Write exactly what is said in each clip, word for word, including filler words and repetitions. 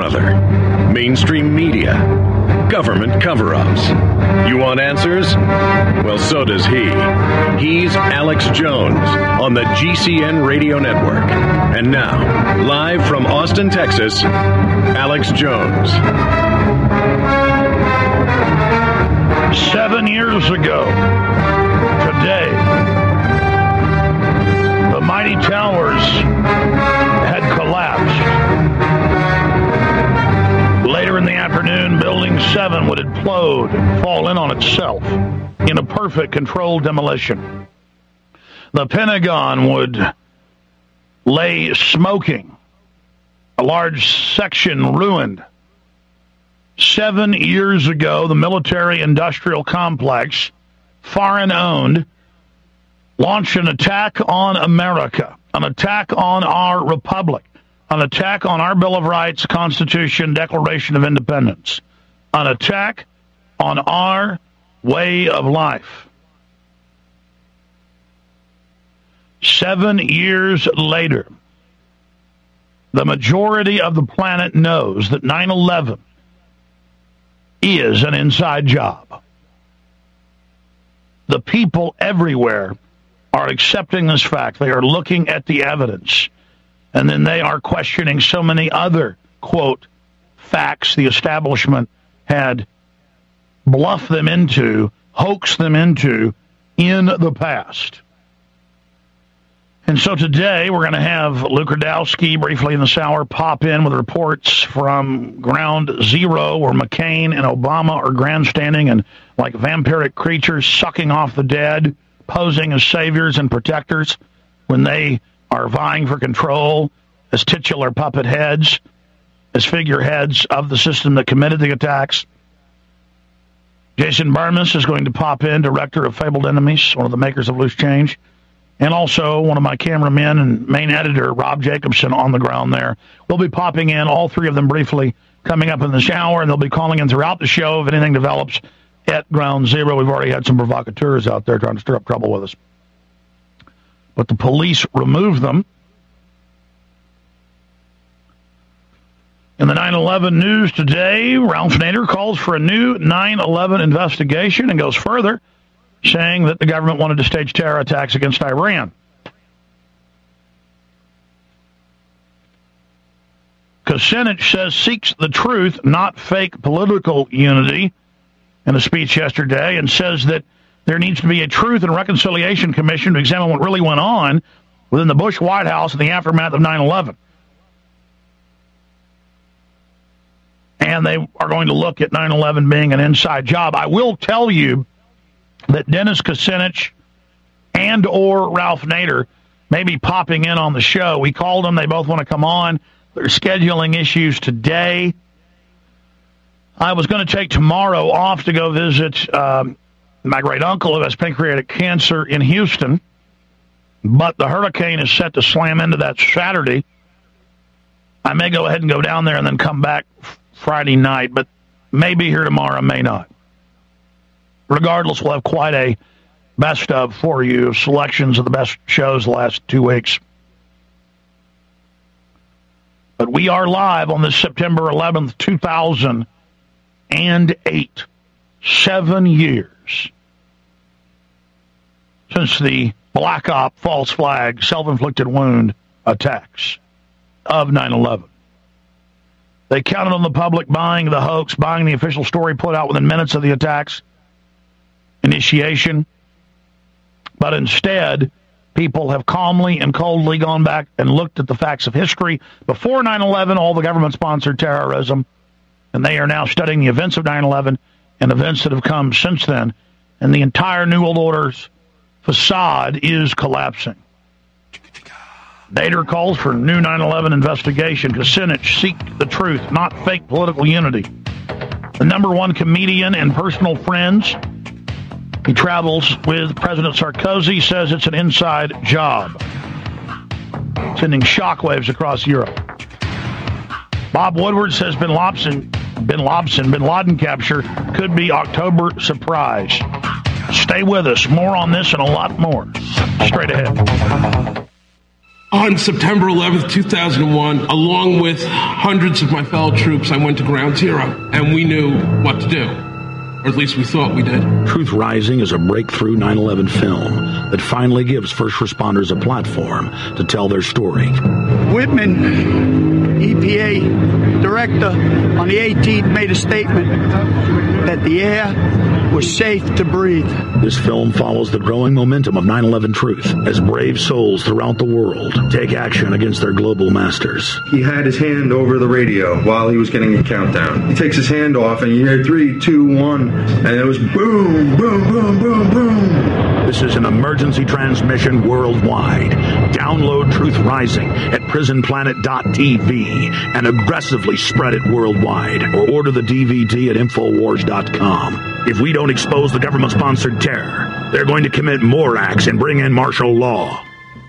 Brother, mainstream media, government cover-ups. You want answers? Well, so does he. He's Alex Jones on the G C N Radio Network. And now, live from Austin, Texas, Alex Jones. Seven years ago, today, the mighty towers had collapsed. Later in the afternoon, Building seven would implode, fall in on itself in a perfect controlled demolition. The Pentagon would lay smoking, a large section ruined. Seven years ago, the military-industrial complex, foreign-owned, launched an attack on America, an attack on our republic, an attack on our Bill of Rights, Constitution, Declaration of Independence, an attack on our way of life. Seven years later, the majority of the planet knows that nine eleven is an inside job. The people everywhere are accepting this fact. They are looking at the evidence. And then they are questioning so many other, quote, facts the establishment had bluffed them into, hoaxed them into in the past. And so today we're going to have Luke Rudkowski briefly in this hour pop in with reports from Ground Zero, where McCain and Obama are grandstanding and like vampiric creatures sucking off the dead, posing as saviors and protectors when they are vying for control as titular puppet heads, as figureheads of the system that committed the attacks. Jason Barnes is going to pop in, director of Fabled Enemies, one of the makers of Loose Change, and also one of my cameramen and main editor, Rob Jacobson, on the ground there. We'll be popping in, all three of them briefly, coming up in this hour, and they'll be calling in throughout the show if anything develops at Ground Zero. We've already had some provocateurs out there trying to stir up trouble with us, but the police removed them. In the nine eleven news today, Ralph Nader calls for a new nine eleven investigation and goes further, saying that the government wanted to stage terror attacks against Iran. Kucinich says seeks the truth, not fake political unity, in a speech yesterday, and says that there needs to be a Truth and Reconciliation Commission to examine what really went on within the Bush White House in the aftermath of nine eleven. And they are going to look at nine eleven being an inside job. I will tell you that Dennis Kucinich and or Ralph Nader may be popping in on the show. We called them. They both want to come on. They're scheduling issues today. I was going to take tomorrow off to go visit um, my great uncle who has pancreatic cancer in Houston, but the hurricane is set to slam into that Saturday. I may go ahead and go down there and then come back Friday night, but may be here tomorrow, may not. Regardless, we'll have quite a best of for you, selections of the best shows the last two weeks. But we are live on this September eleventh, two thousand eight. Seven years since the Black Op, false flag, self-inflicted wound attacks of nine eleven. They counted on the public buying the hoax, buying the official story put out within minutes of the attacks initiation. But instead, people have calmly and coldly gone back and looked at the facts of history. Before nine eleven, all the government-sponsored terrorism, and they are now studying the events of nine eleven and events that have come since then, and the entire New World Order's facade is collapsing. Nader calls for new nine eleven investigation. Kucinich, seek the truth, not fake political unity. The number one comedian and personal friends, he travels with President Sarkozy, says it's an inside job, sending shockwaves across Europe. Bob Woodward says Bin Laden, Bin Laden, Bin Laden capture could be October surprise. Stay with us. More on this and a lot more straight ahead. On September eleventh, two thousand one, along with hundreds of my fellow troops, I went to Ground Zero, and we knew what to do. Or at least we thought we did. Truth Rising is a breakthrough nine eleven film that finally gives first responders a platform to tell their story. Whitman, E P A director, on the eighteenth made a statement that the air was safe to breathe. This film follows the growing momentum of nine eleven truth as brave souls throughout the world take action against their global masters. He had his hand over the radio while he was getting a countdown. He takes his hand off and you hear three, two, one, and it was boom, boom, boom, boom, boom. This is an emergency transmission worldwide. Download Truth Rising at prison planet dot t v and aggressively spread it worldwide, or order the D V D at infowars dot com. If we don't expose the government-sponsored terror, they're going to commit more acts and bring in martial law.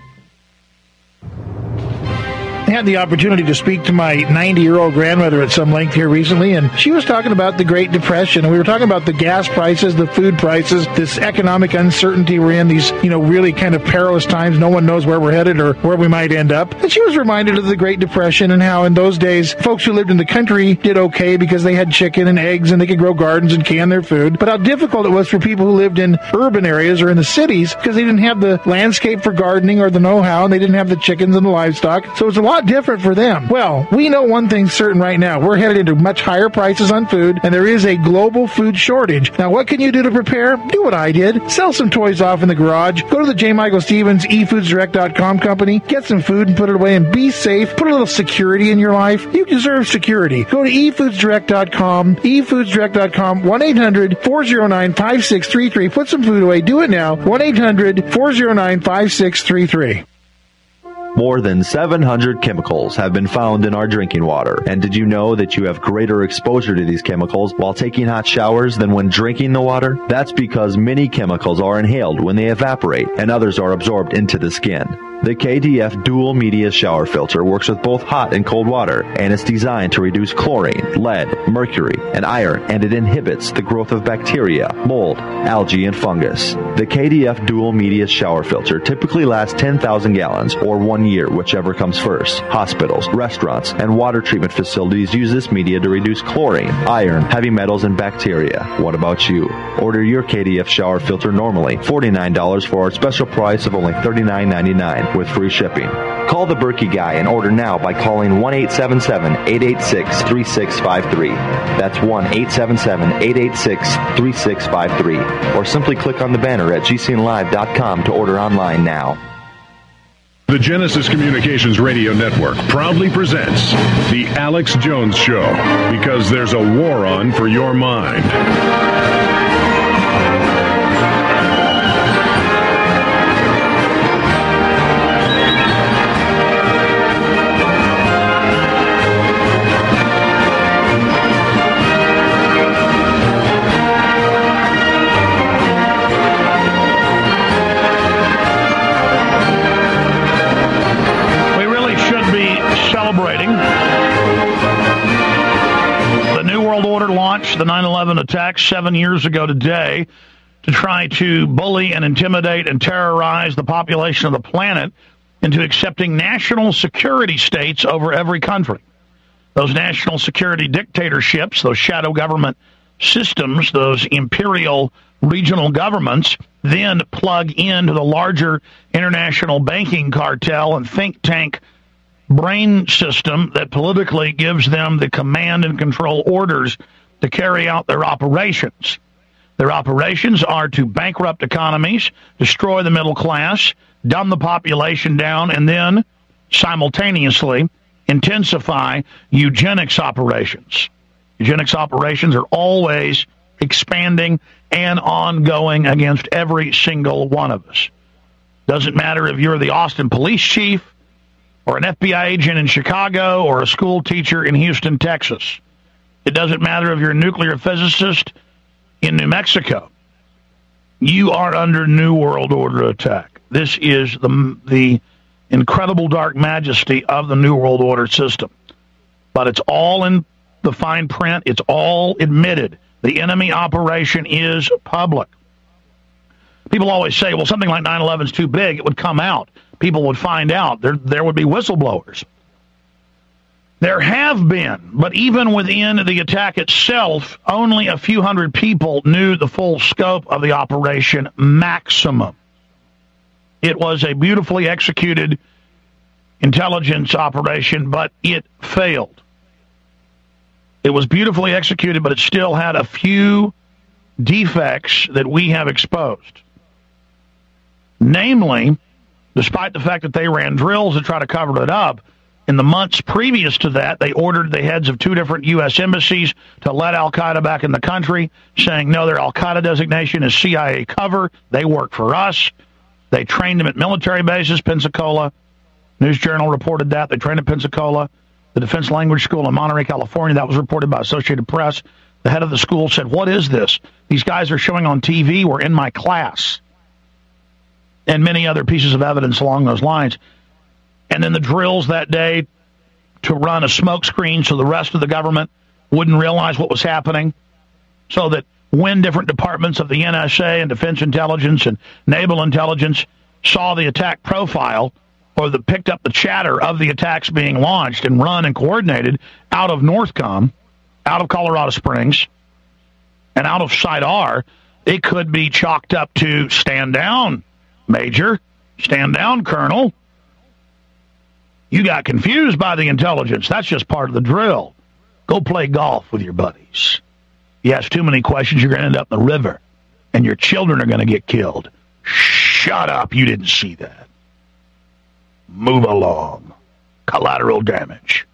I had the opportunity to speak to my ninety-year-old grandmother at some length here recently, and she was talking about the Great Depression, and we were talking about the gas prices, the food prices, this economic uncertainty we're in, these, you know, really kind of perilous times. No one knows where we're headed or where we might end up. And she was reminded of the Great Depression and how in those days, folks who lived in the country did okay because they had chicken and eggs and they could grow gardens and can their food, but how difficult it was for people who lived in urban areas or in the cities because they didn't have the landscape for gardening or the know-how, and they didn't have the chickens and the livestock. So it's a lot different for them. Well, we know one thing's certain right now. We're headed into much higher prices on food, and there is a global food shortage. Now, what can you do to prepare? Do what I did. Sell some toys off in the garage. Go to the J. Michael Stevens e foods direct dot com company. Get some food and put it away and be safe. Put a little security in your life. You deserve security. Go to e foods direct dot com, e foods direct dot com, one eight hundred four oh nine five six three three. Put some food away. Do it now. one eight hundred four oh nine five six three three. More than seven hundred chemicals have been found in our drinking water. And did you know that you have greater exposure to these chemicals while taking hot showers than when drinking the water? That's because many chemicals are inhaled when they evaporate, and others are absorbed into the skin. The K D F Dual Media Shower Filter works with both hot and cold water, and it's designed to reduce chlorine, lead, mercury, and iron, and it inhibits the growth of bacteria, mold, algae, and fungus. The K D F Dual Media Shower Filter typically lasts ten thousand gallons, or one year, whichever comes first. Hospitals, restaurants, and water treatment facilities use this media to reduce chlorine, iron, heavy metals, and bacteria. What about you? Order your K D F shower filter normally forty-nine dollars for our special price of only thirty-nine ninety-nine with free shipping. Call the Berkey Guy and order now by calling one eight seven seven, eight eight six, three six five three. That's one eight seven seven, eight eight six, three six five three. Or simply click on the banner at g c n live dot com to order online now. The Genesis Communications Radio Network proudly presents The Alex Jones Show, because there's a war on for your mind. The nine eleven attacks seven years ago today to try to bully and intimidate and terrorize the population of the planet into accepting national security states over every country. Those national security dictatorships, those shadow government systems, those imperial regional governments then plug into the larger international banking cartel and think tank brain system that politically gives them the command and control orders to carry out their operations. Their operations are to bankrupt economies, destroy the middle class, dumb the population down, and then simultaneously intensify eugenics operations. Eugenics operations are always expanding and ongoing against every single one of us. Doesn't matter if you're the Austin police chief or an F B I agent in Chicago or a school teacher in Houston, Texas. It doesn't matter if you're a nuclear physicist in New Mexico. You are under New World Order attack. This is the, the incredible dark majesty of the New World Order system. But it's all in the fine print. It's all admitted. The enemy operation is public. People always say, well, something like nine eleven is too big. It would come out. people would find out. There, there would be whistleblowers. There have been, but even within the attack itself, only a few hundred people knew the full scope of the operation maximum. It was a beautifully executed intelligence operation, but it failed. It was beautifully executed, but it still had a few defects that we have exposed. Namely, despite the fact that they ran drills to try to cover it up, in the months previous to that, they ordered the heads of two different U S embassies to let al-Qaeda back in the country, saying, no, their al-Qaeda designation is C I A cover. They work for us. They trained them at military bases, Pensacola. News Journal reported that. They trained at Pensacola, the Defense Language School in Monterey, California. That was reported by Associated Press. The head of the school said, what is this? These guys are showing on T V. We're in my class. And many other pieces of evidence along those lines. And then the drills that day to run a smoke screen so the rest of the government wouldn't realize what was happening, so that when different departments of the N S A and Defense Intelligence and Naval Intelligence saw the attack profile or the, picked up the chatter of the attacks being launched and run and coordinated out of NORTHCOM, out of Colorado Springs, and out of SIDAR, it could be chalked up to stand down, Major, stand down, Colonel. You got confused by the intelligence. That's just part of the drill. Go play golf with your buddies. You ask too many questions, you're going to end up in the river, and your children are going to get killed. Shut up. You didn't see that. Move along. Collateral damage.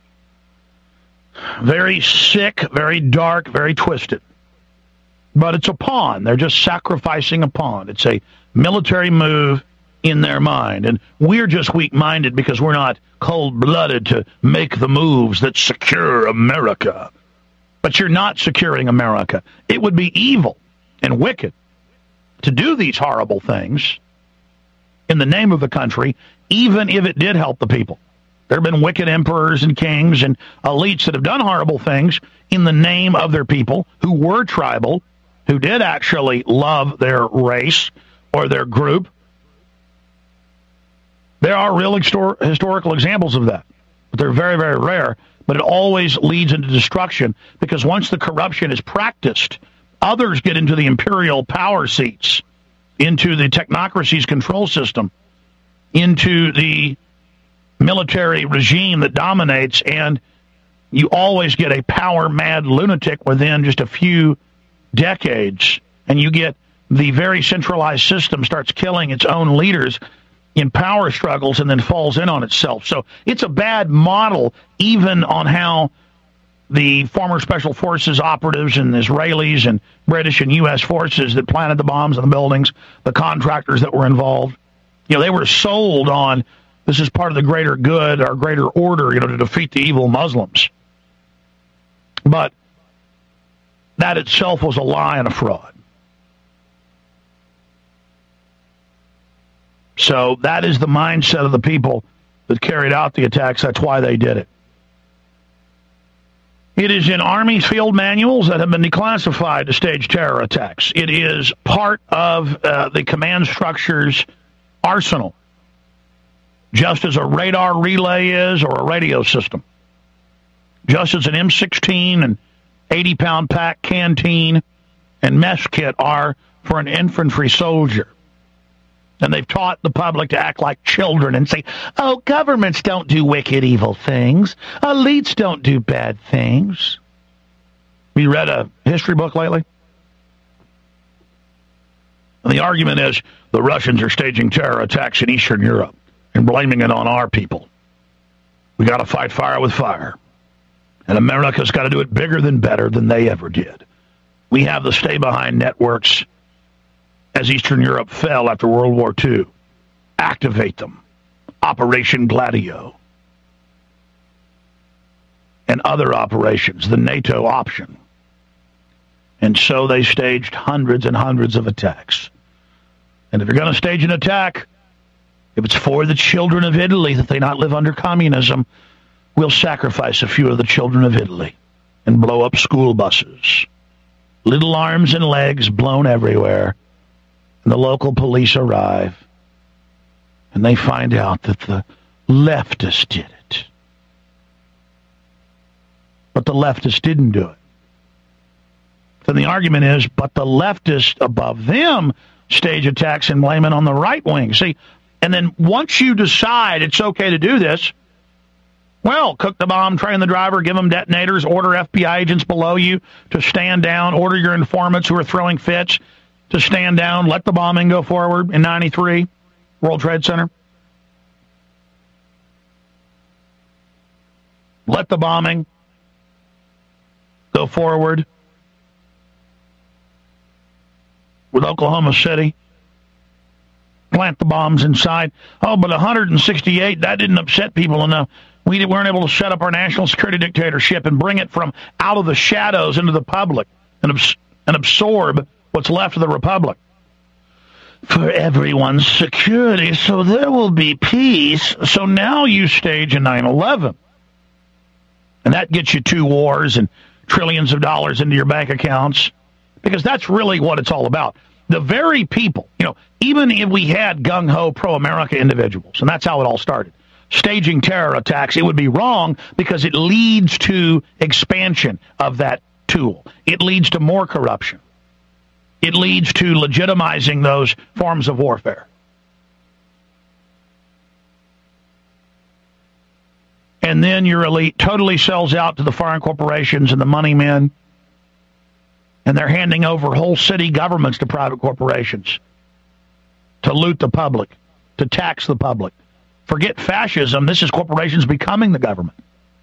Very sick, very dark, very twisted. But it's a pawn. They're just sacrificing a pawn. It's a military move in their mind. And we're just weak-minded because we're not cold-blooded to make the moves that secure America. But you're not securing America. It would be evil and wicked to do these horrible things in the name of the country, even if it did help the people. There have been wicked emperors and kings and elites that have done horrible things in the name of their people, who were tribal, who did actually love their race or their group. There are real histor- historical examples of that, but they're very, very rare. But it always leads into destruction, because once the corruption is practiced, others get into the imperial power seats, into the technocracy's control system, into the military regime that dominates, and you always get a power-mad lunatic within just a few decades, and you get the very centralized system starts killing its own leaders in power struggles and then falls in on itself. So it's a bad model, even on how the former special forces operatives and Israelis and British and U S forces that planted the bombs in the buildings, the contractors that were involved, you know, they were sold on this is part of the greater good or greater order, you know, to defeat the evil Muslims. But that itself was a lie and a fraud. So that is the mindset of the people that carried out the attacks. That's why they did it. It is in Army field manuals that have been declassified to stage terror attacks. It is part of uh, the command structure's arsenal, just as a radar relay is, or a radio system. Just as an M sixteen and eighty-pound pack canteen and mess kit are for an infantry soldier. And they've taught the public to act like children and say, oh, governments don't do wicked, evil things. Elites don't do bad things. Have you read a history book lately? And the argument is the Russians are staging terror attacks in Eastern Europe and blaming it on our people. We got to fight fire with fire. And America's got to do it bigger than better than they ever did. We have the stay-behind networks as Eastern Europe fell after World War Two. Activate them. Operation Gladio. And other operations, the NATO option. And so they staged hundreds and hundreds of attacks. And if you're going to stage an attack, if it's for the children of Italy that they not live under communism, we'll sacrifice a few of the children of Italy and blow up school buses. Little arms and legs blown everywhere. And the local police arrive. and they find out that the leftists did it. But the leftists didn't do it. Then the argument is, but the leftists above them stage attacks and blame it on the right wing. See, and then once you decide it's okay to do this, well, cook the bomb, train the driver, give them detonators, order F B I agents below you to stand down, order your informants who are throwing fits to stand down, let the bombing go forward in ninety-three, World Trade Center. Let the bombing go forward with Oklahoma City. Plant the bombs inside. Oh, but one hundred sixty-eight, that didn't upset people enough. We weren't able to shut up our national security dictatorship and bring it from out of the shadows into the public and, abs- and absorb what's left of the republic. For everyone's security, so there will be peace. So now you stage a nine eleven. And that gets you two wars and trillions of dollars into your bank accounts, because that's really what it's all about. The very people, you know, even if we had gung-ho pro-America individuals, and that's how it all started, staging terror attacks, it would be wrong because it leads to expansion of that tool. It leads to more corruption. It leads to legitimizing those forms of warfare. And then your elite totally sells out to the foreign corporations and the money men, and they're handing over whole city governments to private corporations to loot the public, to tax the public. Forget fascism. This is corporations becoming the government.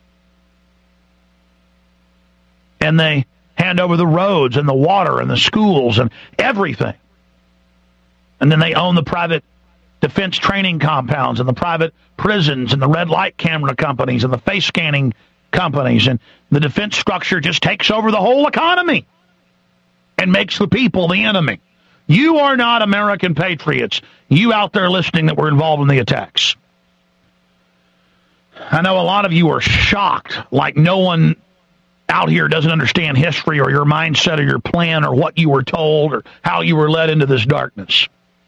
And they hand over the roads and the water and the schools and everything. And then they own the private defense training compounds and the private prisons and the red light camera companies and the face scanning companies. And the defense structure just takes over the whole economy and makes the people the enemy. You are not American patriots. You out there listening that were involved in the attacks. I know a lot of you are shocked, like no one out here doesn't understand history or your mindset or your plan or what you were told or how you were led into this darkness.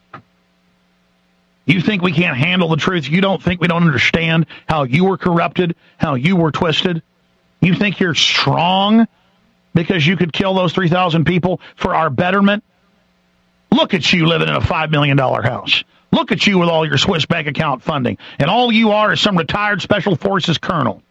You think we can't handle the truth? You don't think we don't understand how you were corrupted, how you were twisted? You think you're strong because you could kill those three thousand people for our betterment? Look at you living in a five million dollars house. Look at you with all your Swiss bank account funding. And all you are is some retired Special Forces colonel.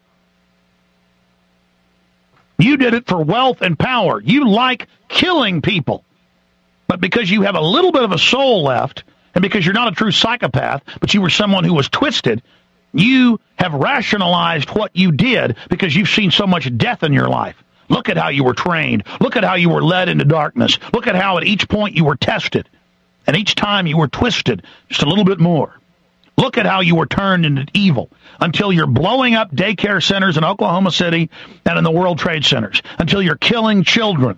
You did it for wealth and power. You like killing people. But because you have a little bit of a soul left, and because you're not a true psychopath, but you were someone who was twisted, you have rationalized what you did because you've seen so much death in your life. Look at how you were trained. Look at how you were led into darkness. Look at how at each point you were tested. And each time you were twisted just a little bit more. Look at how you were turned into evil until you're blowing up daycare centers in Oklahoma City and in the World Trade Centers, until you're killing children.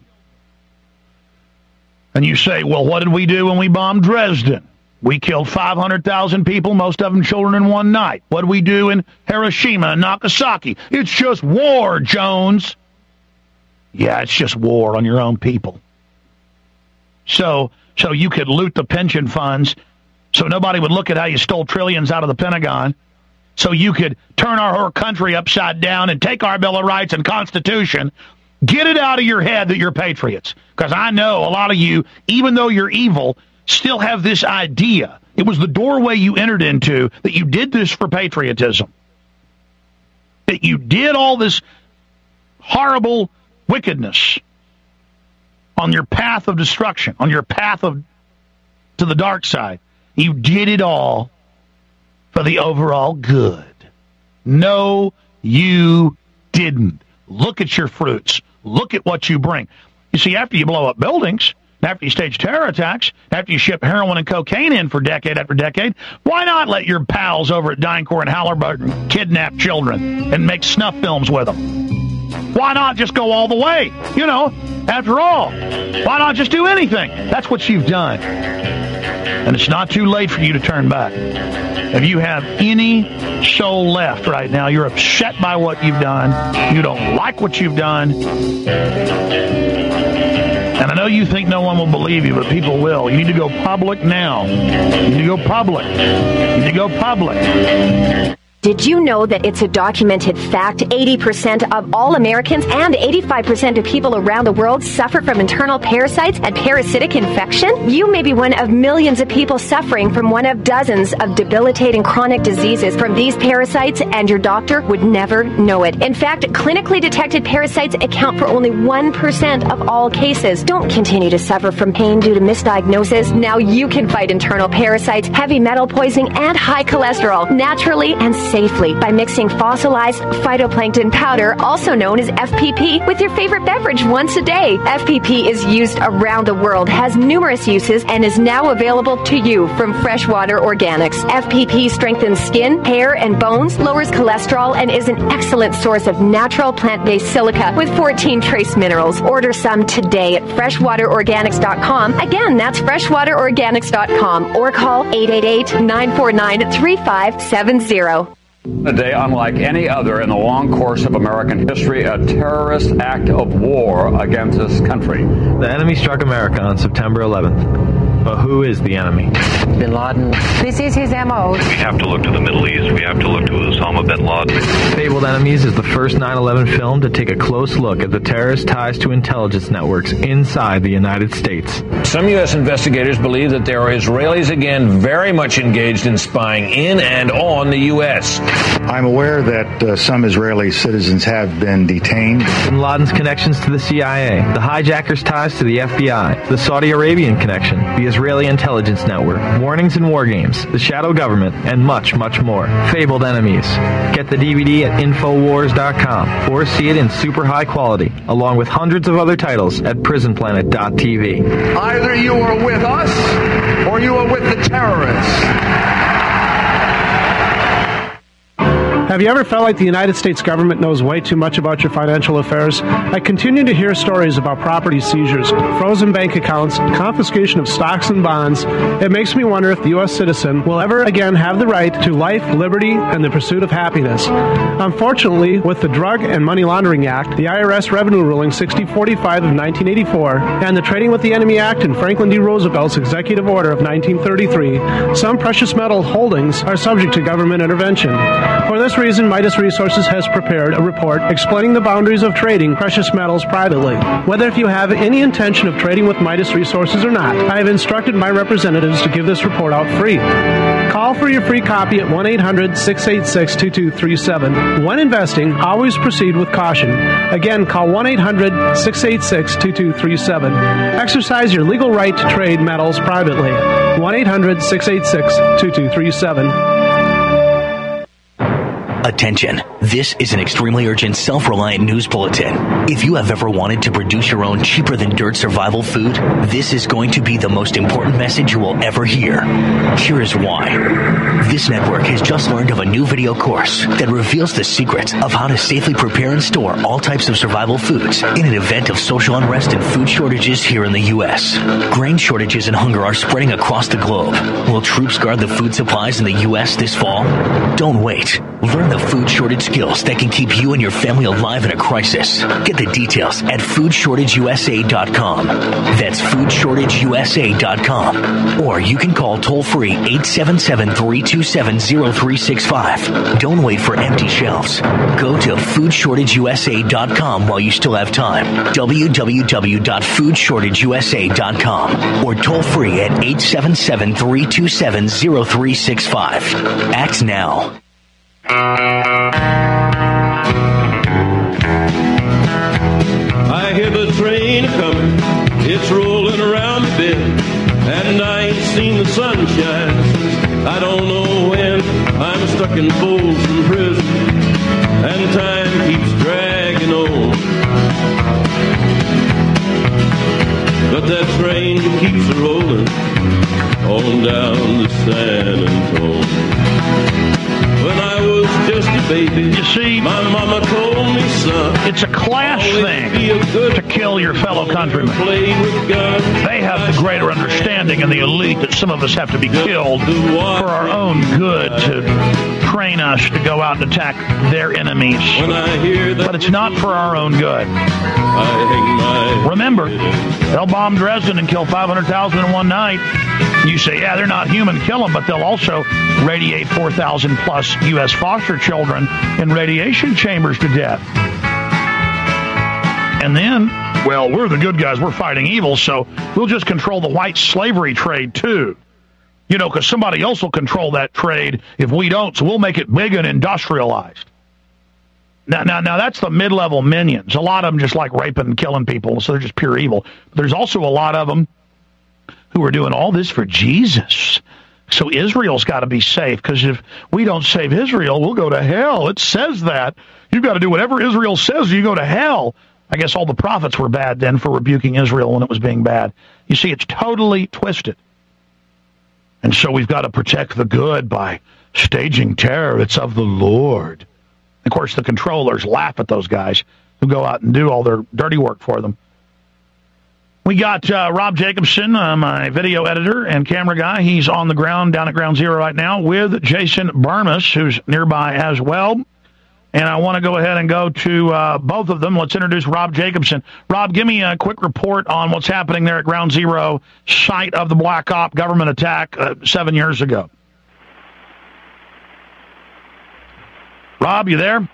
And you say, well, what did we do when we bombed Dresden? We killed five hundred thousand people, most of them children, in one night. What did we do in Hiroshima and Nagasaki? It's just war, Jones. Yeah, it's just war on your own people. So, so you could loot the pension funds, so nobody would look at how you stole trillions out of the Pentagon, so you could turn our whole country upside down and take our Bill of Rights and Constitution. Get it out of your head that you're patriots, because I know a lot of you, even though you're evil, still have this idea. It was the doorway you entered into, that you did this for patriotism, that you did all this horrible wickedness on your path of destruction, on your path of to the dark side. You did it all for the overall good. No, you didn't. Look at your fruits. Look at what you bring. You see, after you blow up buildings, after you stage terror attacks, after you ship heroin and cocaine in for decade after decade, why not let your pals over at DynCorp and Halliburton kidnap children and make snuff films with them? Why not just go all the way? You know, after all, why not just do anything? That's what you've done. And it's not too late for you to turn back. If you have any soul left right now, you're upset by what you've done, you don't like what you've done, And I know you think no one will believe you, but people will. You need to go public now. You need to go public. You need to go public. Did you know that it's a documented fact eighty percent of all Americans and eighty-five percent of people around the world suffer from internal parasites and parasitic infection? You may be one of millions of people suffering from one of dozens of debilitating chronic diseases from these parasites, and your doctor would never know it. In fact, clinically detected parasites account for only one percent of all cases. Don't continue to suffer from pain due to misdiagnosis. Now you can fight internal parasites, heavy metal poisoning, and high cholesterol naturally and safely by mixing fossilized phytoplankton powder, also known as F P P, with your favorite beverage once a day. F P P is used around the world, has numerous uses, and is now available to you from Freshwater Organics. F P P strengthens skin, hair, and bones, lowers cholesterol, and is an excellent source of natural plant-based silica with fourteen trace minerals. Order some today at freshwater organics dot com. Again, that's freshwater organics dot com, or call eight eight eight, nine four nine, three five seven zero. A day unlike any other in the long course of American history, a terrorist act of war against this country. The enemy struck America on September eleventh. But who is the enemy? Bin Laden. This is his M O. We have to look to the Middle East. We have to look to Osama bin Laden. Fabled Enemies is the first nine eleven film to take a close look at the terrorist ties to intelligence networks inside the United States. Some U S investigators believe that there are Israelis again very much engaged in spying in and on the U S. I'm aware that uh, some Israeli citizens have been detained. Bin Laden's connections to the C I A, the hijackers' ties to the F B I, the Saudi Arabian connection, the Israeli intelligence network, warnings and war games, the shadow government, and much, much more. Fabled Enemies. Get the D V D at infowars dot com or see it in super high quality, along with hundreds of other titles at prison planet dot t v. Either you are with us or you are with the terrorists. Have you ever felt like the United States government knows way too much about your financial affairs? I continue to hear stories about property seizures, frozen bank accounts, confiscation of stocks and bonds. It makes me wonder if the U S citizen will ever again have the right to life, liberty, and the pursuit of happiness. Unfortunately, with the Drug and Money Laundering Act, the I R S Revenue Ruling sixty forty-five of nineteen eighty-four, and the Trading with the Enemy Act and Franklin D. Roosevelt's Executive Order of nineteen thirty-three, some precious metal holdings are subject to government intervention. For this reason, Midas Resources has prepared a report explaining the boundaries of trading precious metals privately. Whether if you have any intention of trading with Midas Resources or not, I have instructed my representatives to give this report out free. Call for your free copy at one eight hundred, six eight six, two two three seven. When investing, always proceed with caution. Again, call one eight hundred, six eight six, two two three seven. Exercise your legal right to trade metals privately. one eight hundred, six eight six, two two three seven. Attention. This is an extremely urgent, self-reliant news bulletin. If you have ever wanted to produce your own cheaper-than-dirt survival food, this is going to be the most important message you will ever hear. Here is why. This network has just learned of a new video course that reveals the secret of how to safely prepare and store all types of survival foods in an event of social unrest and food shortages here in the U S. Grain shortages and hunger are spreading across the globe. Will troops guard the food supplies in the U S this fall? Don't wait. Learn the food shortage skills that can keep you and your family alive in a crisis. Get the details at food shortage u s a dot com. That's food shortage u s a dot com. Or you can call toll-free eight seven seven, three two seven, zero three six five. Don't wait for empty shelves. Go to food shortage u s a dot com while you still have time. w w w dot food shortage u s a dot com. Or toll-free at eight seven seven, three two seven, zero three six five. Act now. I hear the train coming, it's rolling around the bend, and I ain't seen the sunshine. I don't know when. I'm stuck in Folsom Prison, and time keeps dragging on. But that train keeps rolling on down to San Antonio. When I was just a baby, you see, my mama told me, son, it's a class thing to kill your fellow countrymen. They have the greater understanding in the elite that some of us have to be killed for our own good, to train us to go out and attack their enemies. But it's not for our own good. Remember, they'll bomb Dresden and kill five hundred thousand in one night. You say, yeah, they're not human, kill them, but they'll also radiate four thousand plus U S foster children in radiation chambers to death. And then, well, we're the good guys, we're fighting evil, so we'll just control the white slavery trade too. You know, because somebody else will control that trade if we don't, so we'll make it big and industrialized. Now, now, now that's the mid-level minions. A lot of them just like raping and killing people, so they're just pure evil. But there's also a lot of them who are doing all this for Jesus. So Israel's got to be safe, because if we don't save Israel, we'll go to hell. It says that. You've got to do whatever Israel says, or you go to hell. I guess all the prophets were bad then for rebuking Israel when it was being bad. You see, it's totally twisted. And so we've got to protect the good by staging terror. It's of the Lord. Of course, the controllers laugh at those guys who go out and do all their dirty work for them. We got uh, Rob Jacobson, uh, my video editor and camera guy. He's on the ground down at Ground Zero right now with Jason Bermas, who's nearby as well. And I want to go ahead and go to uh, both of them. Let's introduce Rob Jacobson. Rob, give me a quick report on what's happening there at Ground Zero, site of the Black Op government attack uh, seven years ago. Rob, you there?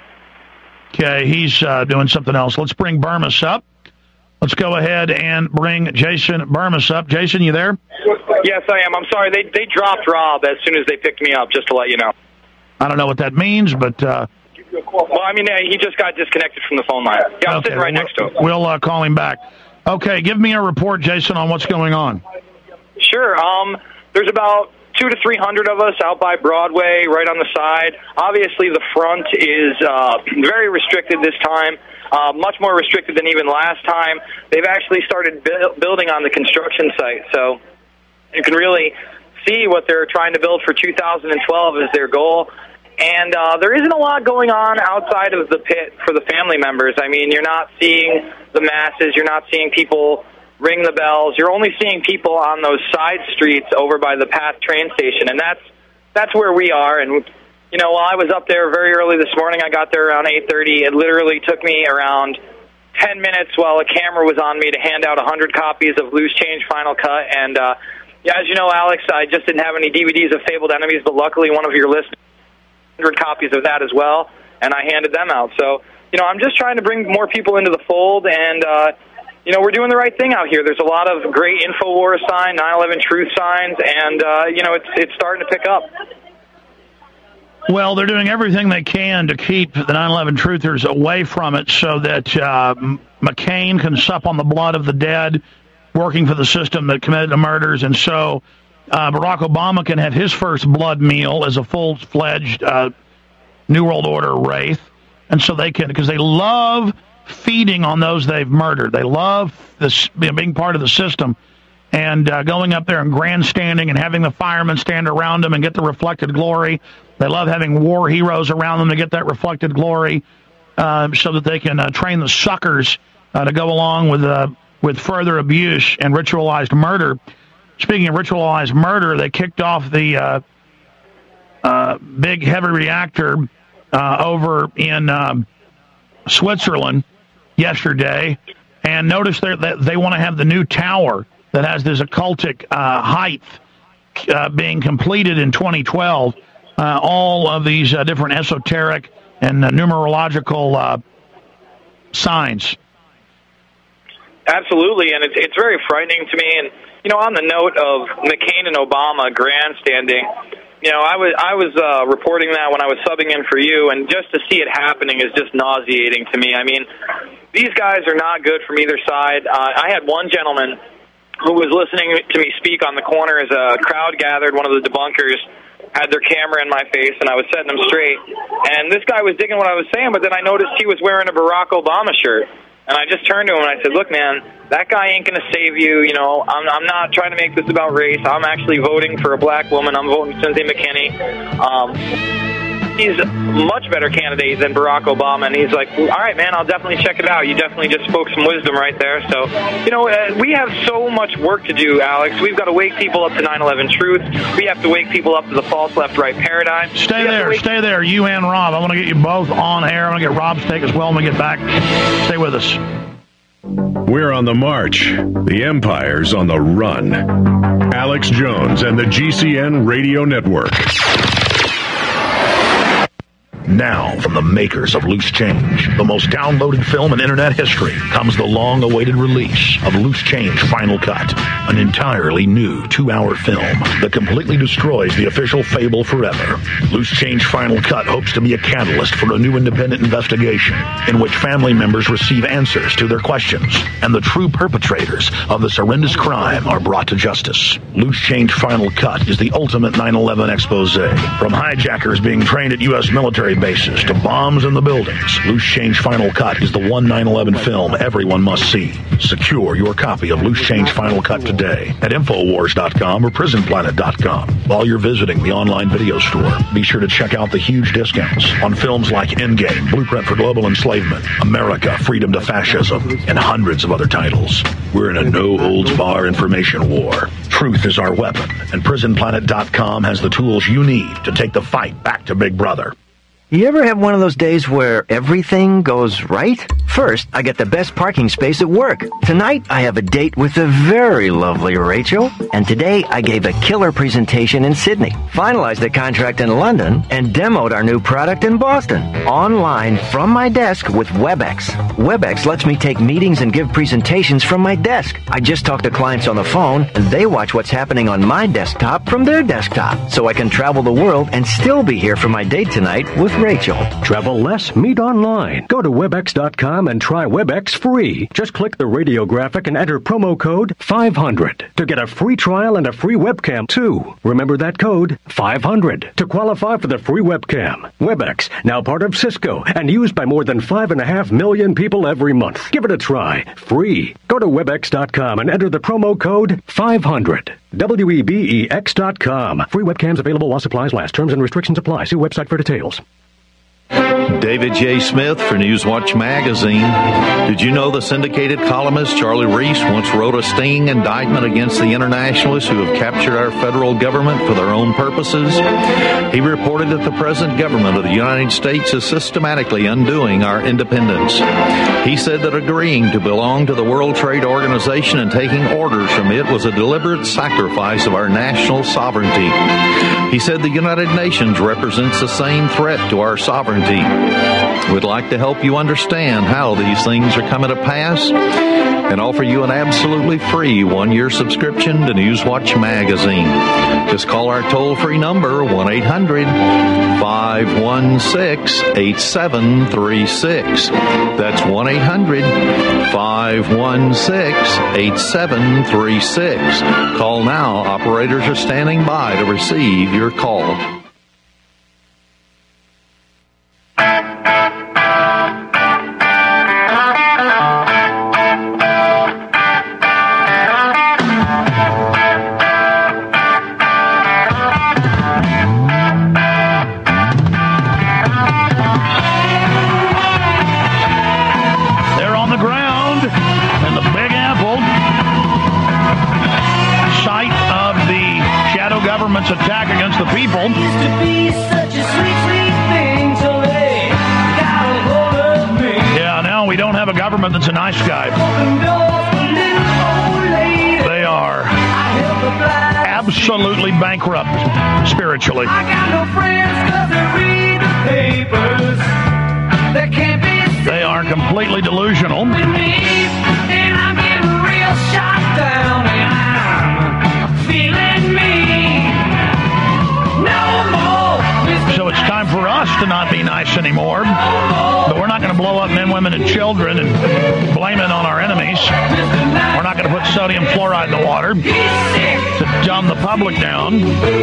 Okay, he's uh, doing something else. Let's bring Bermas up. Let's go ahead and bring Jason Bermas up. Jason, you there? Yes, I am. I'm sorry. They they dropped Rob as soon as they picked me up, just to let you know. I don't know what that means, but... Uh, well, I mean, he just got disconnected from the phone line. Yeah, I'm okay, sitting right we'll, next to him. We'll uh, call him back. Okay, give me a report, Jason, on what's going on. Sure. Um, there's about two to three hundred of us out by Broadway, right on the side. Obviously, the front is uh, very restricted this time. Uh, much more restricted than even last time. They've actually started bu- building on the construction site, so you can really see what they're trying to build for two thousand twelve is their goal. And uh, there isn't a lot going on outside of the pit for the family members. I mean, you're not seeing the masses. You're not seeing people ring the bells. You're only seeing people on those side streets over by the Path train station, and that's that's where we are. And you know, while I was up there very early this morning, I got there around eight thirty. It literally took me around ten minutes while a camera was on me to hand out one hundred copies of Loose Change Final Cut. And uh, yeah, as you know, Alex, I just didn't have any D V Ds of Fabled Enemies, but luckily one of your listeners one hundred copies of that as well, and I handed them out. So, you know, I'm just trying to bring more people into the fold, and, uh, you know, we're doing the right thing out here. There's a lot of great InfoWars signs, nine eleven Truth signs, and, uh, you know, it's it's starting to pick up. Well, they're doing everything they can to keep the nine eleven Truthers away from it so that uh, McCain can sup on the blood of the dead, working for the system that committed the murders, and so Uh, Barack Obama can have his first blood meal as a full-fledged uh, New World Order wraith. And so they can, because they love feeding on those they've murdered. They love this, being part of the system and uh, going up there and grandstanding and having the firemen stand around them and get the reflected glory. They love having war heroes around them to get that reflected glory uh, so that they can uh, train the suckers uh, to go along with, uh, with further abuse and ritualized murder. Speaking of ritualized murder, they kicked off the uh, uh, big heavy reactor uh, over in um, Switzerland yesterday, and notice that they want to have the new tower that has this occultic uh, height uh, being completed in twenty twelve. Uh, all of these uh, different esoteric and uh, numerological uh, signs. Absolutely, and it's it's very frightening to me. And you know, on the note of McCain and Obama grandstanding, you know, I was I was uh, reporting that when I was subbing in for you, and just to see it happening is just nauseating to me. I mean, these guys are not good from either side. Uh, I had one gentleman who was listening to me speak on the corner as a crowd gathered. One of the debunkers had their camera in my face, and I was setting them straight. And this guy was digging what I was saying, but then I noticed he was wearing a Barack Obama shirt. And I just turned to him and I said, look, man, that guy ain't going to save you. You know, I'm, I'm not trying to make this about race. I'm actually voting for a black woman. I'm voting Cynthia McKinney. Um, he's a much better candidate than Barack Obama. And he's like, all right, man, I'll definitely check it out. You definitely just spoke some wisdom right there. So, you know, uh, we have so much work to do, Alex. We've got to wake people up to nine eleven truth. We have to wake people up to the false left-right paradigm. Stay there, stay there, you and Rob. I want to get you both on air. I want to get Rob's take as well when we get back. Stay with us. We're on the march. The empire's on the run. Alex Jones and the G C N Radio Network. Now, from the makers of Loose Change, the most downloaded film in internet history, comes the long-awaited release of Loose Change Final Cut, an entirely new two-hour film that completely destroys the official fable forever. Loose Change Final Cut hopes to be a catalyst for a new independent investigation in which family members receive answers to their questions, and the true perpetrators of this horrendous crime are brought to justice. Loose Change Final Cut is the ultimate nine eleven expose, from hijackers being trained at U S military bases to bombs in the buildings. Loose Change Final Cut is the one nine eleven film everyone must see. Secure your copy of Loose Change Final Cut today at Infowars dot com or Prison Planet dot com. While you're visiting the online video store, be sure to check out the huge discounts on films like Endgame, Blueprint for Global Enslavement, America, Freedom to Fascism, and hundreds of other titles. We're in a no-holds-bar information war. Truth is our weapon, and Prison Planet dot com has the tools you need to take the fight back to Big Brother. You ever have one of those days where everything goes right? First, I get the best parking space at work. Tonight, I have a date with the very lovely Rachel. And today, I gave a killer presentation in Sydney, finalized a contract in London, and demoed our new product in Boston. Online from my desk with WebEx. WebEx lets me take meetings and give presentations from my desk. I just talk to clients on the phone, and they watch what's happening on my desktop from their desktop. So I can travel the world and still be here for my date tonight with Rachel. Travel less, meet online. Go to WebEx dot com and try WebEx free. Just click the radio graphic and enter promo code five hundred to get a free trial and a free webcam too. Remember that code, five hundred, to qualify for the free webcam. WebEx, now part of Cisco and used by more than five and a half million people every month. Give it a try, free. Go to WebEx dot com and enter the promo code five hundred. W E B E X dot com. Free webcams available while supplies last. Terms and restrictions apply. See website for details. David J. Smith for Newswatch Magazine. Did you know the syndicated columnist Charlie Reese once wrote a stinging indictment against the internationalists who have captured our federal government for their own purposes? He reported that the present government of the United States is systematically undoing our independence. He said that agreeing to belong to the World Trade Organization and taking orders from it was a deliberate sacrifice of our national sovereignty. He said the United Nations represents the same threat to our sovereignty. We'd like to help you understand how these things are coming to pass and offer you an absolutely free one-year subscription to Newswatch Magazine. Just call our toll-free number, one eight hundred five one six eight seven three six. That's one eight hundred five one six eight seven three six. Call now. Operators are standing by to receive your call. Attack against the people. Yeah, now we don't have a government that's a nice guy. They are absolutely bankrupt spiritually. They are completely delusional. So it's time for us to not be nice anymore. But we're not going to blow up men, women, and children and blame it on our enemies. We're not going to put sodium fluoride in the water to dumb the public down.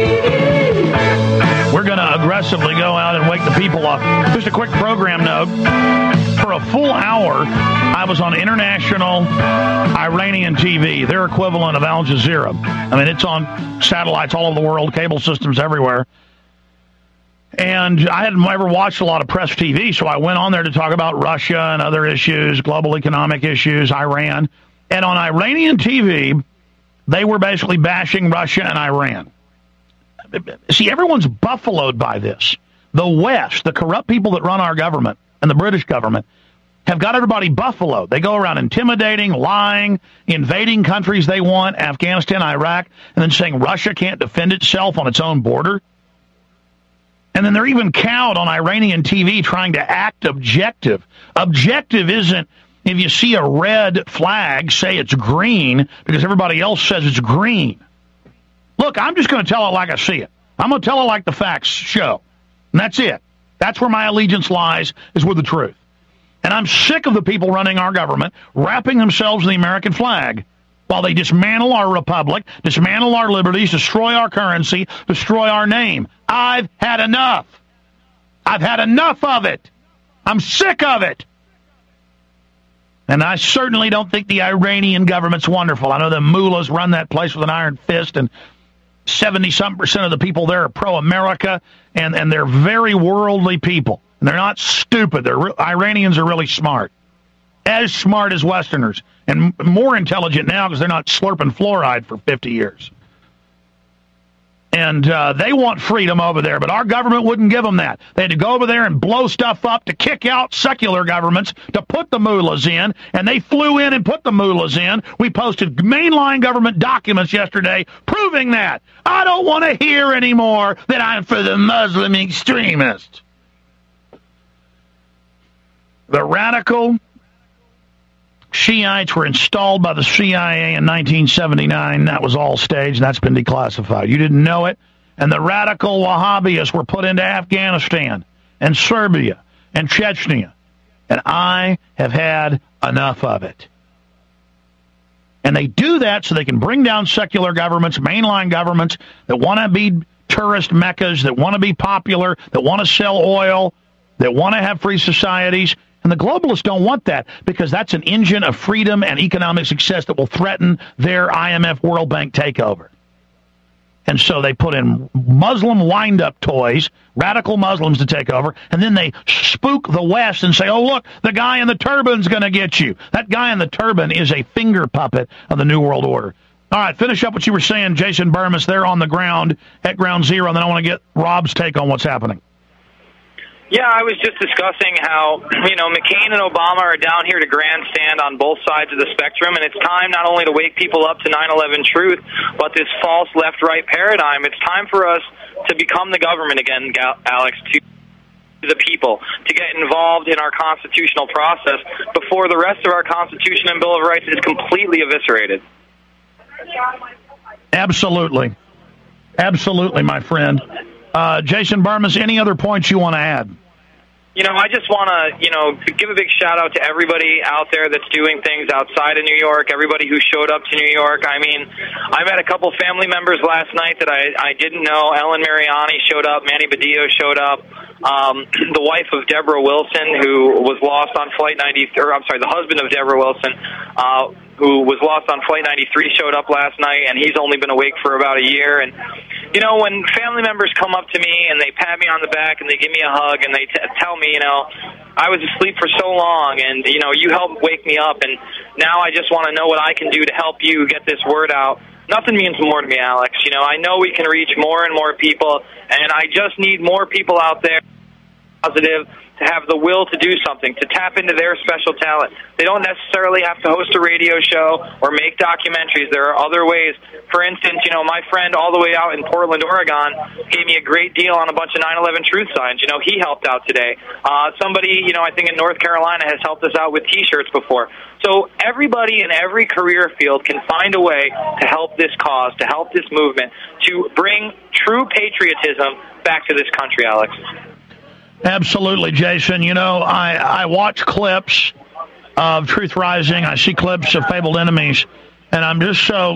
We're going to aggressively go out and wake the people up. Just a quick program note. For a full hour, I was on international Iranian T V, their equivalent of Al Jazeera. I mean, it's on satellites all over the world, cable systems everywhere. And I hadn't ever watched a lot of press T V, so I went on there to talk about Russia and other issues, global economic issues, Iran. And on Iranian T V, they were basically bashing Russia and Iran. See, everyone's buffaloed by this. The West, the corrupt people that run our government and the British government, have got everybody buffaloed. They go around intimidating, lying, invading countries they want, Afghanistan, Iraq, and then saying Russia can't defend itself on its own border. And then they're even cowed on Iranian T V trying to act objective. Objective isn't if you see a red flag, say it's green because everybody else says it's green. Look, I'm just going to tell it like I see it. I'm going to tell it like the facts show. And that's it. That's where my allegiance lies, is with the truth. And I'm sick of the people running our government wrapping themselves in the American flag while they dismantle our republic, dismantle our liberties, destroy our currency, destroy our name. I've had enough. I've had enough of it. I'm sick of it. And I certainly don't think the Iranian government's wonderful. I know the mullahs run that place with an iron fist, and seventy-some percent of the people there are pro-America, and, and they're very worldly people. And they're not stupid. They're re- Iranians are really smart. As smart as Westerners, and more intelligent now because they're not slurping fluoride for fifty years. And uh, they want freedom over there, but our government wouldn't give them that. They had to go over there and blow stuff up to kick out secular governments to put the mullahs in, and they flew in and put the mullahs in. We posted mainline government documents yesterday proving that. I don't want to hear anymore that I'm for the Muslim extremists. The radical Shiites were installed by the C I A in nineteen seventy-nine. That was all staged, and that's been declassified. You didn't know it. And the radical Wahhabis were put into Afghanistan and Serbia and Chechnya. And I have had enough of it. And they do that so they can bring down secular governments, mainline governments that want to be tourist meccas, that want to be popular, that want to sell oil, that want to have free societies. And the globalists don't want that because that's an engine of freedom and economic success that will threaten their I M F World Bank takeover. And so they put in Muslim wind-up toys, radical Muslims to take over, and then they spook the West and say, oh, look, the guy in the turban's going to get you. That guy in the turban is a finger puppet of the New World Order. All right, finish up what you were saying, Jason Bermas, there on the ground at Ground Zero, and then I want to get Rob's take on what's happening. Yeah, I was just discussing how, you know, McCain and Obama are down here to grandstand on both sides of the spectrum, and it's time not only to wake people up to nine eleven truth, but this false left-right paradigm. It's time for us to become the government again, Alex, to the people, to get involved in our constitutional process before the rest of our Constitution and Bill of Rights is completely eviscerated. Absolutely. Absolutely, my friend. Uh, Jason Bermas, any other points you want to add? You know, I just want to, you know, give a big shout-out to everybody out there that's doing things outside of New York, everybody who showed up to New York. I mean, I met a couple family members last night that I, I didn't know. Ellen Mariani showed up. Manny Badillo showed up. Um, the wife of Deborah Wilson, who was lost on Flight ninety, or I'm sorry, the husband of Deborah Wilson, uh, who was lost on Flight ninety-three, showed up last night, and he's only been awake for about a year. And, you know, when family members come up to me and they pat me on the back and they give me a hug and they t- tell me, you know, I was asleep for so long and, you know, you helped wake me up, and now I just want to know what I can do to help you get this word out. Nothing means more to me, Alex. You know, I know we can reach more and more people, and I just need more people out there positive to have the will to do something, to tap into their special talent. They don't necessarily have to host a radio show or make documentaries. There are other ways. For instance, you know, my friend all the way out in Portland, Oregon, gave me a great deal on a bunch of nine eleven truth signs. You know, he helped out today. Uh, somebody, you know, I think in North Carolina has helped us out with T-shirts before. So everybody in every career field can find a way to help this cause, to help this movement, to bring true patriotism back to this country, Alex. Absolutely, Jason. You know, I, I watch clips of Truth Rising. I see clips of Fabled Enemies, and I'm just so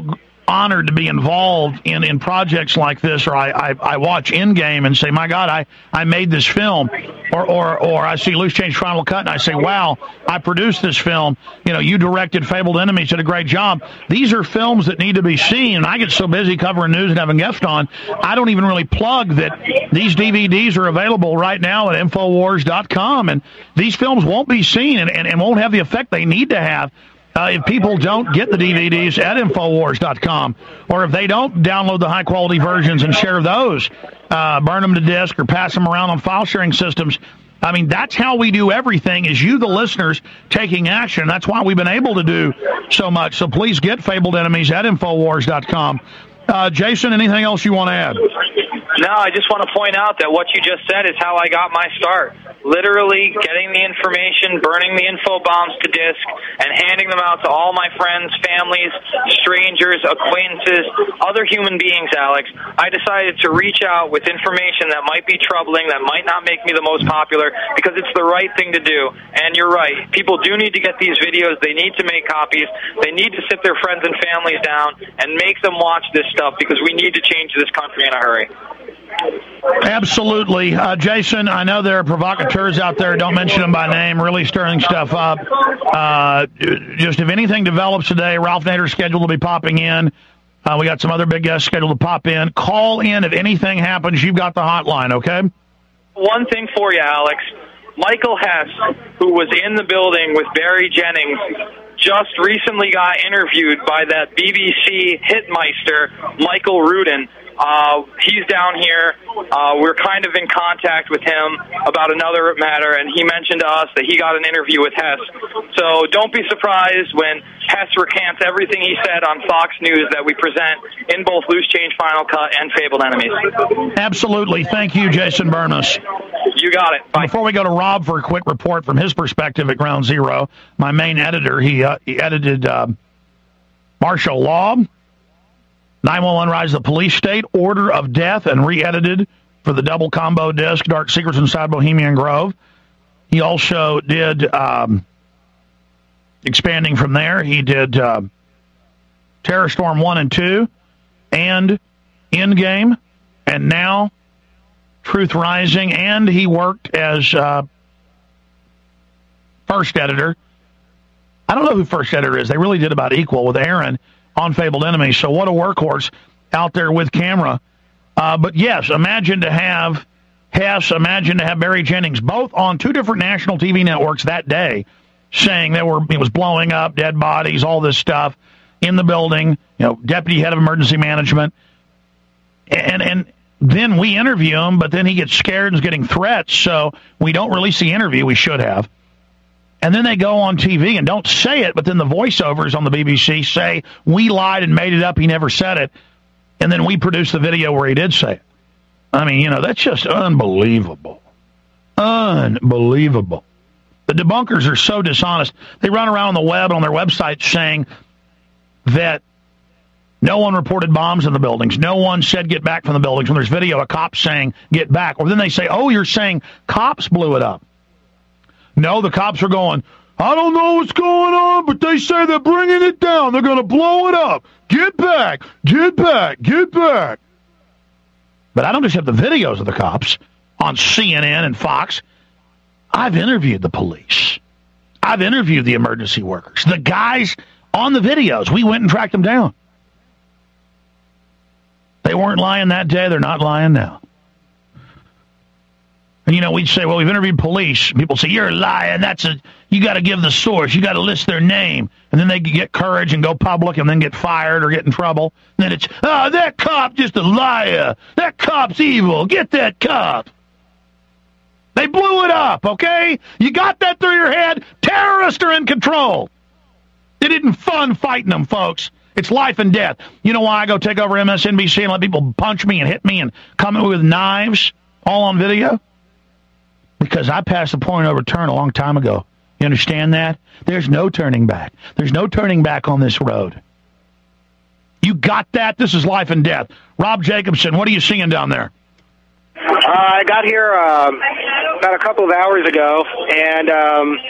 honored to be involved in, in projects like this, or I, I, I watch Endgame and say, my God, I, I made this film, or, or or I see Loose Change Final Cut and I say, wow, I produced this film. You know, you directed Fabled Enemies, did a great job. These are films that need to be seen, and I get so busy covering news and having guests on, I don't even really plug that these D V Ds are available right now at Infowars dot com, and these films won't be seen and, and, and won't have the effect they need to have Uh, if people don't get the D V Ds at Infowars dot com, or if they don't download the high-quality versions and share those, uh, burn them to disk or pass them around on file-sharing systems. I mean, that's how we do everything, is you, the listeners, taking action. That's why we've been able to do so much. So please get Fabled Enemies at Infowars dot com. Uh, Jason, anything else you want to add? No, I just want to point out that what you just said is how I got my start. Literally getting the information, burning the info bombs to disk, and handing them out to all my friends, families, strangers, acquaintances, other human beings, Alex. I decided to reach out with information that might be troubling, that might not make me the most popular, because it's the right thing to do. And you're right. People do need to get these videos. They need to make copies. They need to sit their friends and families down and make them watch this stuff, because we need to change this country in a hurry. Absolutely. Uh, Jason, I know there are provocateurs out there, don't mention them by name, really stirring stuff up. Uh, just if anything develops today, Ralph Nader's scheduled to be popping in. Uh, we got some other big guests scheduled to pop in. Call in if anything happens. You've got the hotline, okay? One thing for you, Alex. Michael Hess, who was in the building with Barry Jennings, just recently got interviewed by that B B C hitmeister, Michael Rudin. Uh, he's down here. Uh, we're kind of in contact with him about another matter, and he mentioned to us that he got an interview with Hess. So don't be surprised when Hess recants everything he said on Fox News that we present in both Loose Change Final Cut and Fabled Enemies. Absolutely. Thank you, Jason Burness. You got it. Bye. Before we go to Rob for a quick report from his perspective at Ground Zero, my main editor, he, uh, he edited uh, Martial Law, nine one one Rise of the Police State, Order of Death, and re-edited for the double combo disc, Dark Secrets Inside Bohemian Grove. He also did, um, expanding from there, he did uh, Terror Storm one and two, and Endgame, and now Truth Rising, and he worked as uh, first editor. I don't know who first editor is. They really did about equal with Aaron on Fabled Enemies. So what a workhorse out there with camera. Uh, but yes, imagine to have Hess, imagine to have Barry Jennings, both on two different national T V networks that day, saying they were it was blowing up, dead bodies, all this stuff in the building. You know, deputy head of emergency management, and and then we interview him, but then he gets scared and is getting threats. So we don't release the interview. We should have. And then they go on T V and don't say it, but then the voiceovers on the B B C say, we lied and made it up, he never said it. And then we produce the video where he did say it. I mean, you know, that's just unbelievable. Unbelievable. The debunkers are so dishonest. They run around on the web, on their website, saying that no one reported bombs in the buildings. No one said get back from the buildings. When there's video of cops saying get back. Or then they say, oh, you're saying cops blew it up. No, the cops are going, I don't know what's going on, but they say they're bringing it down. They're going to blow it up. Get back, get back, get back. But I don't just have the videos of the cops on C N N and Fox. I've interviewed the police. I've interviewed the emergency workers. The guys on the videos, we went and tracked them down. They weren't lying that day. They're not lying now. And, you know, we'd say, well, we've interviewed police. People say, you're lying. That's a, you got to give the source. You got to list their name. And then they get courage and go public and then get fired or get in trouble. And then it's, oh, that cop just a liar. That cop's evil. Get that cop. They blew it up, okay? You got that through your head? Terrorists are in control. It isn't fun fighting them, folks. It's life and death. You know why I go take over M S N B C and let people punch me and hit me and come in with knives all on video? Because I passed the point of no return a long time ago. You understand that? There's no turning back. There's no turning back on this road. You got that? This is life and death. Rob Jacobson, what are you seeing down there? Uh, I got here um, about a couple of hours ago, and um,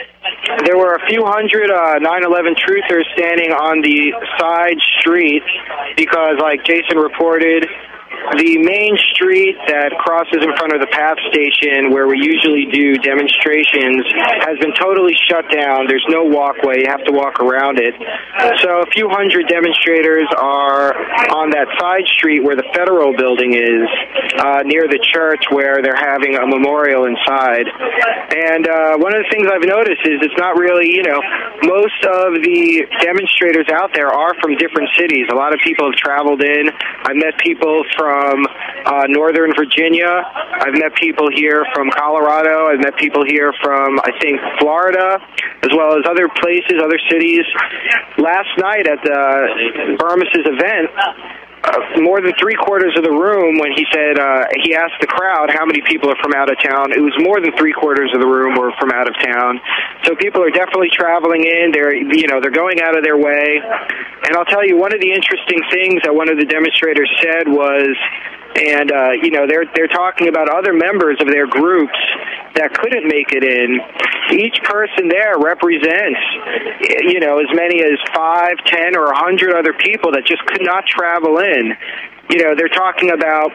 there were a few hundred uh, nine eleven truthers standing on the side street because, like Jason reported, the main street that crosses in front of the PATH station where we usually do demonstrations has been totally shut down. There's no walkway. You have to walk around it. So a few hundred demonstrators are on that side street where the federal building is, uh, near the church where they're having a memorial inside. And uh, one of the things I've noticed is it's not really, you know, most of the demonstrators out there are from different cities. A lot of people have traveled in. I've met people from from uh, Northern Virginia. I've met people here from Colorado. I've met people here from, I think, Florida, as well as other places, other cities. Last night at the Burmes's event, Uh, more than three quarters of the room, when he said, uh, he asked the crowd how many people are from out of town, it was more than three quarters of the room were from out of town. So people are definitely traveling in. They're, you know, they're going out of their way. And I'll tell you, one of the interesting things that one of the demonstrators said was, and, uh, you know, they're, they're talking about other members of their groups that couldn't make it in. Each person there represents, you know, as many as five, ten, or a hundred other people that just could not travel in. You know, they're talking about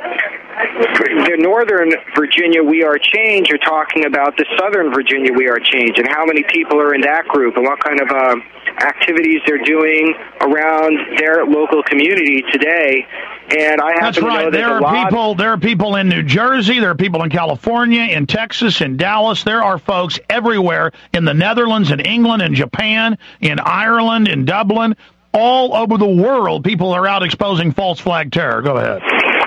the Northern Virginia We Are Change are talking about the Southern Virginia We Are Change and how many people are in that group and what kind of uh, activities they're doing around their local community today. And I happen That's to right. know that there a are lot people. There are people in New Jersey. There are people in California, in Texas, in Dallas. There are folks everywhere in the Netherlands, in England, in Japan, in Ireland, in Dublin, all over the world. People are out exposing false flag terror. Go ahead.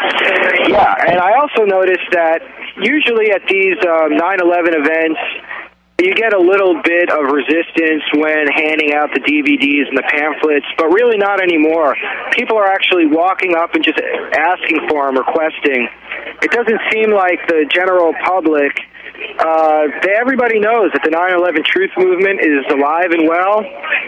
Yeah, and I also noticed that usually at these um, nine eleven events, you get a little bit of resistance when handing out the D V Ds and the pamphlets, but really not anymore. People are actually walking up and just asking for them, requesting. It doesn't seem like the general public, uh, they, everybody knows that the nine eleven Truth Movement is alive and well,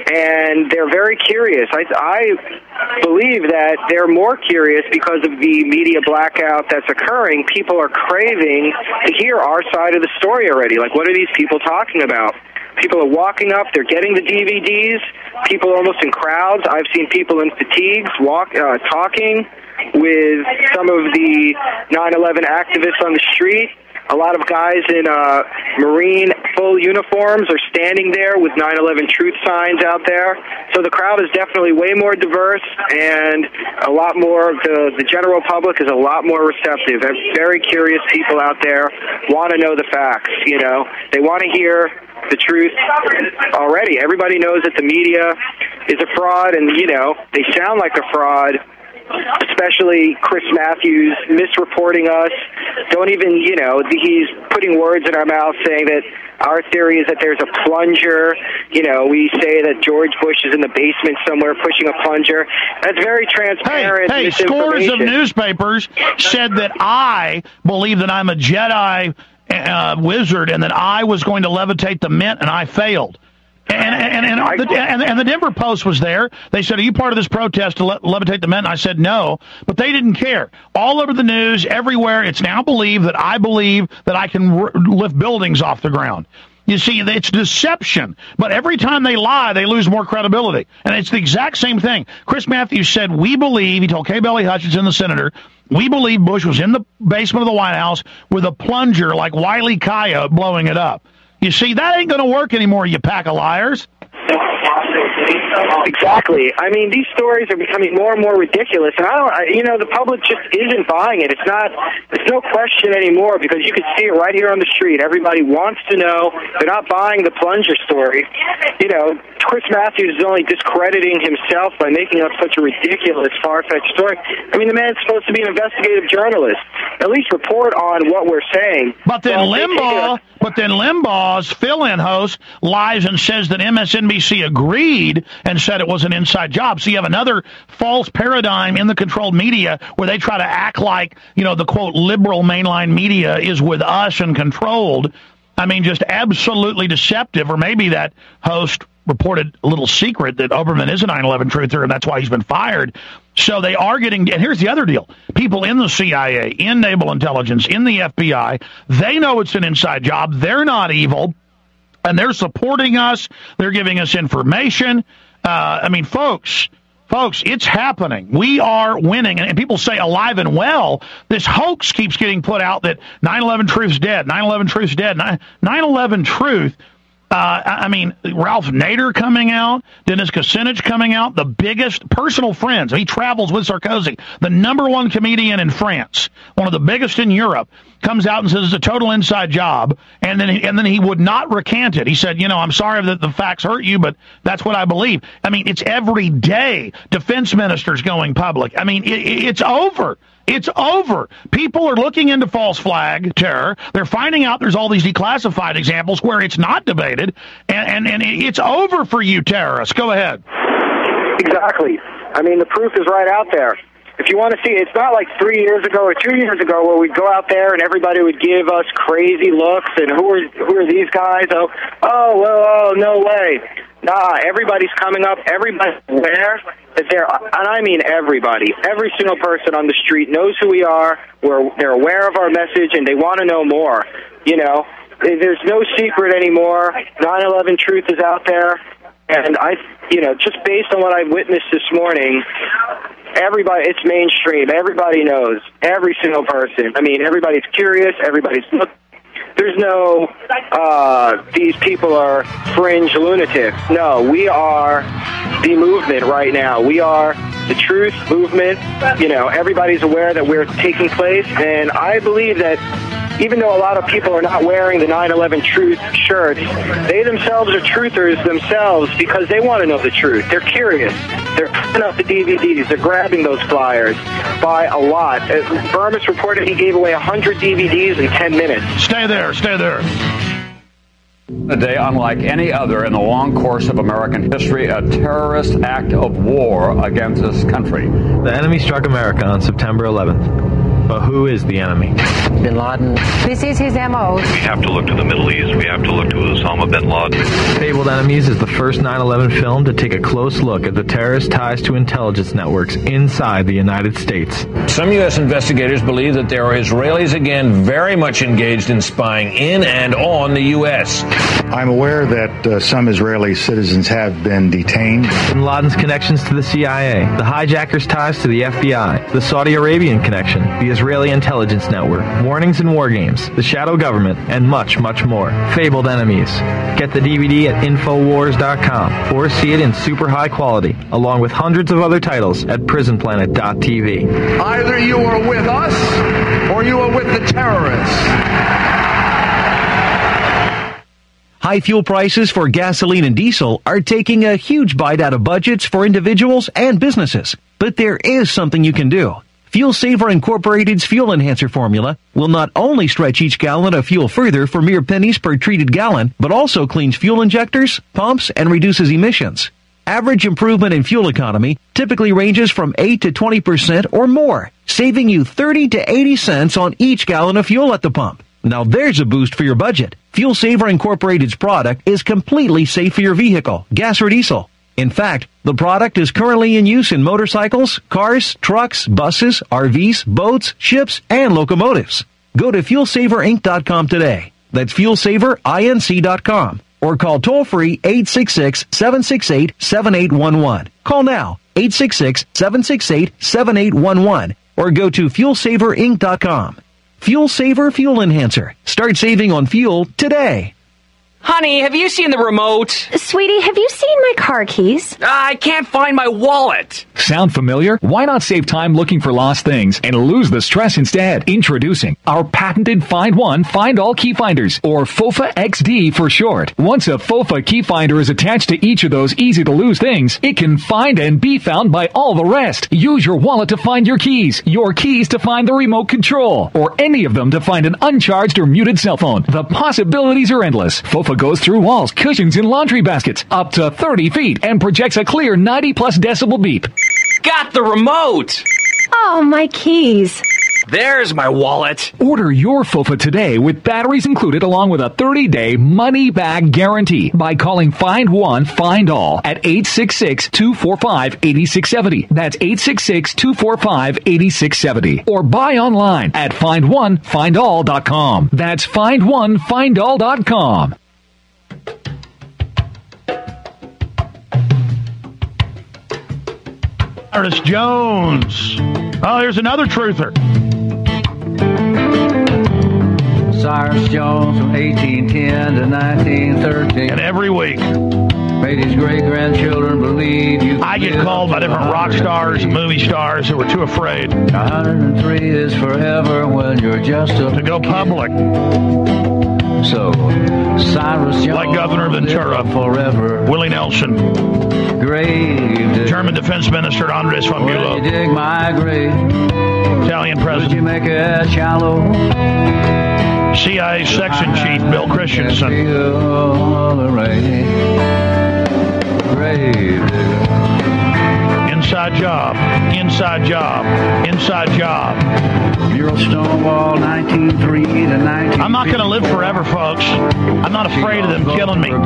and they're very curious. I, I believe that they're more curious because of the media blackout that's occurring. People are craving to hear our side of the story already. Like, what are these people talking about? People are walking up, they're getting the D V Ds, people almost in crowds. I've seen people in fatigues walk, uh, talking with some of the nine eleven activists on the street. A lot of guys in uh, Marine full uniforms are standing there with nine eleven truth signs out there. So the crowd is definitely way more diverse, and a lot more, the, the general public is a lot more receptive. They're very curious people out there, want to know the facts, you know. They want to hear the truth already. Everybody knows that the media is a fraud, and, you know, they sound like a fraud. Especially Chris Matthews misreporting us. Don't even, you know, he's putting words in our mouth saying that our theory is that there's a plunger. You know, we say that George Bush is in the basement somewhere pushing a plunger. That's very transparent. Hey, hey scores of newspapers said that I believe that I'm a Jedi uh, wizard and that I was going to levitate the mint, and I failed. And and and the, and and the Denver Post was there. They said, "Are you part of this protest to le- levitate the mint?" And I said, "No," but they didn't care. All over the news, everywhere, it's now believed that I believe that I can r- lift buildings off the ground. You see, it's deception. But every time they lie, they lose more credibility. And it's the exact same thing. Chris Matthews said, "We believe," he told Kay Bailey Hutchinson, the senator, "we believe Bush was in the basement of the White House with a plunger like Wile E. Coyote blowing it up." You see, that ain't going to work anymore, you pack of liars. Exactly. I mean, these stories are becoming more and more ridiculous, and I don't, I, you know, the public just isn't buying it. It's not, there's no question anymore because you can see it right here on the street. Everybody wants to know. They're not buying the plunger story. You know, Chris Matthews is only discrediting himself by making up such a ridiculous, far-fetched story. I mean, the man's supposed to be an investigative journalist. At least report on what we're saying. But then well, Limbaugh, but then Limbaugh's fill-in host lies and says that M S N B C agreed and said it was an inside job. So you have another false paradigm in the controlled media where they try to act like, you know, the, quote, liberal mainline media is with us and controlled. I mean, just absolutely deceptive. Or maybe that host reported a little secret that Oberman is a nine eleven truther, and that's why he's been fired. So they are getting, and here's the other deal. People in the C I A, in naval intelligence, in the F B I, they know it's an inside job. They're not evil. And they're supporting us. They're giving us information. Uh, I mean, folks, folks, it's happening. We are winning. And people say alive and well. This hoax keeps getting put out that nine eleven Truth's dead. nine eleven Truth's dead. nine eleven Truth. Uh, I mean, Ralph Nader coming out, Dennis Kucinich coming out, the biggest personal friends. He travels with Sarkozy, the number one comedian in France, one of the biggest in Europe, comes out and says it's a total inside job, and then he, and then he would not recant it. He said, you know, I'm sorry that the facts hurt you, but that's what I believe. I mean, it's every day defense ministers going public. I mean, it, it's over. It's over. People are looking into false flag terror. They're finding out there's all these declassified examples where it's not debated, and, and, and it's over for you terrorists. Go ahead. Exactly. I mean, the proof is right out there. If you want to see, it's not like three years ago or two years ago where we'd go out there and everybody would give us crazy looks and who are who are these guys? Oh, oh, well, oh, no way. Nah, everybody's coming up. Everybody's aware that they're, and I mean everybody, every single person on the street knows who we are. We're, they're aware of our message and they want to know more. You know, there's no secret anymore. nine eleven Truth is out there. And I, you know, just based on what I witnessed this morning, everybody, it's mainstream. Everybody knows. Every single person. I mean, everybody's curious. Everybody's look. There's no, uh, these people are fringe lunatics. No, we are the movement right now. We are the truth movement. You know, everybody's aware that we're taking place. And I believe that even though a lot of people are not wearing the nine eleven Truth shirts, they themselves are truthers themselves because they want to know the truth. They're curious. They're picking up the D V Ds. They're grabbing those flyers by a lot. Burmis reported he gave away one hundred D V Ds in ten minutes. Stay there. Stay there. A day unlike any other in the long course of American history, a terrorist act of war against this country. The enemy struck America on September eleventh. But who is the enemy? Bin Laden. This is his M O. We have to look to the Middle East. We have to look to Osama bin Laden. Fabled Enemies is the first nine eleven film to take a close look at the terrorist ties to intelligence networks inside the United States. Some U S investigators believe that there are Israelis again very much engaged in spying in and on the U S. I'm aware that uh, some Israeli citizens have been detained. Bin Laden's connections to the C I A, the hijackers' ties to the F B I, the Saudi Arabian connection, the Israeli intelligence network, warnings and war games, the shadow government, and much, much more. Fabled Enemies. Get the D V D at Infowars dot com or see it in super high quality, along with hundreds of other titles at Prison Planet dot T V. Either you are with us or you are with the terrorists. High fuel prices for gasoline and diesel are taking a huge bite out of budgets for individuals and businesses. But there is something you can do. Fuel Saver Incorporated's Fuel Enhancer formula will not only stretch each gallon of fuel further for mere pennies per treated gallon, but also cleans fuel injectors, pumps, and reduces emissions. Average improvement in fuel economy typically ranges from eight to twenty percent or more, saving you thirty to eighty cents on each gallon of fuel at the pump. Now there's a boost for your budget. Fuel Saver Incorporated's product is completely safe for your vehicle, gas or diesel. In fact, the product is currently in use in motorcycles, cars, trucks, buses, R Vs, boats, ships, and locomotives. Go to fuel saver inc dot com today. That's fuel saver inc dot com. Or call toll-free eight six six, seven six eight, seven eight one one. Call now, eight six six, seven six eight, seven eight one one. Or go to fuel saver inc dot com. Fuel Saver Fuel Enhancer. Start saving on fuel today. Honey, have you seen the remote? Sweetie, have you seen my car keys? Uh, I can't find my wallet. Sound familiar? Why not save time looking for lost things and lose the stress instead? Introducing our patented Find One, Find All Key Finders, or FOFA X D for short. Once a FOFA key finder is attached to each of those easy-to-lose things, it can find and be found by all the rest. Use your wallet to find your keys, your keys to find the remote control, or any of them to find an uncharged or muted cell phone. The possibilities are endless. FOFA goes through walls, cushions, and laundry baskets up to thirty feet and projects a clear ninety plus decibel beep. Got the remote! Oh, my keys. There's my wallet. Order your FOFA today with batteries included along with a thirty day money-back guarantee by calling Find One, Find All at eight six six, two four five, eight six seven zero. That's eight six six, two four five, eight six seven zero. Or buy online at find one find all dot com. That's find one find all dot com. Cyrus Jones. Oh, here's another truther. Cyrus Jones from eighteen ten to nineteen thirteen. And every week, made his great-grandchildren believe you. I get called by different rock stars and movie stars who were too afraid. one hundred three is forever when you're just a to go public. So, Cyrus Jones, like Governor Ventura, forever. Willie Nelson, grave German Defense Minister Andres von Bülow, you dig my grave, Italian President, would you make it shallow? C I A Section Chief Bill Christensen, grave digger. Inside job, inside job, inside job. Mural Stonewall, nineteen oh three to nineteen. I'm not going to live forever, folks. I'm not afraid of them killing me. I'm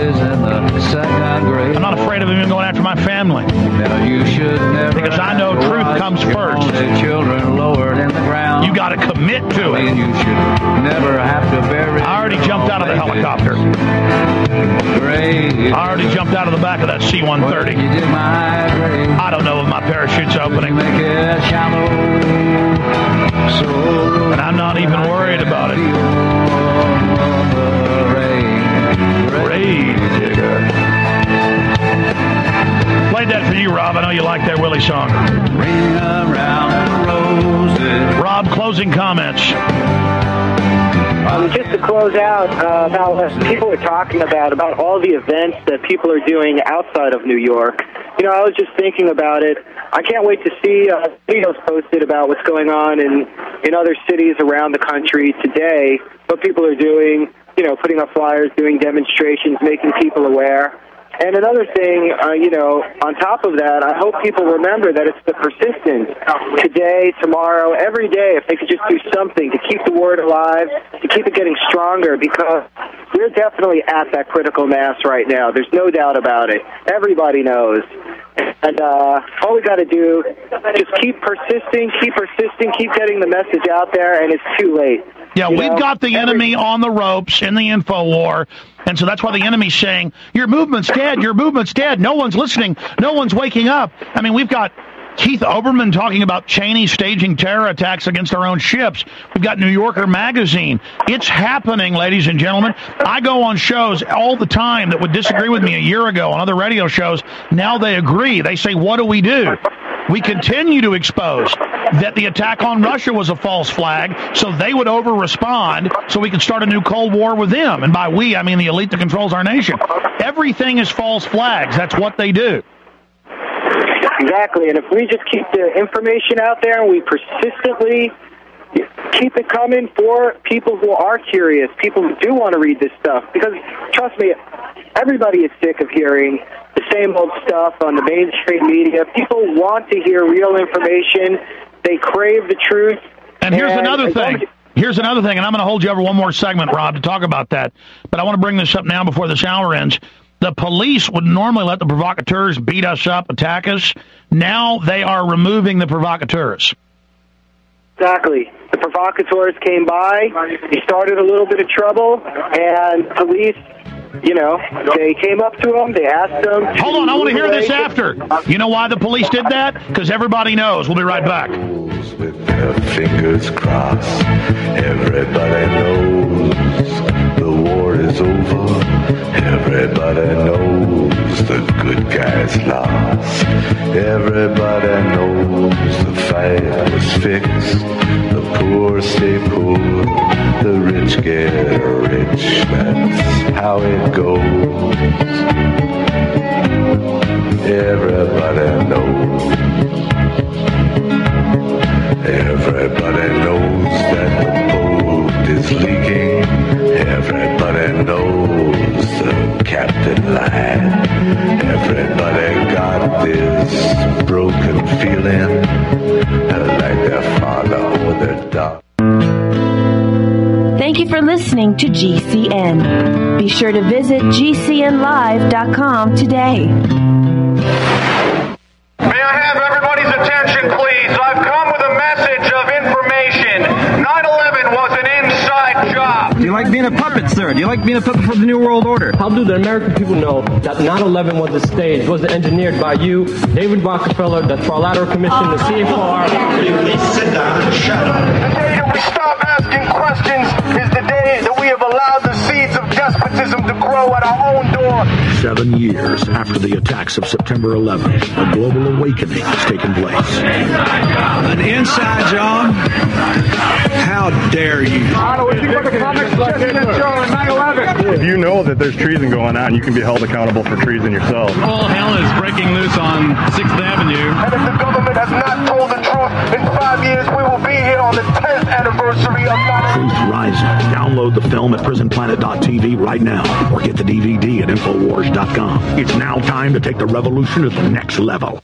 not afraid of them even going after my family. Because I know truth comes first. Children lowered in the ground. You got to commit to it. You should never have to bury. I already jumped out of the helicopter. I already jumped out of the back of that C one thirty. I don't know if my parachute's opening. And I'm not even worried about it. Grave digger. Played that for you, Rob. I know you like that Willie song. Ring around roses. Rob, closing comments. Um, just to close out, uh, about what people are talking about, about all the events that people are doing outside of New York. You know, I was just thinking about it. I can't wait to see uh, videos posted about what's going on in, in other cities around the country today, what people are doing, you know, putting up flyers, doing demonstrations, making people aware. And another thing, uh, you know, on top of that, I hope people remember that it's the persistence today, tomorrow, every day, if they could just do something to keep the word alive, to keep it getting stronger, because we're definitely at that critical mass right now. There's no doubt about it. Everybody knows. And uh, all we got to do, just keep persisting, keep persisting, keep getting the message out there, and it's too late. Yeah, you we've know? got the enemy on the ropes in the info war, and so that's why the enemy's saying, your movement's dead, your movement's dead, no one's listening, no one's waking up. I mean, we've got Keith Olbermann talking about Cheney staging terror attacks against our own ships. We've got New Yorker magazine. It's happening, ladies and gentlemen. I go on shows all the time that would disagree with me a year ago on other radio shows. Now they agree. They say, what do we do? We continue to expose that the attack on Russia was a false flag, so they would over-respond so we could start a new Cold War with them. And by we, I mean the elite that controls our nation. Everything is false flags. That's what they do. Exactly, and if we just keep the information out there and we persistently keep it coming for people who are curious, people who do want to read this stuff, because, trust me, everybody is sick of hearing the same old stuff on the mainstream media. People want to hear real information. They crave the truth. And here's and another thing. Here's another thing, and I'm going to hold you over one more segment, Rob, to talk about that. But I want to bring this up now before this hour ends. The police would normally let the provocateurs beat us up, attack us. Now they are removing the provocateurs. Exactly. The provocateurs came by, they started a little bit of trouble, and police, you know, they came up to them, they asked them... Hold on, I want to hear this after. You know why the police did that? Because everybody knows. We'll be right back. With their fingers crossed, everybody knows the war is over. Everybody knows the good guys lost. Everybody knows the fight was fixed. The poor stay poor, the rich get rich. That's how it goes. Everybody knows. Everybody knows that the boat is leaking. Everybody knows the captain lied. Everybody got this broken feeling like their father or their dog. Thank you for listening to G C N. Be sure to visit G C N live dot com today. May I have everybody's attention, please? I've come with a message of information. nine eleven was an inside job. like being a puppet, sir? Do you like being a puppet for the New World Order? How do the American people know that nine eleven was a stage, was engineered by you, David Rockefeller, the Trilateral Commission, the C F R? Please sit down and shut up. The day that we stop asking questions is the day that we have allowed the seeds of despotism to grow at our own door. Seven years after the attacks of September eleventh, a global awakening has taken place. An inside job? How dare you? If you know that there's treason going on, you can be held accountable for treason yourself. All hell is breaking loose on sixth Avenue. And if the government has not told the truth, in five years we will be here on the tenth anniversary of nine eleven. Truth Rising. Download the film at prison planet dot t v right now, or get the D V D at infowars dot com. It's now time to take the revolution to the next level.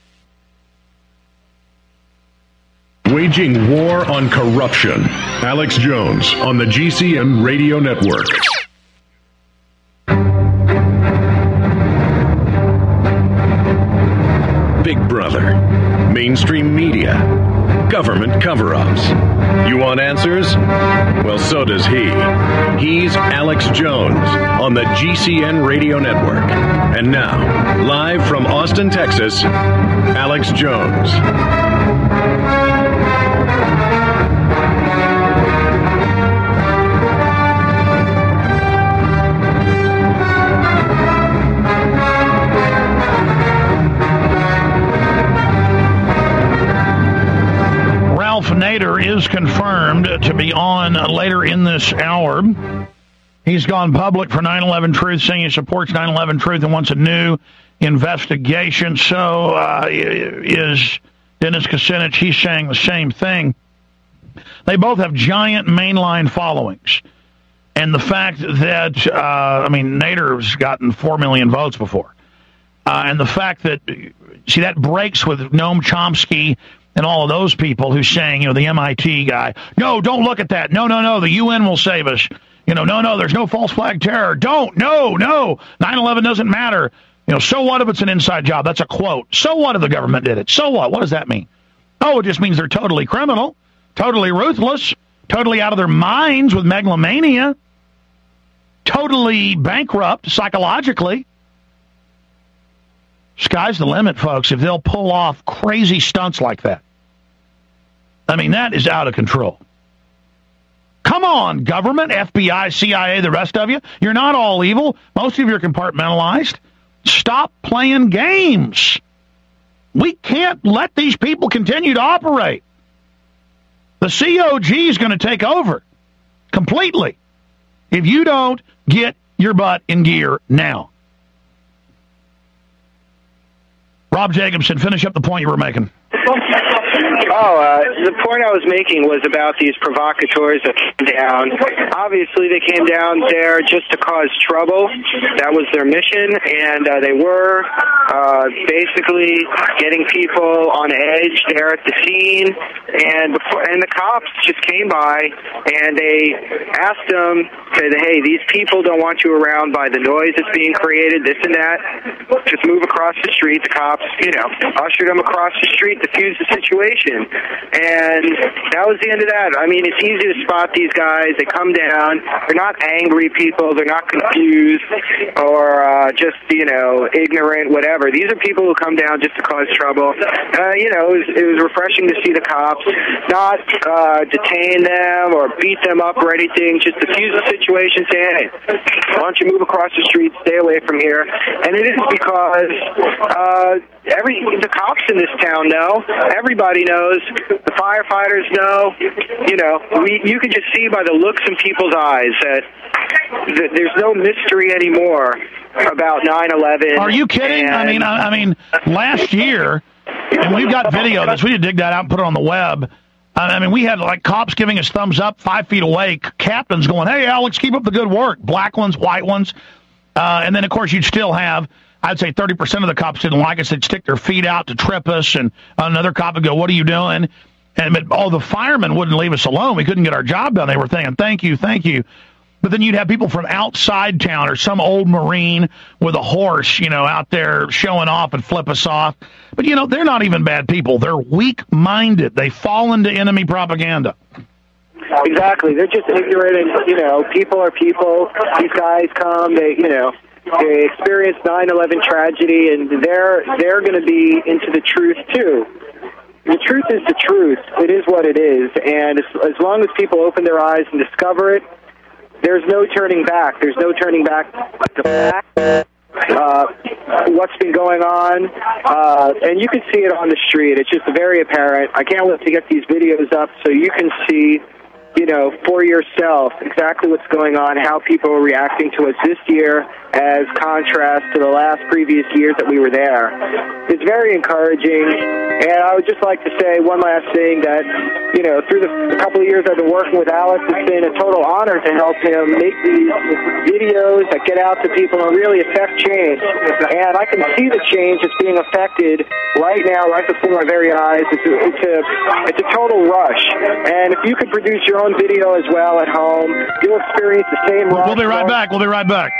Waging war on corruption. Alex Jones on the G C N Radio Network. Big Brother. Mainstream media. Government cover-ups. You want answers? Well, so does he. He's Alex Jones on the G C N Radio Network. And now, live from Austin, Texas, Alex Jones. Ralph Nader is confirmed to be on later in this hour. He's gone public for nine eleven Truth, saying he supports nine eleven Truth and wants a new investigation. So uh, is Dennis Kucinich. He's saying the same thing. They both have giant mainline followings. And the fact that, uh, I mean, Nader's gotten four million votes before. Uh, and the fact that, see, that breaks with Noam Chomsky and all of those people who's saying, you know, the M I T guy, no, don't look at that. No, no, no, the U N will save us. You know, no, no, there's no false flag terror. Don't, no, no, nine eleven doesn't matter. You know, so what if it's an inside job? That's a quote. So what if the government did it? So what? What does that mean? Oh, it just means they're totally criminal, totally ruthless, totally out of their minds with megalomania, totally bankrupt psychologically. Sky's the limit, folks, if they'll pull off crazy stunts like that. I mean, that is out of control. Come on, government, F B I, C I A, the rest of you. You're not all evil. Most of you are compartmentalized. Stop playing games. We can't let these people continue to operate. The C O G is going to take over completely if you don't get your butt in gear now. Rob Jacobson, finish up the point you were making. Oh, uh, the point I was making was about these provocateurs that came down. Obviously, they came down there just to cause trouble. That was their mission, and uh, they were uh, basically getting people on edge there at the scene. And before, and the cops just came by, and they asked them, said, hey, these people don't want you around by the noise that's being created, this and that. Just move across the street. The cops, you know, ushered them across the street, diffused the situation. And that was the end of that. I mean, it's easy to spot these guys. They come down. They're not angry people. They're not confused or uh, just, you know, ignorant, whatever. These are people who come down just to cause trouble. Uh, you know, it was, it was refreshing to see the cops not uh, detain them or beat them up or anything. Just diffuse the situation, say, hey, why don't you move across the street, stay away from here. And it is because uh, every the cops in this town know. Everybody knows. The firefighters know. You know, we, you can just see by the looks in people's eyes that, that there's no mystery anymore about nine eleven. Are you kidding? I mean, I, I mean, last year, and we've got video of this. We need to dig that out and put it on the web. I mean, we had like cops giving us thumbs up five feet away, captains going, hey, Alex, keep up the good work. Black ones, white ones. Uh, and then, of course, you'd still have, I'd say thirty percent of the cops didn't like us. They'd stick their feet out to trip us, and another cop would go, what are you doing? And but, oh, the firemen wouldn't leave us alone. We couldn't get our job done. They were thinking, thank you, thank you. But then you'd have people from outside town or some old Marine with a horse, you know, out there showing off and flip us off. But, you know, they're not even bad people. They're weak-minded. They fall into enemy propaganda. Exactly. They're just ignorant, and, you know, people are people. These guys come, they, you know, they experience nine eleven tragedy, and they're they're going to be into the truth, too. The truth is the truth. It is what it is, and as, as long as people open their eyes and discover it, there's no turning back. There's no turning back to fact. Uh, what's been going on, uh, and you can see it on the street. It's just very apparent. I can't wait to get these videos up so you can see, you know, for yourself exactly what's going on, how people are reacting to us this year as contrast to the last previous years that we were there. It's very encouraging, and I would just like to say one last thing that, you know, through the couple of years I've been working with Alex, it's been a total honor to help him make these videos that get out to people and really affect change. And I can see the change that's being affected right now, right before my very eyes. It's a, it's a, it's a total rush. And if you could produce your own video as well at home, you'll experience the same rush. We'll be right back. We'll be right back.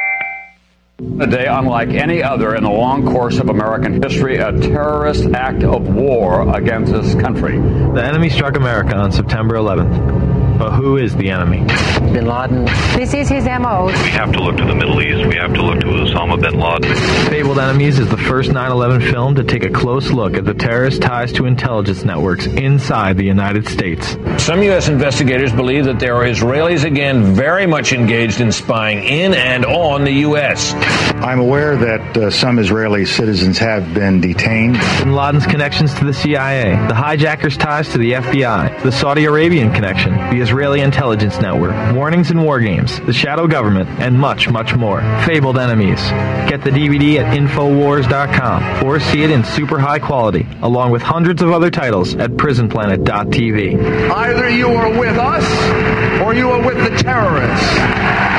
A day unlike any other in the long course of American history, a terrorist act of war against this country. The enemy struck America on September eleventh. But who is the enemy? Bin Laden. This is his M O. We have to look to the Middle East. We have to look to Osama bin Laden. Fabled Enemies is the first nine eleven film to take a close look at the terrorist ties to intelligence networks inside the United States. Some U S investigators believe that there are Israelis again very much engaged in spying in and on the U S. I'm aware that uh, some Israeli citizens have been detained. Bin Laden's connections to the C I A, the hijackers' ties to the F B I, the Saudi Arabian connection, the Israeli intelligence network, warnings and war games, the shadow government, and much, much more. Fabled Enemies. Get the D V D at Infowars dot com or see it in super high quality, along with hundreds of other titles at Prison Planet dot T V. Either you are with us or you are with the terrorists.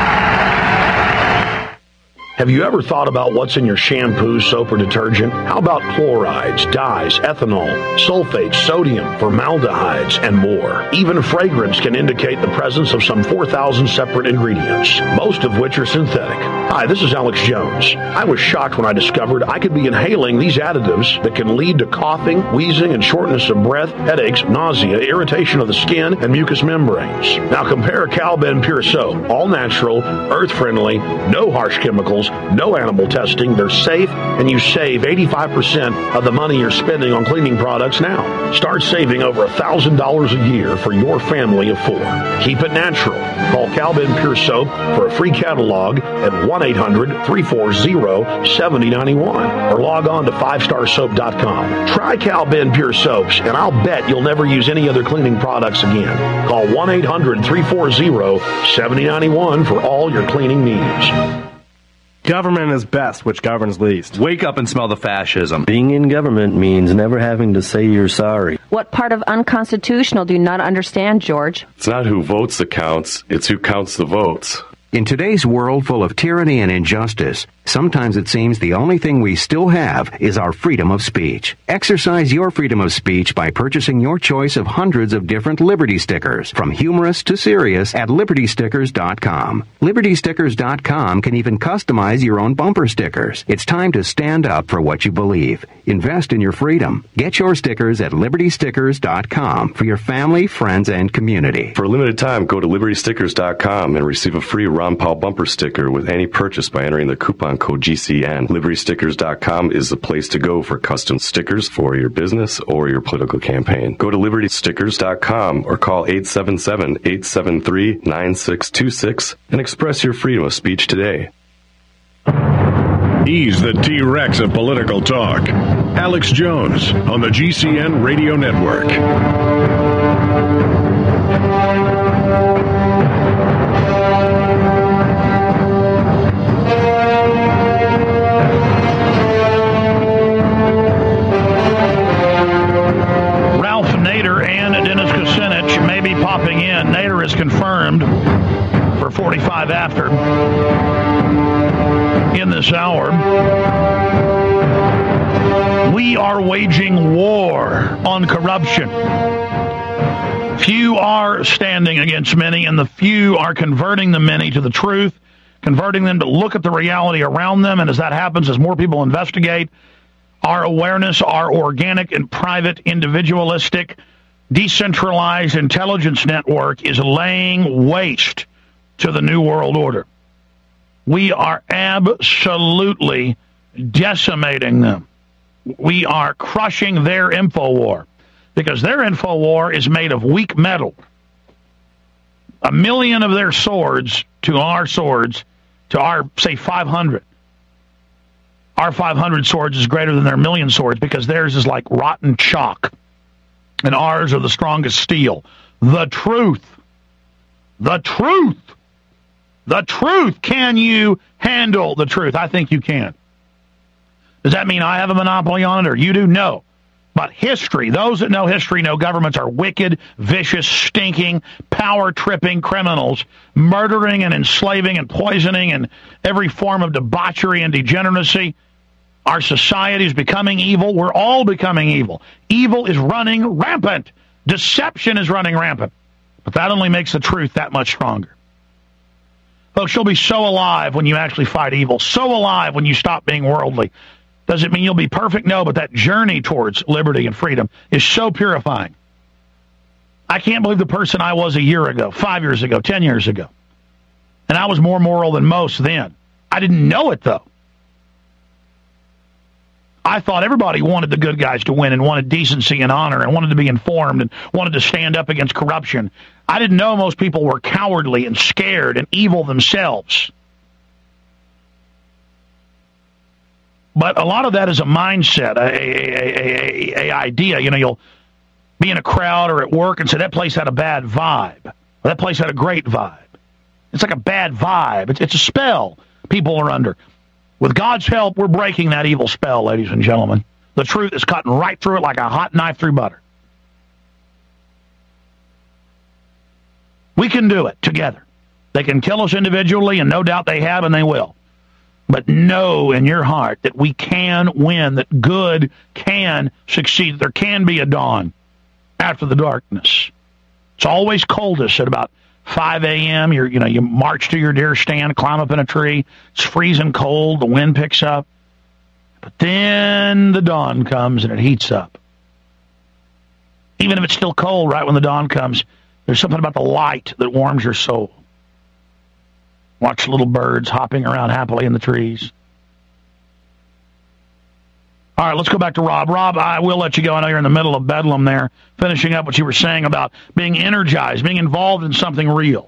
Have you ever thought about what's in your shampoo, soap, or detergent? How about chlorides, dyes, ethanol, sulfates, sodium, formaldehydes, and more? Even fragrance can indicate the presence of some four thousand separate ingredients, most of which are synthetic. Hi, this is Alex Jones. I was shocked when I discovered I could be inhaling these additives that can lead to coughing, wheezing, and shortness of breath, headaches, nausea, irritation of the skin, and mucous membranes. Now compare Cal-Ben Pure Soap, all natural, earth-friendly, no harsh chemicals, no animal testing. They're safe, and you save eighty-five percent of the money you're spending on cleaning products now. Start saving over one thousand dollars a year for your family of four. Keep it natural. Call Cal-Ben Pure Soap for a free catalog at one eight hundred, three four zero, seven zero nine one or log on to five star soap dot com. Try Cal-Ben Pure Soaps, and I'll bet you'll never use any other cleaning products again. Call one eight hundred, three four zero, seven zero nine one for all your cleaning needs. Government is best, which governs least. Wake up and smell the fascism. Being in government means never having to say you're sorry. What part of unconstitutional do you not understand, George? It's not who votes that counts, it's who counts the votes. In today's world full of tyranny and injustice, sometimes it seems the only thing we still have is our freedom of speech. Exercise your freedom of speech by purchasing your choice of hundreds of different Liberty stickers, from humorous to serious, at Liberty Stickers dot com. Liberty Stickers dot com can even customize your own bumper stickers. It's time to stand up for what you believe. Invest in your freedom. Get your stickers at Liberty Stickers dot com for your family, friends, and community. For a limited time, go to Liberty Stickers dot com and receive a free Ron Paul bumper sticker with any purchase by entering the coupon code G C N. Liberty Stickers dot com is the place to go for custom stickers for your business or your political campaign. Go to Liberty Stickers dot com or call eight seven seven, eight seven three, nine six two six and express your freedom of speech today. He's the T-Rex of political talk. Alex Jones on the G C N Radio Network. Ralph Nader and Dennis Kucinich may be popping in. Nader is confirmed for forty-five after in this hour. We are waging war on corruption. Few are standing against many, and the few are converting the many to the truth, converting them to look at the reality around them. And as that happens, as more people investigate, our awareness, our organic and private, individualistic, decentralized intelligence network is laying waste to the New World Order. We are absolutely decimating them. We are crushing their info war because their info war is made of weak metal. A million of their swords to our swords, to our, say, five hundred. Our five hundred swords is greater than their million swords because theirs is like rotten chalk. And ours are the strongest steel. The truth. The truth. The truth. Can you handle the truth? I think you can. Does that mean I have a monopoly on it or you do? No. But history, those that know history know governments are wicked, vicious, stinking, power-tripping criminals, murdering and enslaving and poisoning and every form of debauchery and degeneracy. Our society is becoming evil. We're all becoming evil. Evil is running rampant. Deception is running rampant. But that only makes the truth that much stronger. Folks, you'll be so alive when you actually fight evil, so alive when you stop being worldly. Does it mean you'll be perfect? No, but that journey towards liberty and freedom is so purifying. I can't believe the person I was a year ago, five years ago, ten years ago. And I was more moral than most then. I didn't know it, though. I thought everybody wanted the good guys to win and wanted decency and honor and wanted to be informed and wanted to stand up against corruption. I didn't know most people were cowardly and scared and evil themselves. But a lot of that is a mindset, a, a, a, a, a idea. You know, you'll be in a crowd or at work and say, that place had a bad vibe. Or, that place had a great vibe. It's like a bad vibe. It's, it's a spell people are under. With God's help, we're breaking that evil spell, ladies and gentlemen. The truth is cutting right through it like a hot knife through butter. We can do it together. They can kill us individually, and no doubt they have, and they will. But know in your heart that we can win, that good can succeed. There can be a dawn after the darkness. It's always coldest at about five a.m. You're, you know, you march to your deer stand, climb up in a tree. It's freezing cold. The wind picks up. But then the dawn comes and it heats up. Even if it's still cold right when the dawn comes, there's something about the light that warms your soul. Watch little birds hopping around happily in the trees. All right, let's go back to Rob. Rob, I will let you go. I know you're in the middle of Bedlam there, finishing up what you were saying about being energized, being involved in something real.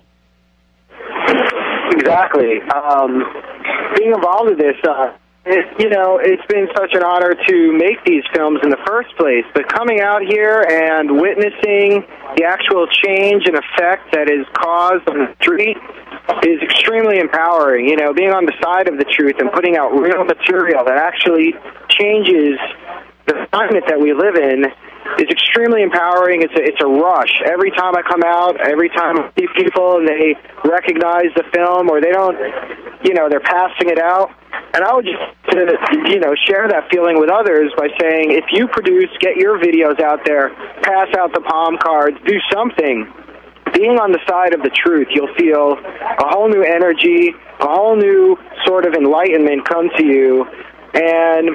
Exactly. Um, being involved in this, uh, it, you know, it's been such an honor to make these films in the first place, but coming out here and witnessing the actual change and effect that is caused on the street is extremely empowering. You know, being on the side of the truth and putting out real material that actually changes the climate that we live in is extremely empowering. It's a, it's a rush. Every time I come out, every time I see people and they recognize the film or they don't, you know, they're passing it out. And I would just, you know, share that feeling with others by saying, if you produce, get your videos out there, pass out the palm cards, do something. Being on the side of the truth, you'll feel a whole new energy, a whole new sort of enlightenment come to you. And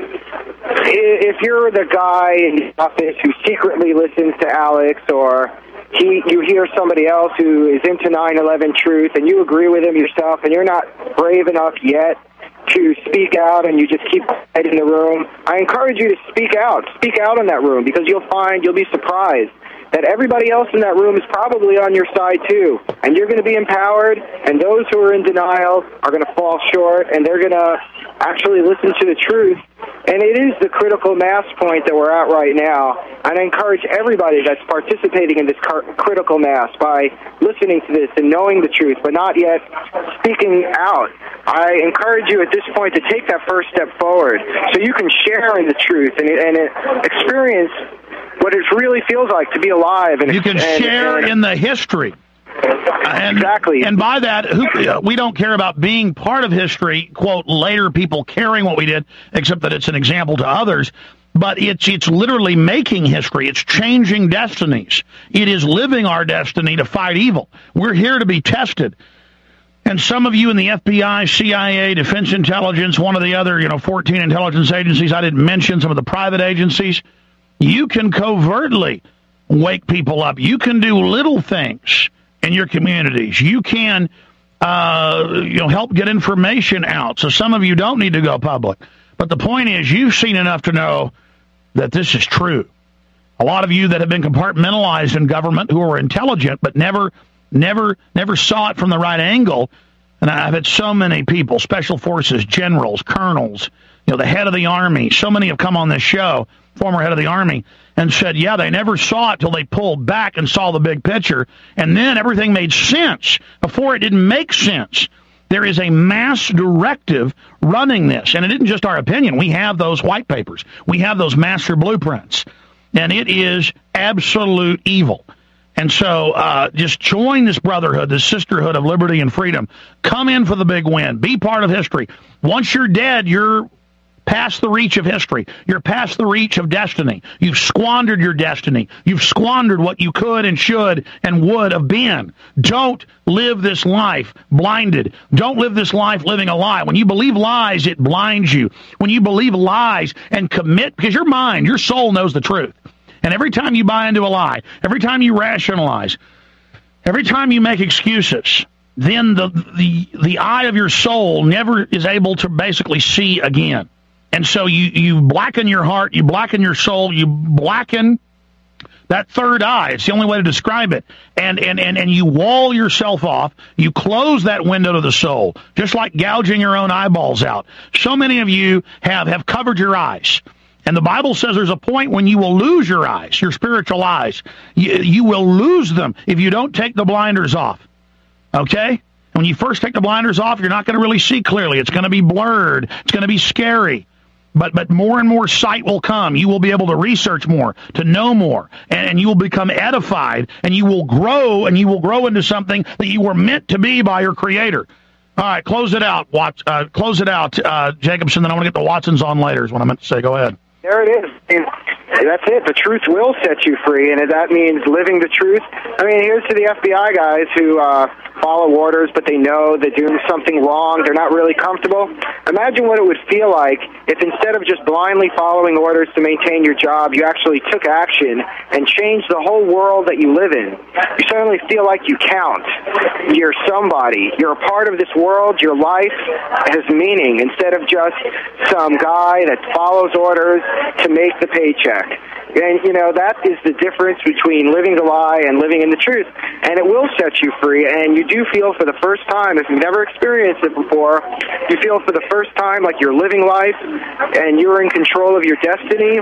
if you're the guy in the office who secretly listens to Alex, or he, you hear somebody else who is into nine eleven truth, and you agree with him yourself, and you're not brave enough yet to speak out, and you just keep quiet in the room, I encourage you to speak out. Speak out in that room, because you'll find, you'll be surprised that everybody else in that room is probably on your side too. And you're going to be empowered, and those who are in denial are going to fall short, and they're going to actually listen to the truth. And it is the critical mass point that we're at right now. And I encourage everybody that's participating in this car- critical mass by listening to this and knowing the truth, but not yet speaking out. I encourage you at this point to take that first step forward so you can share in the truth and, and experience what it really feels like to be alive. And you can and, share and, in the history. And, exactly. And by that, who, we don't care about being part of history, quote, later people caring what we did, except that it's an example to others. But it's it's literally making history. It's changing destinies. It is living our destiny to fight evil. We're here to be tested. And some of you in the F B I, C I A, Defense Intelligence, one of the other, you know, fourteen intelligence agencies, I didn't mention some of the private agencies, you can covertly wake people up. You can do little things in your communities. You can uh, you know, help get information out. So some of you don't need to go public. But the point is, you've seen enough to know that this is true. A lot of you that have been compartmentalized in government, who are intelligent but never, never, never saw it from the right angle. And I've had so many people, special forces, generals, colonels, you know, the head of the Army. So many have come on this show, former head of the Army, and said, yeah, they never saw it till they pulled back and saw the big picture. And then everything made sense. Before, it didn't make sense. There is a mass directive running this. And it isn't just our opinion. We have those white papers. We have those master blueprints. And it is absolute evil. And so uh, just join this brotherhood, this sisterhood of liberty and freedom. Come in for the big win. Be part of history. Once you're dead, you're past the reach of history. You're past the reach of destiny. You've squandered your destiny. You've squandered what you could and should and would have been. Don't live this life blinded. Don't live this life living a lie. When you believe lies, it blinds you. When you believe lies and commit, because your mind, your soul knows the truth. And every time you buy into a lie, every time you rationalize, every time you make excuses, then the the the eye of your soul never is able to basically see again. And so you, you blacken your heart, you blacken your soul, you blacken that third eye. It's the only way to describe it. And, and, and, and you wall yourself off. You close that window to the soul, just like gouging your own eyeballs out. So many of you have, have covered your eyes. And the Bible says there's a point when you will lose your eyes, your spiritual eyes. You, you will lose them if you don't take the blinders off. Okay? When you first take the blinders off, you're not going to really see clearly. It's going to be blurred. It's going to be scary. But but more and more sight will come. You will be able to research more, to know more, and, and you will become edified, and you will grow, and you will grow into something that you were meant to be by your Creator. All right, close it out, Watts, uh, close it out, uh, Jacobson, then I want to get the Watsons on later is what I meant to say. Go ahead. There it is. And that's it. The truth will set you free, and that means living the truth. I mean, here's to the F B I guys who uh, follow orders, but they know they're doing something wrong. They're not really comfortable. Imagine what it would feel like if instead of just blindly following orders to maintain your job, you actually took action and changed the whole world that you live in. You suddenly feel like you count. You're somebody. You're a part of this world. Your life has meaning instead of just some guy that follows orders to make the paycheck. And, you know, that is the difference between living the lie and living in the truth. And it will set you free. And you do feel for the first time, if you've never experienced it before, you feel for the first time like you're living life and you're in control of your destiny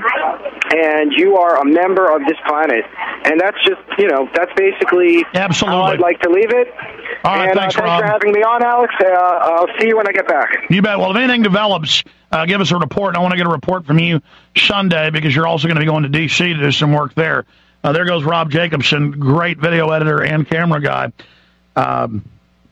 and you are a member of this planet. And that's just, you know, that's basically Absolutely. how I'd like to leave it. All right, and thanks, uh, thanks Rob. for having me on, Alex. Uh, I'll see you when I get back. You bet. Well, if anything develops, uh, give us a report. And I want to get a report from you Sunday because you're also going to be going to D C to do some work there. Uh, there goes Rob Jacobson, great video editor and camera guy. Um,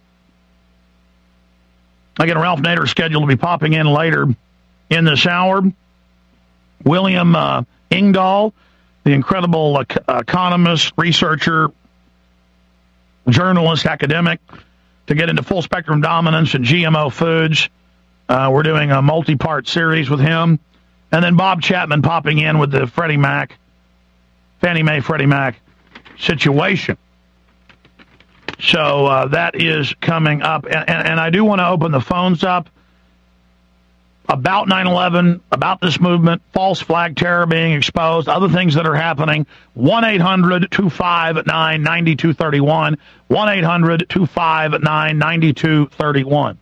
again, Ralph Nader is scheduled to be popping in later in this hour. William uh, Engdahl, the incredible uh, economist, researcher, journalist, academic, to get into full spectrum dominance and G M O foods. Uh, we're doing a multi-part series with him. And then Bob Chapman popping in with the Freddie Mac, Fannie Mae Freddie Mac situation. So uh, that is coming up. And, and, and I do want to open the phones up about nine eleven, about this movement, false flag terror being exposed, other things that are happening. one eight hundred two five nine nine two three one. one eight hundred two five nine nine two three one.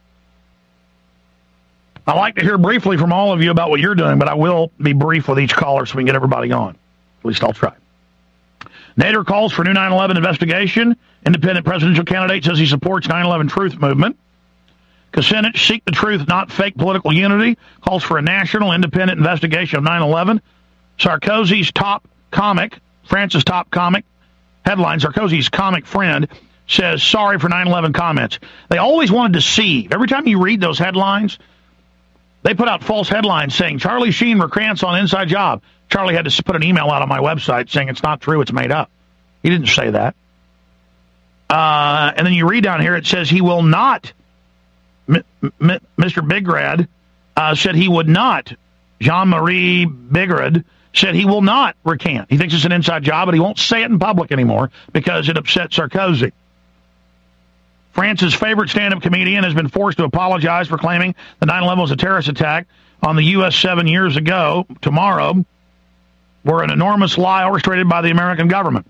I'd like to hear briefly from all of you about what you're doing, but I will be brief with each caller so we can get everybody on. At least I'll try. Nader calls for new nine eleven investigation. Independent presidential candidate says he supports nine eleven truth movement. Kucinich, seek the truth, not fake political unity, calls for a national independent investigation of nine eleven. Sarkozy's top comic, France's top comic, headline, Sarkozy's comic friend, says sorry for nine eleven comments. They always want to deceive. Every time you read those headlines, they put out false headlines saying Charlie Sheen recants on Inside Job. Charlie had to put an email out on my website saying it's not true, it's made up. He didn't say that. Uh, and then you read down here, it says he will not, M- M- Mister Bigrad uh, said he would not, Jean-Marie Bigrad said he will not recant. He thinks it's an inside job, but he won't say it in public anymore because it upsets Sarkozy. France's favorite stand-up comedian has been forced to apologize for claiming the nine eleven was a terrorist attack on the U S seven years ago. Tomorrow were an enormous lie orchestrated by the American government.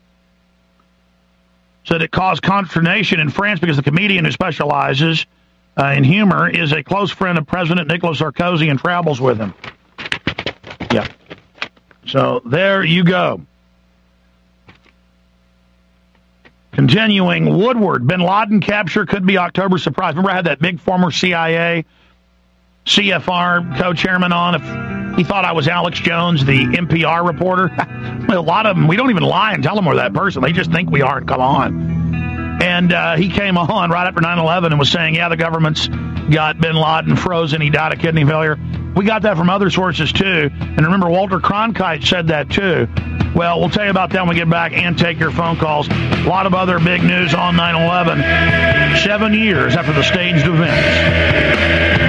Said it caused consternation in France because the comedian who specializes uh, in humor is a close friend of President Nicolas Sarkozy and travels with him. Yeah. So there you go. Continuing, Woodward, bin Laden capture could be October surprise. Remember I had that big former C I A, C F R co-chairman on? If he thought I was Alex Jones, the N P R reporter. A lot of them, we don't even lie and tell them we're that person. They just think we are and come on. And uh, he came on right after nine eleven and was saying, yeah, the government's got bin Laden frozen. He died of kidney failure. We got that from other sources, too. And remember, Walter Cronkite said that, too. Well, we'll tell you about that when we get back and take your phone calls. A lot of other big news on nine eleven, seven years after the staged events.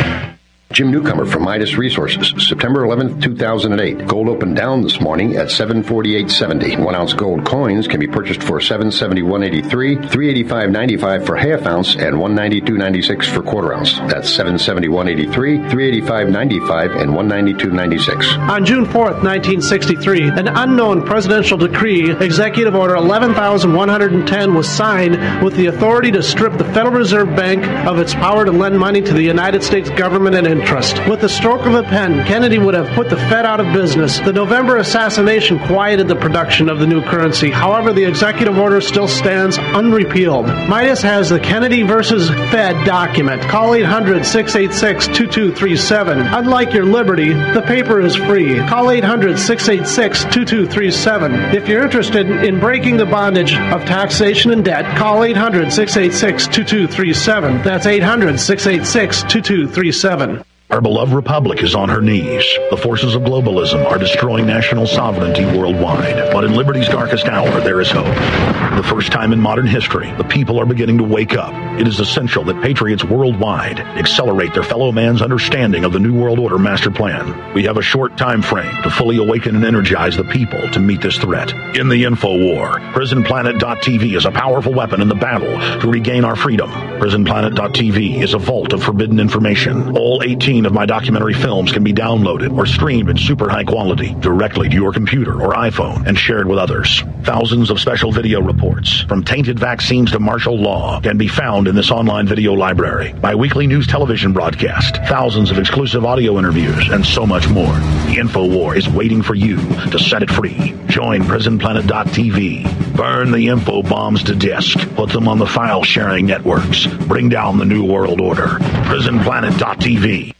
Jim Newcomer from Midas Resources, September eleventh, two thousand eight. Gold opened down this morning at seven forty-eight seventy. One ounce gold coins can be purchased for seven seventy-one eighty-three, three eighty-five ninety-five for half ounce, and one ninety-two ninety-six for quarter ounce. That's seven seventy-one eighty-three, three eighty-five ninety-five, and one ninety-two ninety-six. On June fourth, nineteen sixty-three, an unknown presidential decree, Executive Order eleven thousand one hundred ten, was signed with the authority to strip the Federal Reserve Bank of its power to lend money to the United States government and interest. With the stroke of a pen, Kennedy would have put the Fed out of business. The November assassination quieted the production of the new currency. However, the executive order still stands unrepealed. Midas has the Kennedy versus Fed document. Call eight hundred, six eight six, two two three seven. Unlike your Liberty, the paper is free. Call eight hundred, six eight six, two two three seven. If you're interested in breaking the bondage of taxation and debt, call eight hundred, six eight six, two two three seven. That's eight hundred, six eight six, two two three seven. Our beloved republic is on her knees. The forces of globalism are destroying national sovereignty worldwide. But in liberty's darkest hour, there is hope. For the first time in modern history, the people are beginning to wake up. It is essential that patriots worldwide accelerate their fellow man's understanding of the New World Order master plan. We have a short time frame to fully awaken and energize the people to meet this threat. In the info war, prison planet dot t v is a powerful weapon in the battle to regain our freedom. prison planet dot t v is a vault of forbidden information. All eighteen of my documentary films can be downloaded or streamed in super high quality directly to your computer or iPhone and shared with others. Thousands of special video reports, from tainted vaccines to martial law, can be found in this online video library. My weekly news television broadcast, thousands of exclusive audio interviews, and so much more. The InfoWar is waiting for you to set it free. Join prison planet dot t v. Burn the info bombs to disk. Put them on the file sharing networks. Bring down the New World Order. prison planet dot t v.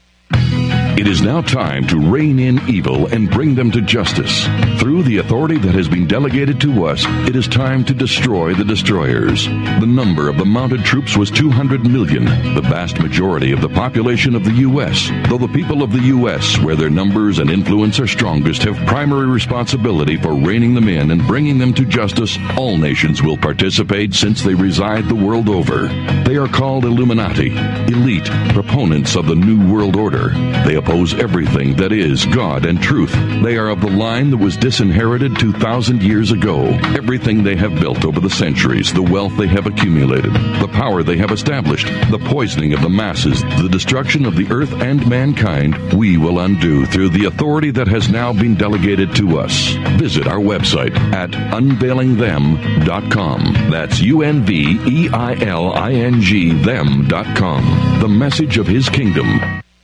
It is now time to rein in evil and bring them to justice. Through the authority that has been delegated to us, it is time to destroy the destroyers. The number of the mounted troops was two hundred million, the vast majority of the population of the U S Though the people of the U S, where their numbers and influence are strongest, have primary responsibility for reining them in and bringing them to justice, all nations will participate since they reside the world over. They are called Illuminati, elite proponents of the New World Order. They oppose everything that is God and truth. They are of the line that was disinherited two thousand years ago. Everything they have built over the centuries, the wealth they have accumulated, the power they have established, the poisoning of the masses, the destruction of the earth and mankind, we will undo through the authority that has now been delegated to us. Visit our website at unveiling them dot com. That's U N V E I L I N G them dot com. The message of His kingdom.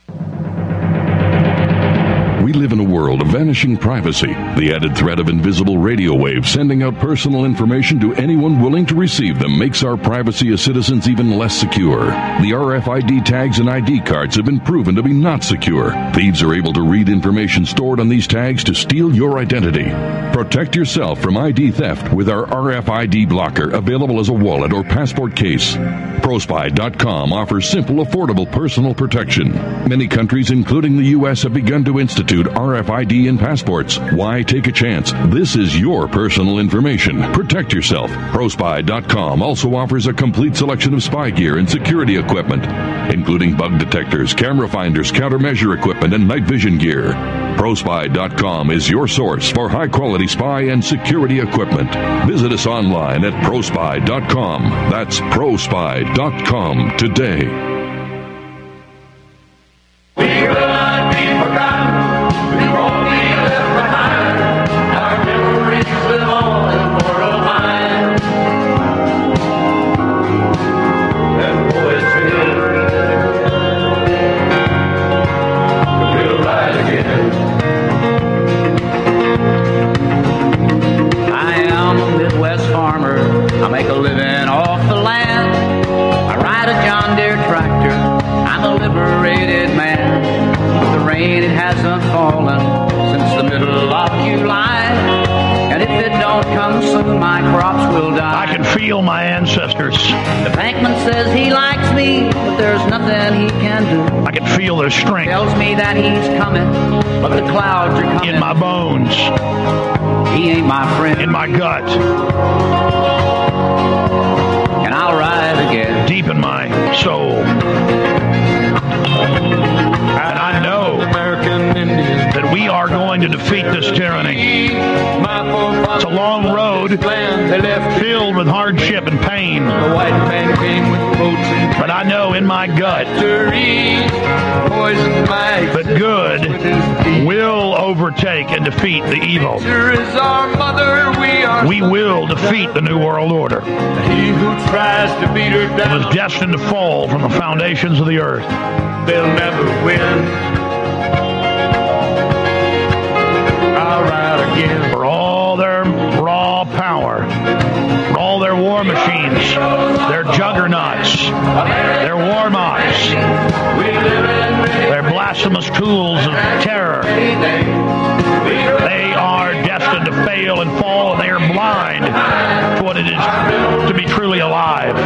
We live in a world of vanishing privacy, the added threat of invisible radio waves sending out personal information to anyone willing to receive them makes our privacy as citizens even less secure. The R F I D tags and I D cards have been proven to be not secure. Thieves are able to read information stored on these tags to steal your identity. Protect yourself from I D theft with our R F I D blocker, available as a wallet or passport case. ProSpy dot com offers simple, affordable personal protection. Many countries, including the U S, have begun to institute R F I D in passports. Why take a chance? This is your personal information. Protect yourself. ProSpy dot com also offers a complete selection of spy gear and security equipment, including bug detectors, camera finders, countermeasure equipment, and night vision gear. ProSpy dot com is your source for high-quality spy and security equipment. Visit us online at ProSpy dot com. That's ProSpy dot com today. We will not be forgotten. We won't be left behind. Our memories live on in mortal mind. And boys will rise again. I am a Midwest farmer. I make a living off the land. I ride a John Deere tractor. I'm a liberated man. The rain, it hasn't fallen since the middle of July. And if it don't come soon, my crops will die. I can feel my ancestors. The bankman says he likes me, but there's nothing he can do. I can feel their strength. Tells me that he's coming, but the clouds are coming. In my bones. He ain't my friend. In my gut. And I'll rise again. Deep in my soul. And I know that we are going to defeat this tyranny. It's a long road filled with hardship and pain. But I know in my gut that good will overtake and defeat the evil. We will defeat the New World Order. He who tries to beat her It down was destined to fall from the foundations of the earth. they'll never win. I'll ride again. For all their raw power, for all their war machines, their juggernauts, their warmots, their blasphemous tools of terror, they are destined to fail and fall, and they are blind to what it is to be truly alive.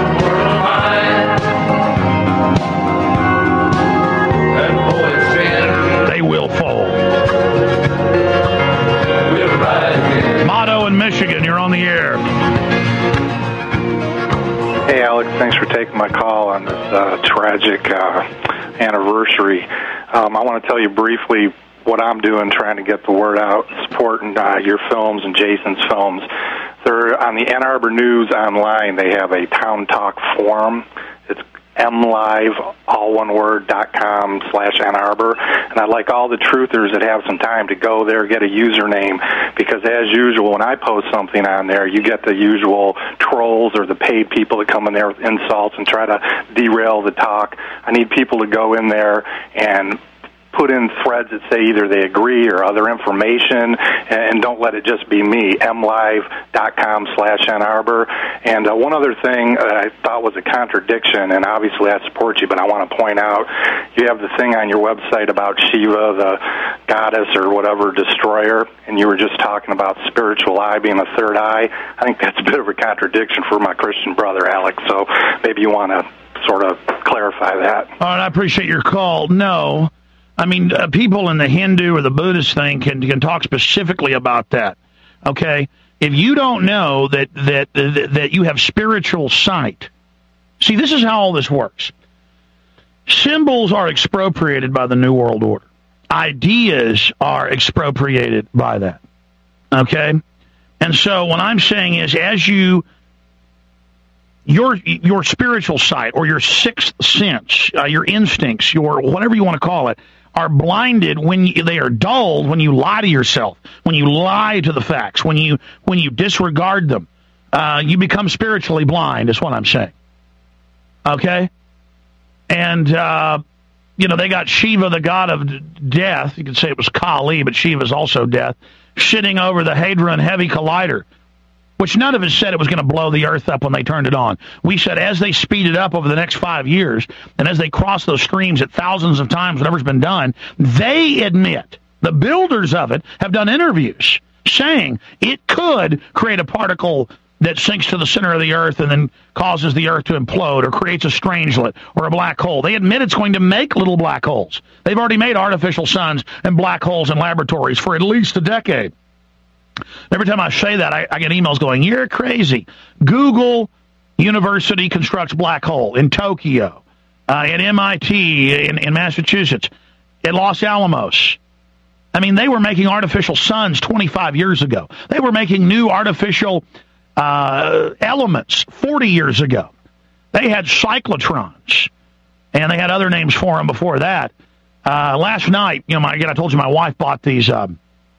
They will fall. Motto in Michigan, you're on the air. Hey, Alex, thanks for taking my call on this uh, tragic uh, anniversary. Um, I want to tell you briefly what I'm doing, trying to get the word out, supporting uh, your films and Jason's films. They're on the Ann Arbor News online. They have a Town Talk forum. It's mlive, all one word, dot com slash Ann Arbor. And I'd like all the truthers that have some time to go there, get a username, because as usual, when I post something on there, you get the usual trolls or the paid people that come in there with insults and try to derail the talk. I need people to go in there and put in threads that say either they agree or other information, and don't let it just be me, mlive dot com slash Ann Arbor. And uh, one other thing uh, I thought was a contradiction, and obviously I support you, but I want to point out, you have the thing on your website about Shiva, the goddess or whatever, destroyer, and you were just talking about spiritual eye being a third eye. I think that's a bit of a contradiction for my Christian brother, Alex, so maybe you want to sort of clarify that. All right, I appreciate your call. No. I mean, uh, people in the Hindu or the Buddhist thing can can talk specifically about that. Okay, if you don't know that that that, that you have spiritual sight, see, this is how all this works. Symbols are expropriated by the New World Order. Ideas are expropriated by that. Okay, and so what I'm saying is, as you your your spiritual sight or your sixth sense, uh, your instincts, your whatever you want to call it, are blinded when you, they are dulled when you lie to yourself, when you lie to the facts, when you when you disregard them. Uh, you become spiritually blind, is what I'm saying. Okay? And, uh, you know, they got Shiva, the god of death. You could say it was Kali, but Shiva's also death, shitting over the Hadron Heavy Collider, which none of us said it was going to blow the Earth up when they turned it on. We said as they speed it up over the next five years, and as they cross those streams at thousands of times, whatever's been done, they admit, the builders of it have done interviews saying it could create a particle that sinks to the center of the Earth and then causes the Earth to implode or creates a strangelet or a black hole. They admit it's going to make little black holes. They've already made artificial suns and black holes in laboratories for at least a decade. Every time I say that, I, I get emails going, you're crazy. Google University constructs black hole in Tokyo, uh, at M I T, in, in Massachusetts, at Los Alamos. I mean, they were making artificial suns twenty-five years ago. They were making new artificial uh, elements forty years ago. They had cyclotrons, and they had other names for them before that. Uh, last night, you know, my, again, I told you my wife bought these um,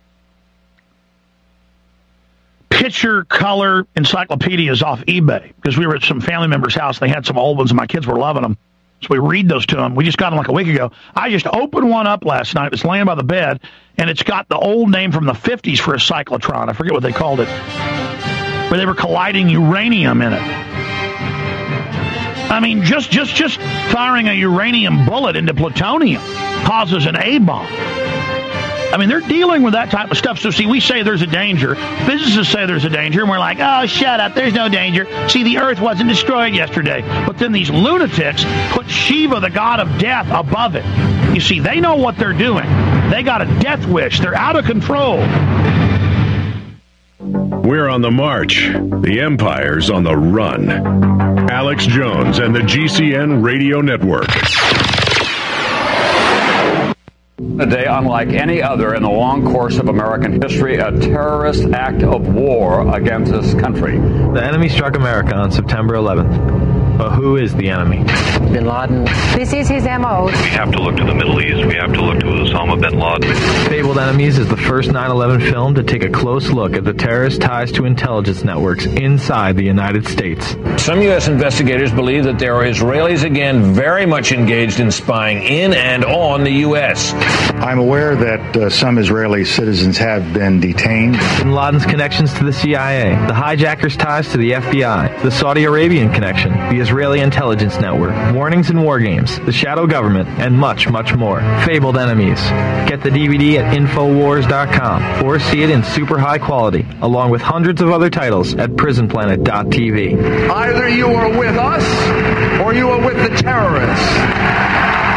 picture color encyclopedias off eBay because we were at some family member's house. They had some old ones, and my kids were loving them. So we read those to them. We just got them like a week ago. I just opened one up last night. It was laying by the bed, and it's got the old name from the fifties for a cyclotron. I forget what they called it, where they were colliding uranium in it. I mean, just just just firing a uranium bullet into plutonium causes an A-bomb. I mean, they're dealing with that type of stuff. So, see, we say there's a danger. Physicists say there's a danger, and we're like, oh, shut up, there's no danger. See, the Earth wasn't destroyed yesterday. But then these lunatics put Shiva, the god of death, above it. You see, they know what they're doing. They got a death wish. They're out of control. We're on the march. The Empire's on the run. Alex Jones and the G C N Radio Network. A day unlike any other in the long course of American history, a terrorist act of war against this country. The enemy struck America on September eleventh. But who is the enemy? Bin Laden. This is his M O. We have to look to the Middle East. We have to look to Osama bin Laden. Fabled Enemies is the first nine eleven film to take a close look at the terrorist ties to intelligence networks inside the United States. Some U S investigators believe that there are Israelis again very much engaged in spying in and on the U S. I'm aware that uh, some Israeli citizens have been detained. Bin Laden's connections to the C I A, the hijackers' ties to the F B I, the Saudi Arabian connection, the Israeli intelligence network, warnings and war games, the shadow government, and much, much more. Fabled Enemies. Get the D V D at Infowars dot com or see it in super high quality, along with hundreds of other titles at Prison Planet dot T V. Either you are with us or you are with the terrorists.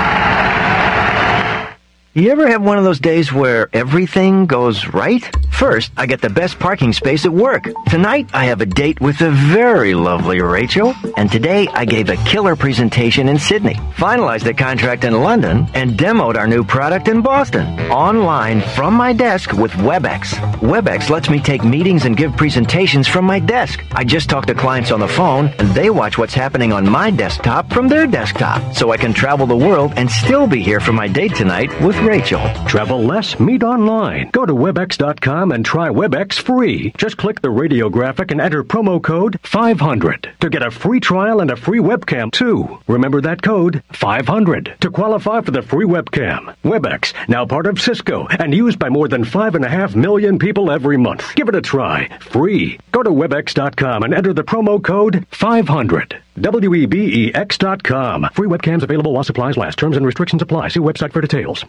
You ever have one of those days where everything goes right? First, I get the best parking space at work. Tonight, I have a date with the very lovely Rachel. And today, I gave a killer presentation in Sydney, finalized the contract in London, and demoed our new product in Boston. Online, from my desk with WebEx. WebEx lets me take meetings and give presentations from my desk. I just talk to clients on the phone, and they watch what's happening on my desktop from their desktop. So I can travel the world and still be here for my date tonight with Rachel. Travel less, meet online. Go to WebEx dot com and try WebEx free. Just click the radio graphic and enter promo code five hundred to get a free trial and a free webcam too. Remember that code, five hundred, to qualify for the free webcam. WebEx, now part of Cisco and used by more than five and a half million people every month. Give it a try, free. Go to WebEx dot com and enter the promo code five hundred. W E B E X dot com. Free webcams available while supplies last. Terms and restrictions apply. See website for details.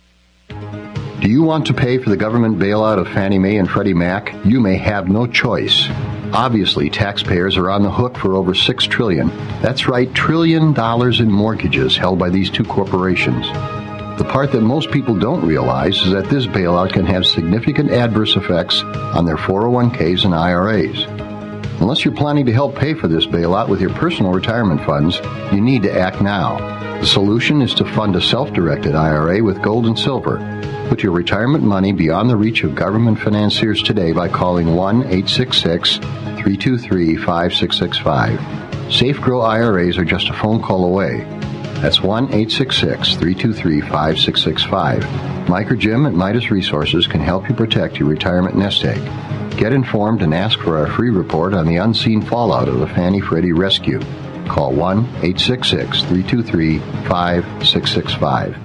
Do you want to pay for the government bailout of Fannie Mae and Freddie Mac? You may have no choice. Obviously, taxpayers are on the hook for over six trillion dollars. That's right, trillion dollars in mortgages held by these two corporations. The part that most people don't realize is that this bailout can have significant adverse effects on their four oh one k's and I R As. Unless you're planning to help pay for this bailout with your personal retirement funds, you need to act now. The solution is to fund a self-directed I R A with gold and silver. Put your retirement money beyond the reach of government financiers today by calling one eight six six, three two three, five six six five. Safe Grow I R As are just a phone call away. That's one eight six six, three two three, five six six five. Mike or Jim at Midas Resources can help you protect your retirement nest egg. Get informed and ask for our free report on the unseen fallout of the Fannie Freddie rescue. Call one eight six six, three two three, five six six five.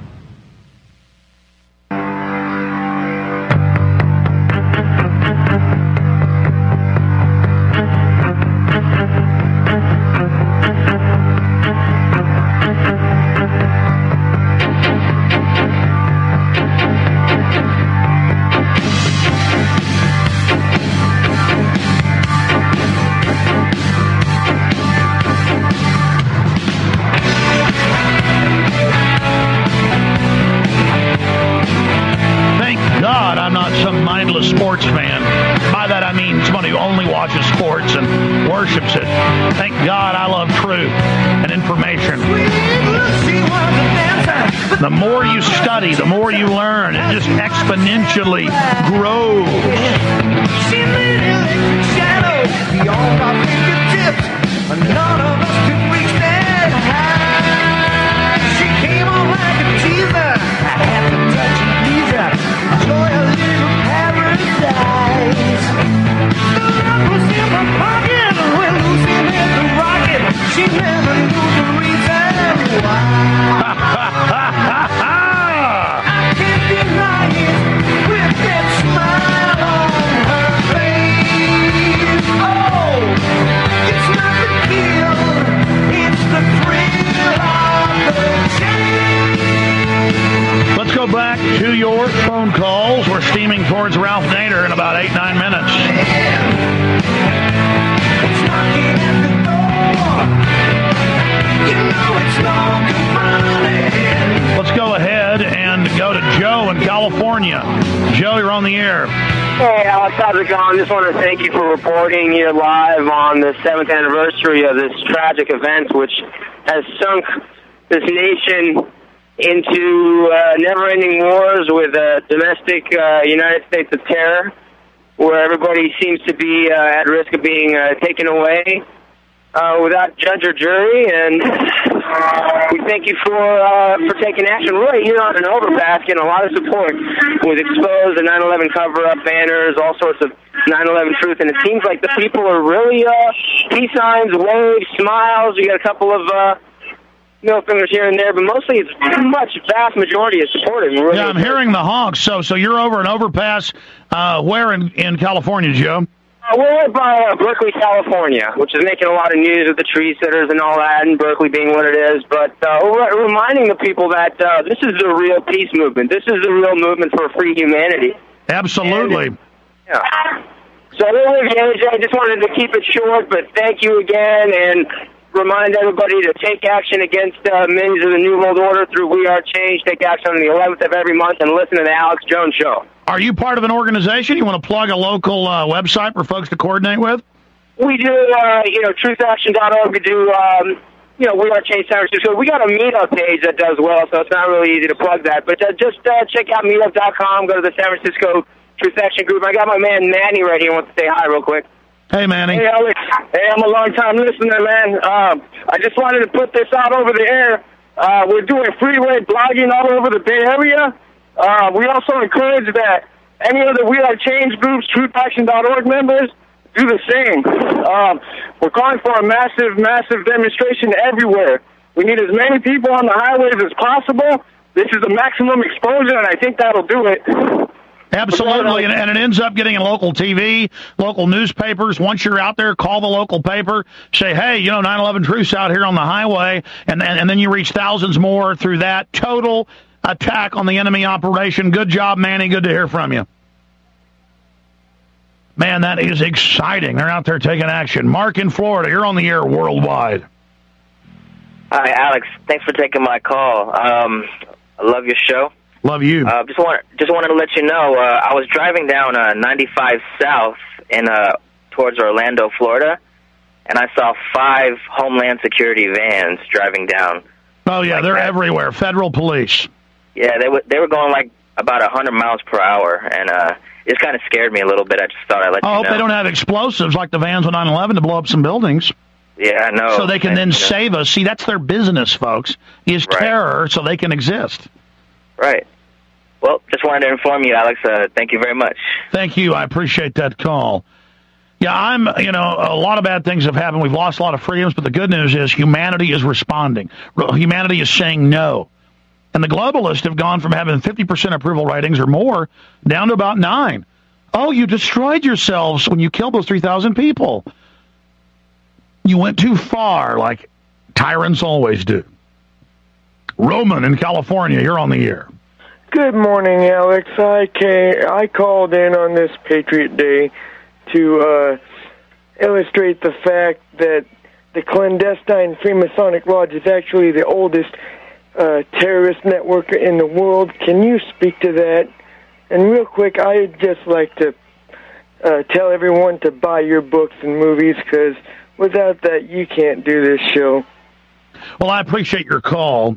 mindless sports fan. By that I mean somebody who only watches sports and worships it. Thank God I love truth and information. The more you study, the more you learn. It just exponentially grows. Beyond our fingertips, none of us could reach that high. She came on like a teaser. I had to touch and please her. Enjoy a little paradise. The love was in my pocket when Lucy hit the rocket. She never knew the reason why. I can't deny it with that smile on her face. Oh, it's not the kill, it's the thrill of the chase. Let's go back to your phone calls. We're steaming towards Ralph Nader in about eight, nine minutes. It's knocking at the door. You know it's no good running. Let's go ahead and go to Joe in California. Joe, you're on the air. Hey, Alex, how's it going? Just want to thank you for reporting here live on the seventh anniversary of this tragic event, which has sunk this nation into uh, never-ending wars with uh, domestic uh, United States of terror, where everybody seems to be uh, at risk of being uh, taken away uh, without judge or jury. And we thank you for uh, for taking action right here on an overpass, getting a lot of support with Expose, the nine eleven cover-up banners, all sorts of nine eleven truth. And it seems like the people are really uh, peace signs, waves, smiles. You got a couple of uh, middle fingers here and there, but mostly it's pretty much vast majority is supportive. Really yeah, I'm hearing the honks. So, so you're over an overpass. Uh, where in, in California, Joe? Uh, we're right by uh, Berkeley, California, which is making a lot of news with the tree sitters and all that, and Berkeley being what it is. But uh, we're reminding the people that uh, this is the real peace movement. This is the real movement for free humanity. Absolutely. And, yeah. So, I just wanted to keep it short, but thank you again, and remind everybody to take action against uh, minions of the New World Order through We Are Change. Take action on the eleventh of every month and listen to the Alex Jones Show. Are you part of an organization? You want to plug a local uh, website for folks to coordinate with? We do, uh, you know, truth action dot org. We do, um, you know, We Are Change San Francisco. We got a meetup page that does well, so it's not really easy to plug that. But uh, just uh, check out meetup dot com. Go to the San Francisco Truth Action Group. I got my man Manny right here. Wants to say hi real quick. Hey, Manny. Hey, Alex. Hey, I'm a long-time listener, man. Um, I just wanted to put this out over the air. Uh, we're doing freeway blogging all over the Bay Area. Uh, we also encourage that any other We Are Change groups, truth action dot org members, do the same. Um, we're calling for a massive, massive demonstration everywhere. We need as many people on the highways as possible. This is the maximum exposure, and I think that'll do it. Absolutely, and, and it ends up getting in local T V, local newspapers. Once you're out there, call the local paper, say, hey, you know, nine eleven Truth's out here on the highway, and, and, and then you reach thousands more through that. Total attack on the enemy operation. Good job, Manny. Good to hear from you. Man, that is exciting. They're out there taking action. Mark in Florida, you're on the air worldwide. Hi, Alex. Thanks for taking my call. Um, I love your show. Love you. Uh, just want just wanted to let you know, uh, I was driving down uh, ninety-five South in uh, towards Orlando, Florida, and I saw five Homeland Security vans driving down. Oh yeah, like they're that. everywhere. Federal police. Yeah, they were they were going like about a hundred miles per hour, and uh, it kind of scared me a little bit. I just thought I'd let I you know. hope they don't have explosives like the vans on nine eleven to blow up some buildings. Yeah, I know. So they can and, then you know. save us. See, that's their business, folks. Is right. terror, so they can exist. Right. Well, just wanted to inform you, Alex. Uh, thank you very much. Thank you. I appreciate that call. Yeah, I'm, you know, a lot of bad things have happened. We've lost a lot of freedoms, but the good news is humanity is responding. Humanity is saying no. And the globalists have gone from having fifty percent approval ratings or more down to about nine. Oh, you destroyed yourselves when you killed those three thousand people. You went too far, like tyrants always do. Roman in California, you're on the air. Good morning, Alex. I came, I called in on this Patriot Day to uh, illustrate the fact that the clandestine Freemasonic Lodge is actually the oldest uh, terrorist network in the world. Can you speak to that? And real quick, I'd just like to uh, tell everyone to buy your books and movies, because without that, you can't do this show. Well, I appreciate your call.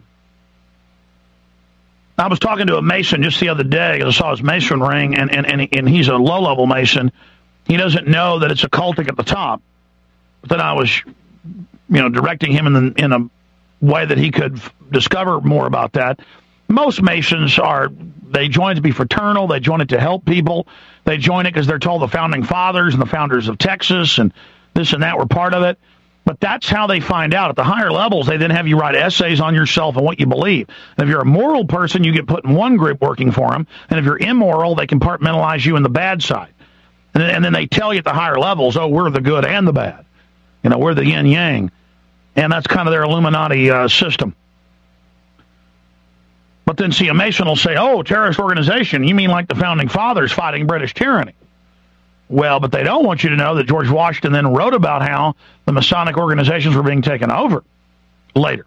I was talking to a Mason just the other day because I saw his Mason ring, and, and, and, he, and he's a low-level Mason. He doesn't know that it's occultic at the top. But then I was, you know, directing him in, the, in a way that he could f- discover more about that. Most Masons are, they join it to be fraternal. They join it to help people. They join it because they're told the founding fathers and the founders of Texas and this and that were part of it. But that's how they find out. At the higher levels, they then have you write essays on yourself and what you believe. And if you're a moral person, you get put in one group working for them. And if you're immoral, they compartmentalize you in the bad side. And then, and then they tell you at the higher levels, oh, we're the good and the bad. You know, we're the yin-yang. And that's kind of their Illuminati uh, system. But then, see, a Mason will say, oh, terrorist organization, you mean like the founding fathers fighting British tyranny? Well, but they don't want you to know that George Washington then wrote about how the Masonic organizations were being taken over later.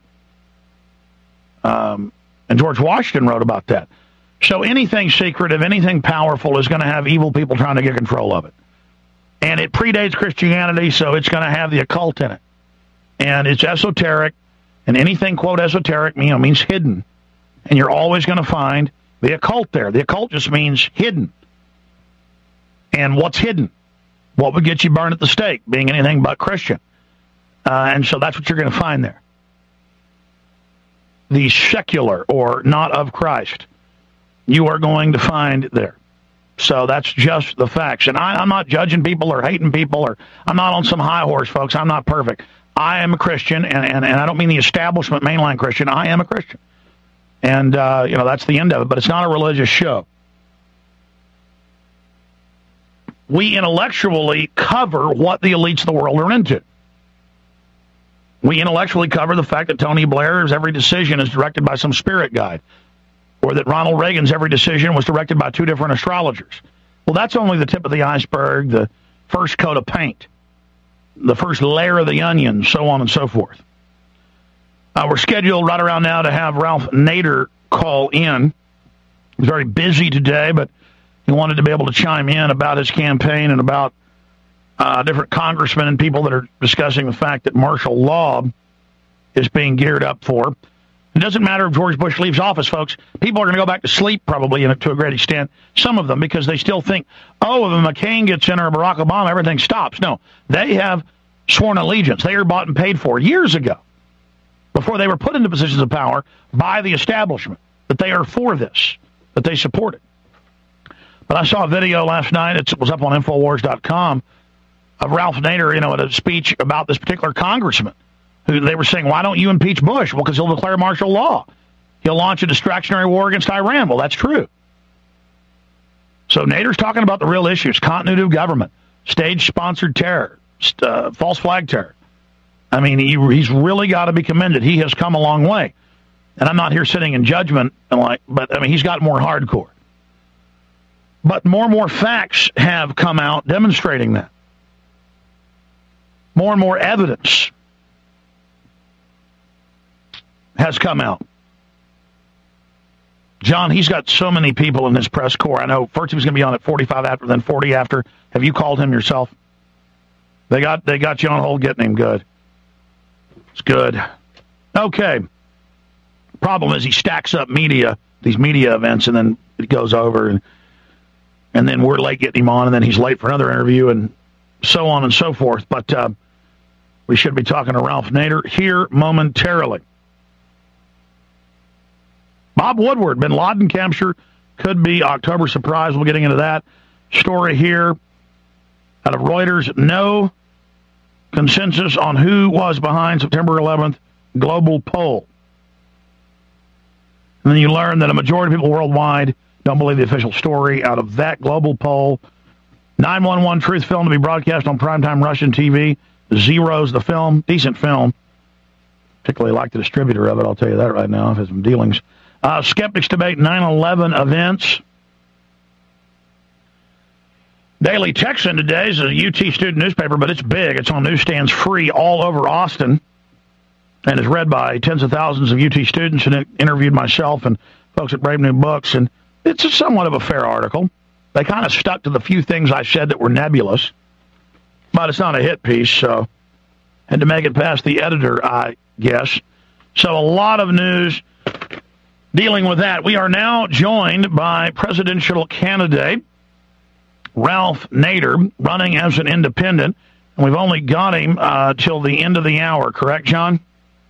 Um, and George Washington wrote about that. So anything secretive, anything powerful is going to have evil people trying to get control of it. And it predates Christianity, so it's going to have the occult in it. And it's esoteric, and anything, quote, esoteric, you know, means hidden. And you're always going to find the occult there. The occult just means hidden. And what's hidden? What would get you burned at the stake, being anything but Christian. Uh, and so that's what you're going to find there. The secular, or not of Christ, you are going to find there. So that's just the facts. And I, I'm not judging people or hating people, or I'm not on some high horse, folks. I'm not perfect. I am a Christian, and, and, and I don't mean the establishment mainline Christian. I am a Christian. And, uh, you know, that's the end of it. But it's not a religious show. We intellectually cover what the elites of the world are into. We intellectually cover the fact that Tony Blair's every decision is directed by some spirit guide, or that Ronald Reagan's every decision was directed by two different astrologers. Well, that's only the tip of the iceberg, the first coat of paint, the first layer of the onion, so on and so forth. Uh, we're scheduled right around now to have Ralph Nader call in. He's very busy today, but he wanted to be able to chime in about his campaign and about uh, different congressmen and people that are discussing the fact that martial law is being geared up for. It doesn't matter if George Bush leaves office, folks. People are going to go back to sleep probably in, to a great extent, some of them, because they still think, oh, if McCain gets in or Barack Obama, everything stops. No, they have sworn allegiance. They are bought and paid for years ago, before they were put into positions of power by the establishment, that they are for this, that they support it. But I saw a video last night, it was up on Infowars dot com, of Ralph Nader, you know, at a speech about this particular congressman, who they were saying, why don't you impeach Bush? Well, because he'll declare martial law. He'll launch a distractionary war against Iran. Well, that's true. So Nader's talking about the real issues: continuity of government, stage-sponsored terror, uh, false flag terror. I mean, he, he's really got to be commended. He has come a long way. And I'm not here sitting in judgment, and like, but I mean, he's got more hardcore. But more and more facts have come out demonstrating that. More and more evidence has come out. John, he's got so many people in this press corps. I know first he was going to be on at forty-five after, then forty after. Have you called him yourself? They got they got you on hold getting him good. It's good. Okay. Problem is he stacks up media, these media events, and then it goes over, and and then we're late getting him on, and then he's late for another interview, and so on and so forth. But uh, we should be talking to Ralph Nader here momentarily. Bob Woodward, Bin Laden capture could be October surprise. We're getting into that story here out of Reuters. No consensus on who was behind September eleventh global poll. And then you learn that a majority of people worldwide don't believe the official story out of that global poll. nine one one Truth film to be broadcast on primetime Russian T V. Zeros the film. Decent film. Particularly like the distributor of it, I'll tell you that right now. I've had some dealings. Uh, skeptics debate nine eleven events. Daily Texan today is a U T student newspaper, but it's big. It's on newsstands free all over Austin, and is read by tens of thousands of U T students, and it interviewed myself and folks at Brave New Books, and it's a somewhat of a fair article. They kind of stuck to the few things I said that were nebulous, but it's not a hit piece, so had to make it past the editor, I guess. So a lot of news dealing with that. We are now joined by presidential candidate Ralph Nader, running as an independent, and we've only got him uh, till the end of the hour, correct, John?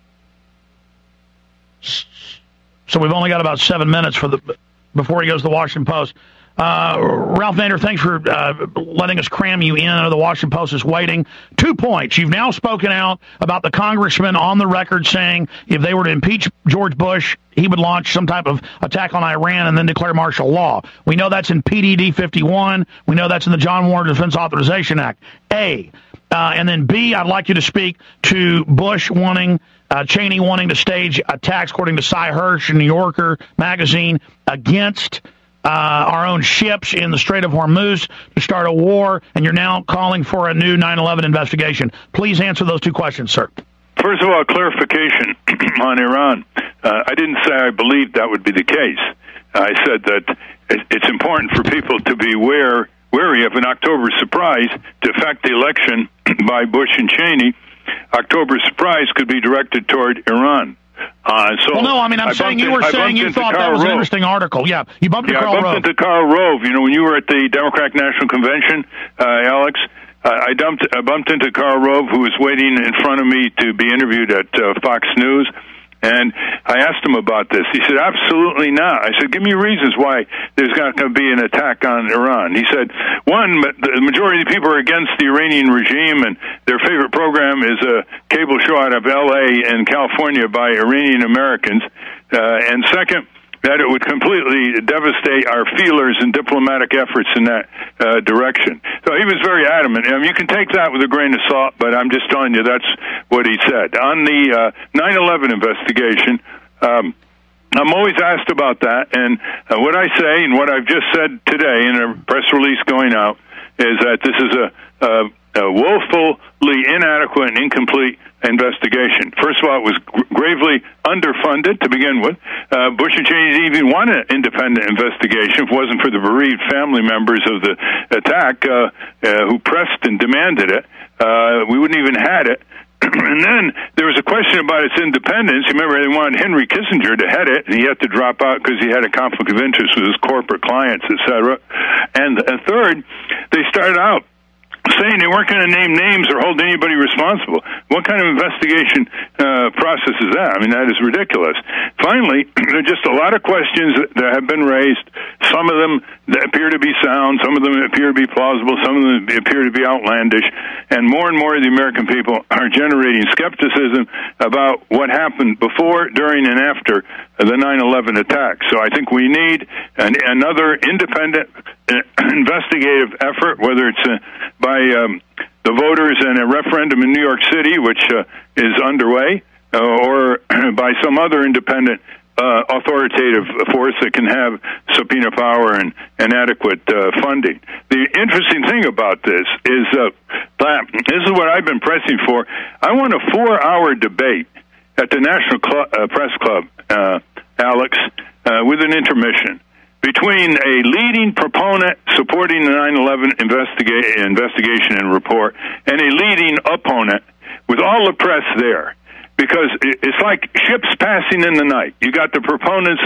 So we've only got about seven minutes for the before he goes to the Washington Post. Uh, Ralph Nader, thanks for uh, letting us cram you in. I know the Washington Post is waiting. Two points. You've now spoken out about the congressman on the record saying if they were to impeach George Bush, he would launch some type of attack on Iran and then declare martial law. We know that's in P D D fifty-one. We know that's in the John Warner Defense Authorization Act. A. Uh, and then B, I'd like you to speak to Bush wanting, uh, Cheney wanting to stage attacks, according to Cy Hirsch in New Yorker magazine, against uh, our own ships in the Strait of Hormuz to start a war, and you're now calling for a new nine eleven investigation. Please answer those two questions, sir. First of all, clarification on Iran. Uh, I didn't say I believed that would be the case. I said that it's important for people to be aware, wary of an October surprise to affect the election by Bush and Cheney. October surprise could be directed toward Iran. Uh, so well, no, I mean, I'm I saying you were in, saying you thought that was Rove. An interesting article. Yeah, you bumped into yeah, Karl Rove. I bumped Rove. into Karl Rove. You know, when you were at the Democratic National Convention, uh, Alex, uh, I, dumped, I bumped into Karl Rove, who was waiting in front of me to be interviewed at uh, Fox News. And I asked him about this. He said, absolutely not. I said, give me reasons why there's not going to be an attack on Iran. He said, one, the majority of the people are against the Iranian regime, and their favorite program is a cable show out of L A and California by Iranian Americans. Uh, and second, that it would completely devastate our feelers and diplomatic efforts in that uh, direction. So he was very adamant. I mean, you can take that with a grain of salt, but I'm just telling you that's what he said. On the uh, nine eleven investigation, um, I'm always asked about that, and uh, what I say and what I've just said today in a press release going out is that this is a, a, a woefully inadequate and incomplete investigation. First of all, it was gravely underfunded to begin with. Uh, Bush and Cheney didn't even want an independent investigation if it wasn't for the bereaved family members of the attack uh, uh, who pressed and demanded it. Uh, we wouldn't even had it. And then there was a question about its independence. You remember they wanted Henry Kissinger to head it, and he had to drop out because he had a conflict of interest with his corporate clients, et cetera. And, and third, they started out saying they weren't going to name names or hold anybody responsible. What kind of investigation uh, process is that? I mean, that is ridiculous. Finally, there are just a lot of questions that have been raised. Some of them appear to be sound. Some of them appear to be plausible. Some of them appear to be outlandish. And more and more of the American people are generating skepticism about what happened before, during, and after the nine eleven attack. So I think we need an, another independent investigative effort, whether it's uh, by um, the voters in a referendum in New York City, which uh, is underway, uh, or by some other independent uh, authoritative force that can have subpoena power and, and adequate uh, funding. The interesting thing about this is uh, that this is what I've been pressing for. I want a four-hour debate at the National Cl- uh, Press Club, uh, Alex, uh, with an intermission, between a leading proponent supporting the nine eleven investiga- investigation and report and a leading opponent, with all the press there. Because it's like ships passing in the night. You got the proponents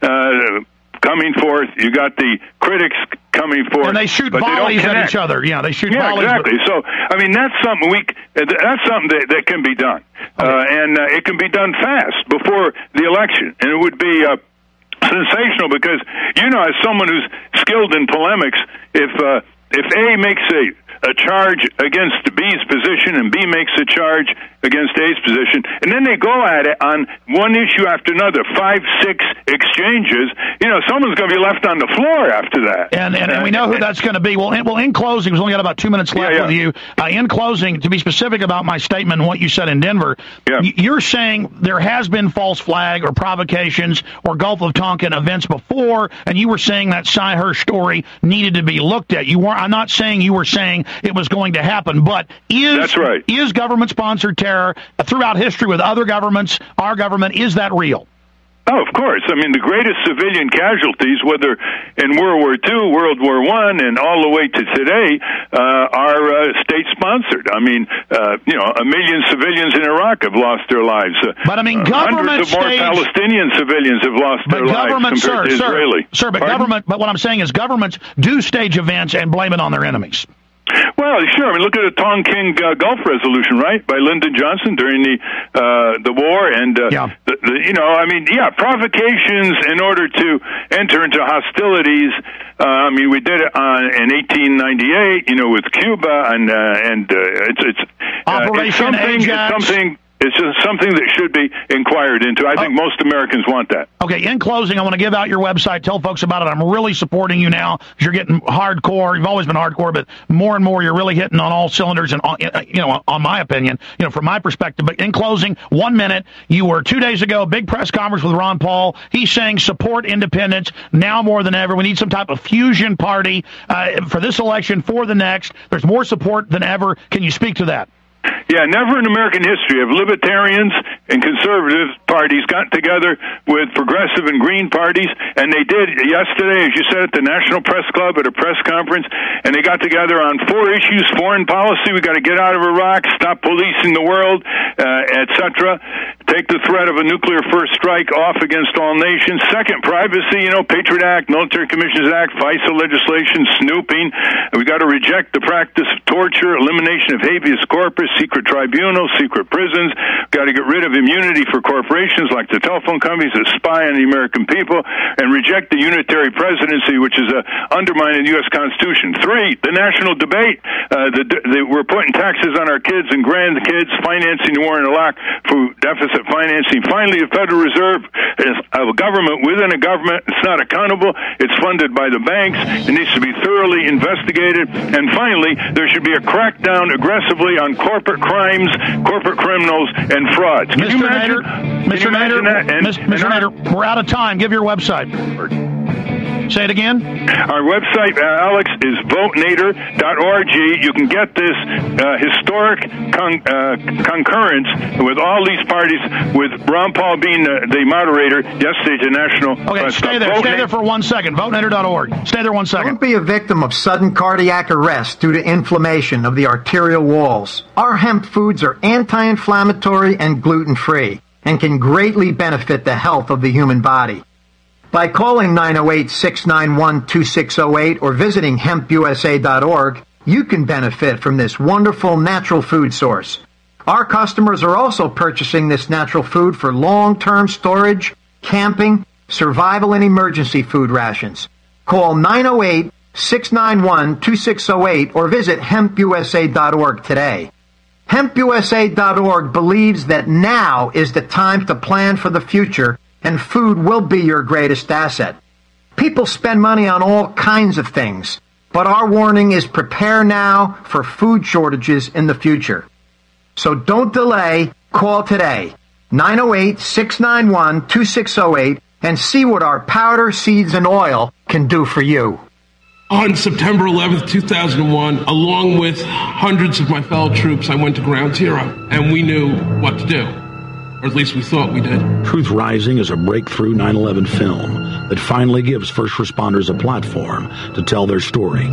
uh, coming forth, you got the critics coming forth, and they shoot but volleys they don't at each other. Yeah, they shoot yeah, volleys. exactly. But... So, I mean, that's something we that's something that, that can be done, okay. uh, and uh, it can be done fast before the election, and it would be uh, sensational because, you know, as someone who's skilled in polemics, if uh, if A makes a a charge against B's position and B makes a charge against A's position, and then they go at it on one issue after another, five, six exchanges, you know, someone's going to be left on the floor after that. And and, and we know who that's going to be. Well, in, well, in closing, we've only got about two minutes left yeah, yeah. with you. Uh, in closing, to be specific about my statement and what you said in Denver, yeah. you're saying there has been false flag or provocations or Gulf of Tonkin events before, and you were saying that Cy Hirsch story needed to be looked at. You weren't. I'm not saying you were saying it was going to happen, but is That's right. is government-sponsored terror throughout history with other governments, our government, is that real? Oh, of course. I mean, the greatest civilian casualties, whether in World War Two, World War One, and all the way to today, uh, are uh, state-sponsored. I mean, uh, you know, a million civilians in Iraq have lost their lives. Uh, but I mean, government hundreds of more stage, Palestinian civilians have lost their lives compared sir, to Israeli. Sir, sir, but Pardon? government. But what I'm saying is, governments do stage events and blame it on their enemies. Well, sure. I mean, look at the Tonkin uh, Gulf Resolution, right, by Lyndon Johnson during the uh, the war, and uh, yeah. the, the, you know, I mean, yeah, provocations in order to enter into hostilities. Uh, I mean, we did it on, in eighteen ninety-eight, you know, with Cuba, and uh, and uh, it's it's, uh, it's something. It's something. It's just something that should be inquired into. I think oh. most Americans want that. Okay, in closing, I want to give out your website. Tell folks about it. I'm really supporting you now because you're getting hardcore. You've always been hardcore, but more and more you're really hitting on all cylinders and, on, you know, on my opinion, you know, from my perspective. But in closing, one minute, you were two days ago, big press conference with Ron Paul. He's saying support independence now more than ever. We need some type of fusion party uh, for this election, for the next. There's more support than ever. Can you speak to that? Yeah, never in American history have libertarians and conservative parties got together with progressive and green parties, and they did yesterday, as you said, at the National Press Club at a press conference, and they got together on four issues: foreign policy, we got to get out of Iraq, stop policing the world, uh, et cetera, take the threat of a nuclear first strike off against all nations. Second, privacy, you know, Patriot Act, Military Commissions Act, FISA legislation, snooping. And we got to reject the practice of torture, elimination of habeas corpus, secret tribunals, secret prisons. Got to get rid of immunity for corporations like the telephone companies that spy on the American people, and reject the unitary presidency, which is uh, undermining the U S Constitution. Three, the national debate. Uh, the, the, we're putting taxes on our kids and grandkids, financing the war in Iraq through deficit financing. Finally, the Federal Reserve is a government within a government. It's not accountable. It's funded by the banks. It needs to be thoroughly investigated. And finally, there should be a crackdown aggressively on corporate crimes, corporate criminals, and frauds. Can Mister you imagine? Nader, Mister Nader, Mister Nader, we're out of time. Give your website. Say it again. Our website, uh, Alex, is vote nader dot org. You can get this uh, historic con- uh, concurrence with all these parties, with Ron Paul being the, the moderator yesterday to National. Okay, uh, stay there. Vote stay there for one second. vote nader dot org. Stay there one second. Don't be a victim of sudden cardiac arrest due to inflammation of the arterial walls. Our hemp foods are anti-inflammatory and gluten-free and can greatly benefit the health of the human body. By calling nine oh eight, six nine one, two six oh eight or visiting hemp u s a dot org, you can benefit from this wonderful natural food source. Our customers are also purchasing this natural food for long-term storage, camping, survival, and emergency food rations. Call nine oh eight, six nine one, two six oh eight or visit hemp u s a dot org today. hemp u s a dot org believes that now is the time to plan for the future, and food will be your greatest asset. People spend money on all kinds of things, but our warning is prepare now for food shortages in the future. So don't delay, call today, nine oh eight, six nine one, two six oh eight, and see what our powder, seeds, and oil can do for you. On September eleventh, two thousand one, along with hundreds of my fellow troops, I went to Ground Zero, and we knew what to do. Or at least we thought we did. Truth Rising is a breakthrough nine eleven film that finally gives first responders a platform to tell their story.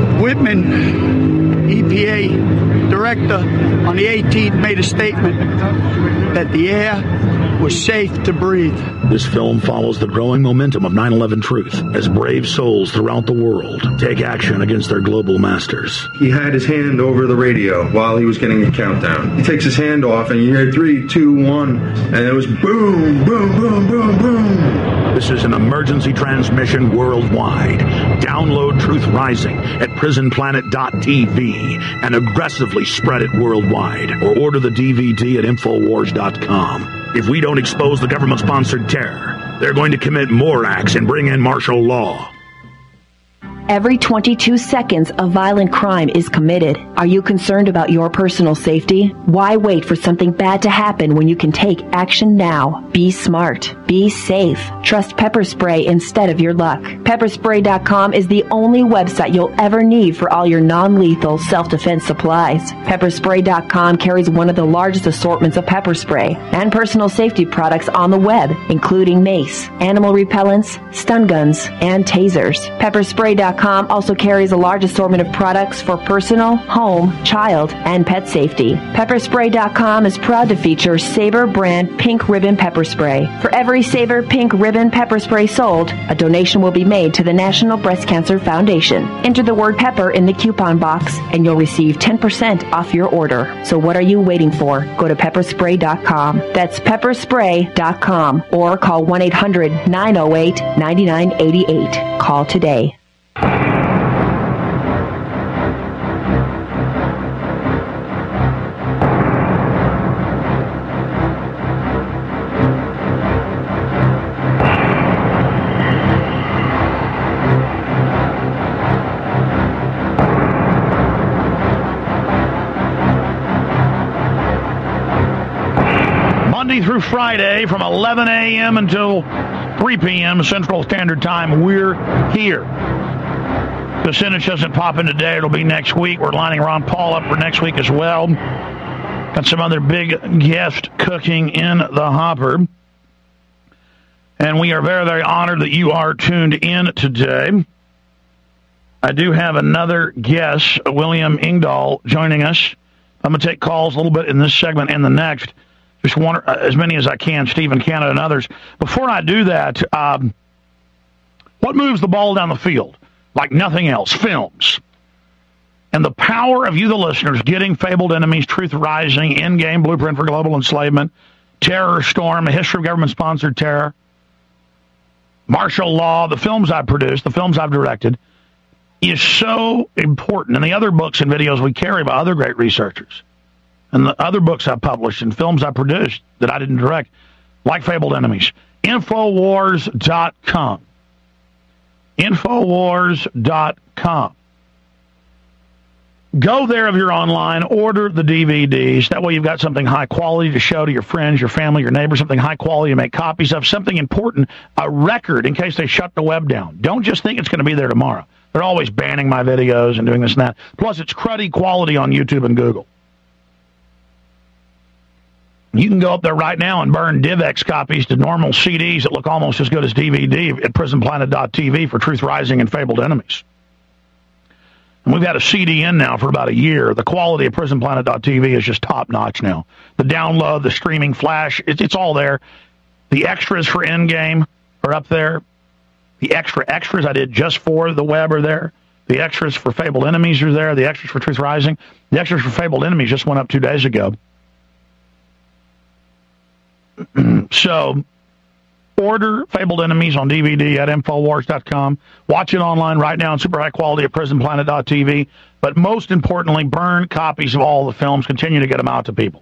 Whitman, E P A director, on the eighteenth made a statement that the air was safe to breathe. This film follows the growing momentum of nine eleven Truth as brave souls throughout the world take action against their global masters. He had his hand over the radio while he was getting a countdown. He takes his hand off and you hear three, two, one, and it was boom, boom, boom, boom, boom. This is an emergency transmission worldwide. Download Truth Rising at prison planet dot t v and aggressively spread it worldwide, or order the D V D at infowars dot com. If we don't expose the government-sponsored terror, they're going to commit more acts and bring in martial law. Every twenty-two seconds, a violent crime is committed. Are you concerned about your personal safety? Why wait for something bad to happen when you can take action now? Be smart. Be safe. Trust Pepper Spray instead of your luck. Pepper Spray dot com is the only website you'll ever need for all your non-lethal self-defense supplies. Pepper Spray dot com carries one of the largest assortments of pepper spray and personal safety products on the web, including mace, animal repellents, stun guns, and tasers. Pepper Spray dot com also carries a large assortment of products for personal, home, child, and pet safety. Pepper Spray dot com is proud to feature Sabre brand Pink Ribbon Pepper Spray. For every Sabre Pink Ribbon Pepper Spray sold, a donation will be made to the National Breast Cancer Foundation. Enter the word pepper in the coupon box and you'll receive ten percent off your order. So what are you waiting for? Go to Pepper Spray dot com. That's Pepper Spray dot com or call one eight hundred nine oh eight nine nine eight eight. Call today. Through Friday from eleven a.m. until three p.m. Central Standard Time, we're here. The Senate doesn't pop in today. It'll be next week. We're lining Ron Paul up for next week as well. Got some other big guests cooking in the hopper. And we are very, very honored that you are tuned in today. I do have another guest, William Engdahl, joining us. I'm going to take calls a little bit in this segment and the next. Just one, uh, as many as I can, Stephen Canada and others. Before I do that, um, what moves the ball down the field? Like nothing else, films. And the power of you, the listeners, getting Fabled Enemies, Truth Rising, Endgame, Blueprint for Global Enslavement, Terror Storm, A History of Government-Sponsored Terror, Martial Law, the films I've produced, the films I've directed, is so important. And the other books and videos we carry by other great researchers. And the other books I published and films I produced that I didn't direct, like Fabled Enemies. Infowars dot com. Infowars dot com. Go there if you're online, order the D V Ds. That way you've got something high quality to show to your friends, your family, your neighbors, something high quality to make copies of, something important, a record in case they shut the web down. Don't just think it's going to be there tomorrow. They're always banning my videos and doing this and that. Plus, it's cruddy quality on YouTube and Google. You can go up there right now and burn DivX copies to normal C Ds that look almost as good as D V D at prison planet dot t v for Truth Rising and Fabled Enemies. And we've had a C D in now for about a year. The quality of prison planet dot t v is just top-notch now. The download, the streaming flash, it's, it's all there. The extras for Endgame are up there. The extra extras I did just for the web are there. The extras for Fabled Enemies are there. The extras for Truth Rising. The extras for Fabled Enemies just went up two days ago. So, order Fabled Enemies on D V D at Infowars dot com. Watch it online right now in super high quality at prison planet dot t v. But most importantly, burn copies of all the films. Continue to get them out to people.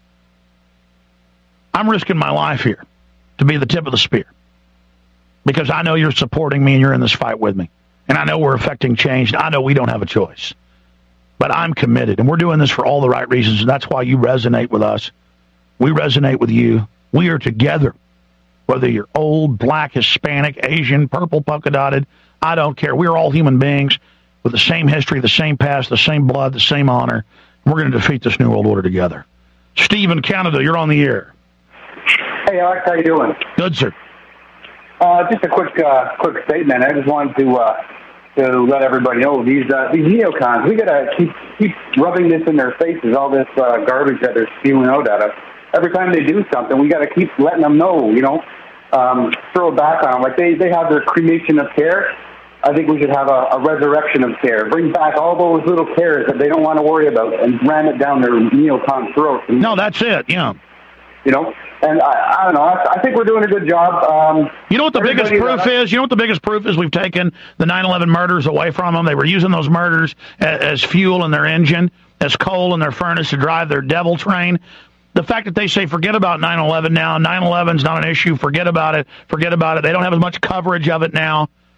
I'm risking my life here to be the tip of the spear because I know you're supporting me and you're in this fight with me. And I know we're affecting change. I know we don't have a choice. But I'm committed, and we're doing this for all the right reasons, and that's why you resonate with us. We resonate with you. We are together. Whether you're old, black, Hispanic, Asian, purple, polka-dotted, I don't care. We're all human beings with the same history, the same past, the same blood, the same honor. And we're going to defeat this new world order together. Steve in Canada, you're on the air. Hey, Alex, how you doing? Good, sir. Uh, just a quick uh, quick statement. I just wanted to uh, to let everybody know these uh, these neocons, we got to keep, keep rubbing this in their faces, all this uh, garbage that they're spewing out at us. Every time they do something, we got to keep letting them know, you know, um, throw it back on them. Like they, they have their cremation of care. I think we should have a, a resurrection of care. Bring back all those little cares that they don't want to worry about and ram it down their neocon throats. No, that's it, yeah. You know, and I, I don't know, I, I think we're doing a good job. Um, you know what the biggest proof that, is? You know what the biggest proof is? We've taken the nine eleven murders away from them. They were using those murders as, as fuel in their engine, as coal in their furnace to drive their devil train. The fact that they say, forget about nine eleven now, nine eleven's not an issue, forget about it, forget about it. They don't have as much coverage of it now.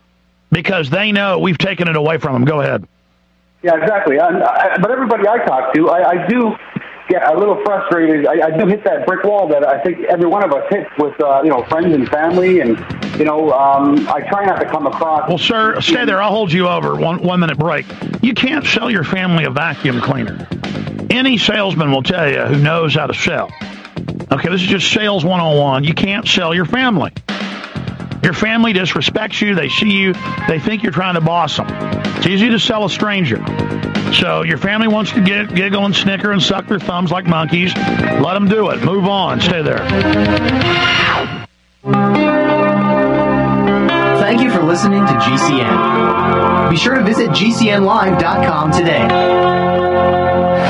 because they know we've taken it away from them. Go ahead. Yeah, exactly. And, I, but everybody I talk to, I, I do get a little frustrated. I, I do hit that brick wall that I think every one of us hits with, uh, you know, friends and family. And, you know, um, I try not to come across. Well, sir, stay there. I'll hold you over. One one minute break. You can't sell your family a vacuum cleaner. Any salesman will tell you who knows how to sell. Okay, this is just sales one oh one. You can't sell your family. Your family disrespects you. They see you. They think you're trying to boss them. It's easy to sell a stranger. So your family wants to get, giggle and snicker and suck their thumbs like monkeys. Let them do it. Move on. Stay there. Thank you for listening to G C N. Be sure to visit G C N live dot com today.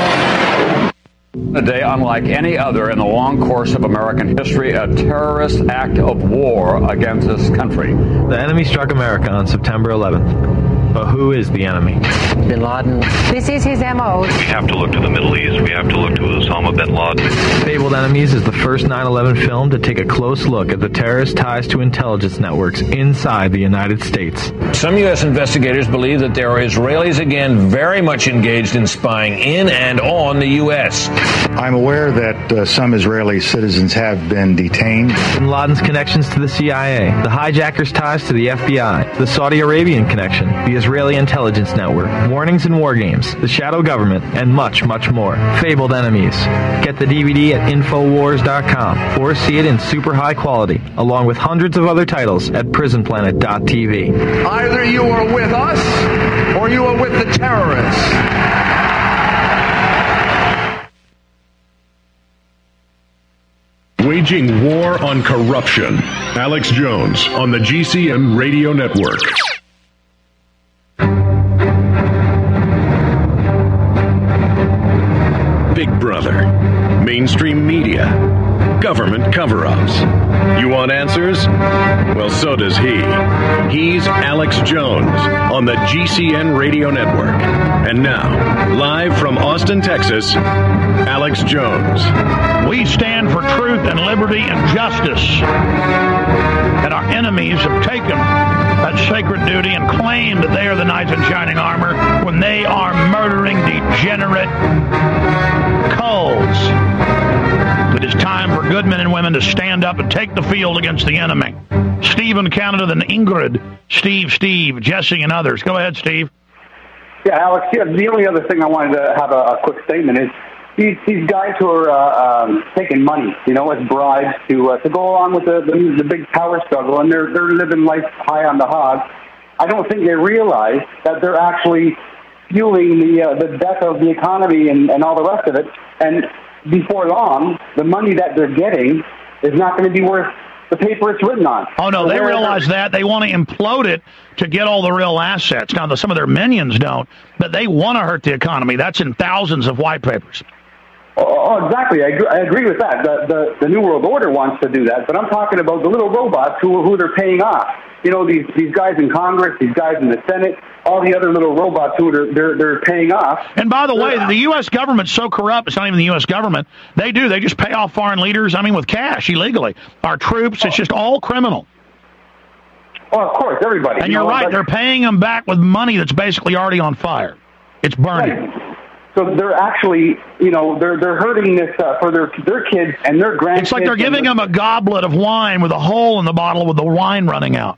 A day unlike any other in the long course of American history, a terrorist act of war against this country. The enemy struck America on September eleventh. But who is the enemy? Bin Laden. This is his M O. We have to look to the Middle East. We have to look to Osama bin Laden. Fabled Enemies is the first nine eleven film to take a close look at the terrorist ties to intelligence networks inside the United States. Some U S investigators believe that there are Israelis again very much engaged in spying in and on the U S. I'm aware that uh, some Israeli citizens have been detained. Bin Laden's connections to the C I A, the hijackers' ties to the F B I, the Saudi Arabian connection, the Israeli intelligence network, warnings and war games, the shadow government, and much, much more. Fabled Enemies. Get the D V D at Infowars dot com or see it in super high quality, along with hundreds of other titles at Prison Planet dot T V. Either you are with us or you are with the terrorists. Waging war on corruption. Alex Jones on the G C N Radio Network. Big Brother, mainstream media, government cover-ups. You want answers? Well, so does he. He's Alex Jones on the G C N Radio Network. And now, live from Austin, Texas, Alex Jones. We stand for truth and liberty and justice. And our enemies have taken that sacred duty and claimed that they are the knights in shining armor when they are murdering degenerate cults. It is time for good men and women to stand up and take the field against the enemy. Steve in Canada, then Ingrid, Steve, Steve, Jesse, and others. Go ahead, Steve. Yeah, Alex, yeah, the only other thing I wanted to have a, a quick statement is these, these guys who are uh, um, taking money, you know, as bribes to uh, to go along with the, the the big power struggle, and they're they're living life high on the hog. I don't think they realize that they're actually fueling the uh, the death of the economy and, and all the rest of it. And before long, the money that they're getting is not going to be worth the paper it's written on. Oh, no, so they realize that. They want to implode it to get all the real assets. Now, the, some of their minions don't, but they want to hurt the economy. That's in thousands of white papers. Oh, exactly. I agree, I agree with that. The, the the New World Order wants to do that, but I'm talking about the little robots who who they're paying off. You know, these these guys in Congress, these guys in the Senate, all the other little robots who are they're they're paying off. And by the way, the U S government's so corrupt. It's not even the U S government. They do. They just pay off foreign leaders. I mean, with cash illegally. Our troops. It's just all criminal. Oh, of course, everybody. And you're you know, right. but, they're paying them back with money that's basically already on fire. It's burning. Right. So they're actually, you know, they're they're hurting this uh, for their their kids and their grandkids. It's like they're giving them a goblet of wine with a hole in the bottle with the wine running out.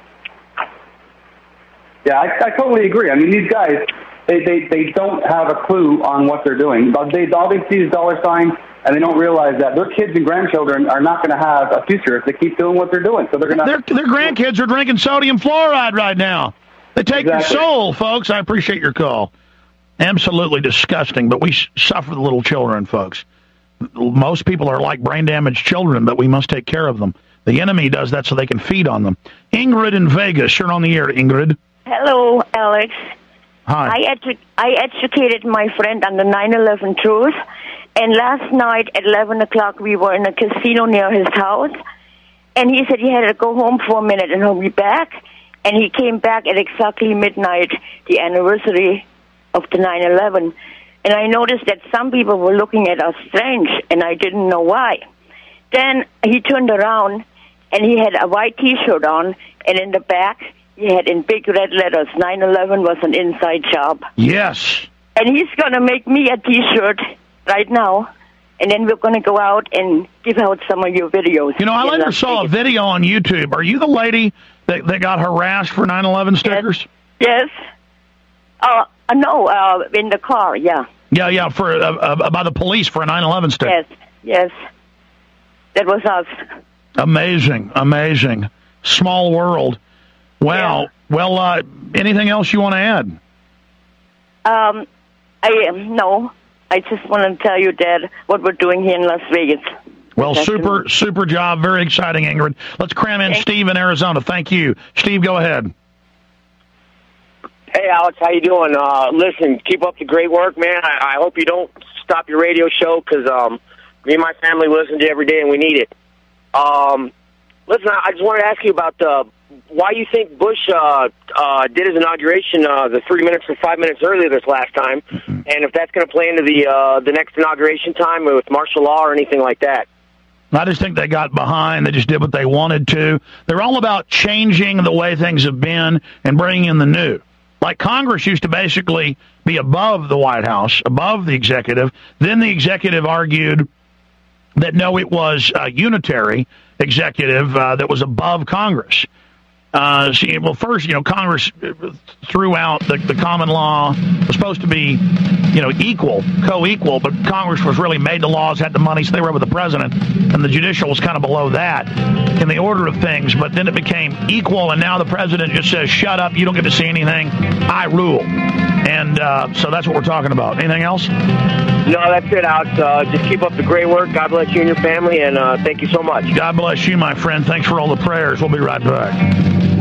Yeah, I, I totally agree. I mean, these guys, they, they, they don't have a clue on what they're doing. But they all they see is dollar signs, and they don't realize that their kids and grandchildren are not going to have a future if they keep doing what they're doing. So they're going to. Their, their grandkids are drinking sodium fluoride right now. They take Exactly. your soul, folks. I appreciate your call. Absolutely disgusting, but we suffer the little children, folks. Most people are like brain-damaged children, but we must take care of them. The enemy does that so they can feed on them. Ingrid in Vegas, you're on the air, Ingrid. Hello, Alex. Hi. I, edu- I educated my friend on the nine eleven truth, and last night at eleven o'clock we were in a casino near his house, and he said he had to go home for a minute and he'll be back, and he came back at exactly midnight, the anniversary of the nine eleven, and I noticed that some people were looking at us strange, and I didn't know why. Then he turned around, and he had a white T-shirt on, and in the back he had in big red letters, nine eleven was an inside job. Yes. And he's going to make me a T-shirt right now, and then we're going to go out and give out some of your videos. You know, I later saw a video on YouTube. Are you the lady that, that got harassed for nine eleven stickers? Yes. Uh, uh, no, uh, in the car, yeah. Yeah, yeah, for uh, uh, by the police for a nine eleven sticker. Yes, yes. That was us. Amazing, amazing. Small world. Wow. Yeah. Well, uh, anything else you want to add? Um, I no. I just want to tell you, Dad, what we're doing here in Las Vegas. Well, super, super job. Very exciting, Ingrid. Let's cram in Steve in Arizona. Thank you. Steve, go ahead. Hey, Alex, how you doing? Uh, listen, keep up the great work, man. I, I hope you don't stop your radio show because um, me and my family listen to you every day, and we need it. Um, listen, I just wanted to ask you about uh, why you think Bush uh, uh, did his inauguration uh, the three minutes or five minutes earlier this last time, mm-hmm. and if that's going to play into the uh, the next inauguration time with martial law or anything like that. I just think they got behind. They just did what they wanted to. They're all about changing the way things have been and bringing in the new. Like Congress used to basically be above the White House, above the executive. Then the executive argued that, no, it was a unitary executive uh, that was above Congress. Uh, see, well, first, you know, Congress threw out the, the common law was supposed to be, you know, equal, co-equal, but Congress was really made the laws, had the money, so they were with the president, and the judicial was kind of below that in the order of things. But then it became equal, and now the president just says, shut up, you don't get to see anything, I rule. And uh, so that's what we're talking about. Anything else? No, that's it, Alex. Uh, just keep up the great work. God bless you and your family, and uh, thank you so much. God bless you, my friend. Thanks for all the prayers. We'll be right back.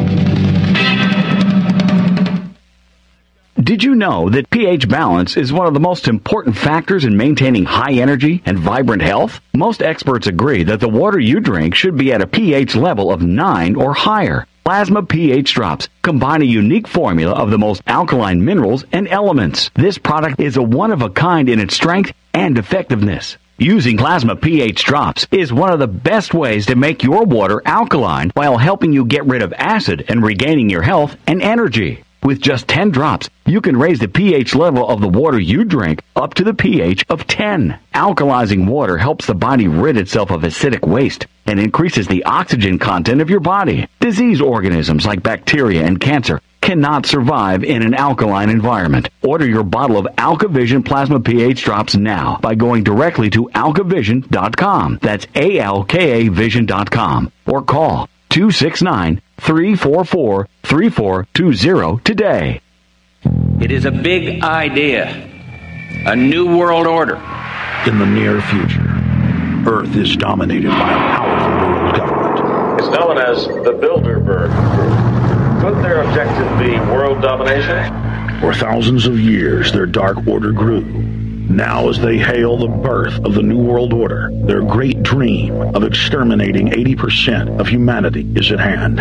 Did you know that pH balance is one of the most important factors in maintaining high energy and vibrant health? Most experts agree that the water you drink should be at a pH level of nine or higher. Plasma pH drops combine a unique formula of the most alkaline minerals and elements. This product is a one-of-a-kind in its strength and effectiveness. Using Plasma pH drops is one of the best ways to make your water alkaline while helping you get rid of acid and regaining your health and energy. With just ten drops, you can raise the pH level of the water you drink up to the pH of ten. Alkalizing water helps the body rid itself of acidic waste and increases the oxygen content of your body. Disease organisms like bacteria and cancer cannot survive in an alkaline environment. Order your bottle of AlkaVision Plasma pH drops now by going directly to alkavision dot com. That's A L K A vision dot com. Or call two six nine, three four four, three four two zero today. It is a big idea, a new world order. In the near future, Earth is dominated by a powerful world government. It's known as the Bilderberg Group. Could their objective be world domination? For thousands of years, their dark order grew. Now, as they hail the birth of the New World Order, their great dream of exterminating eighty percent of humanity is at hand.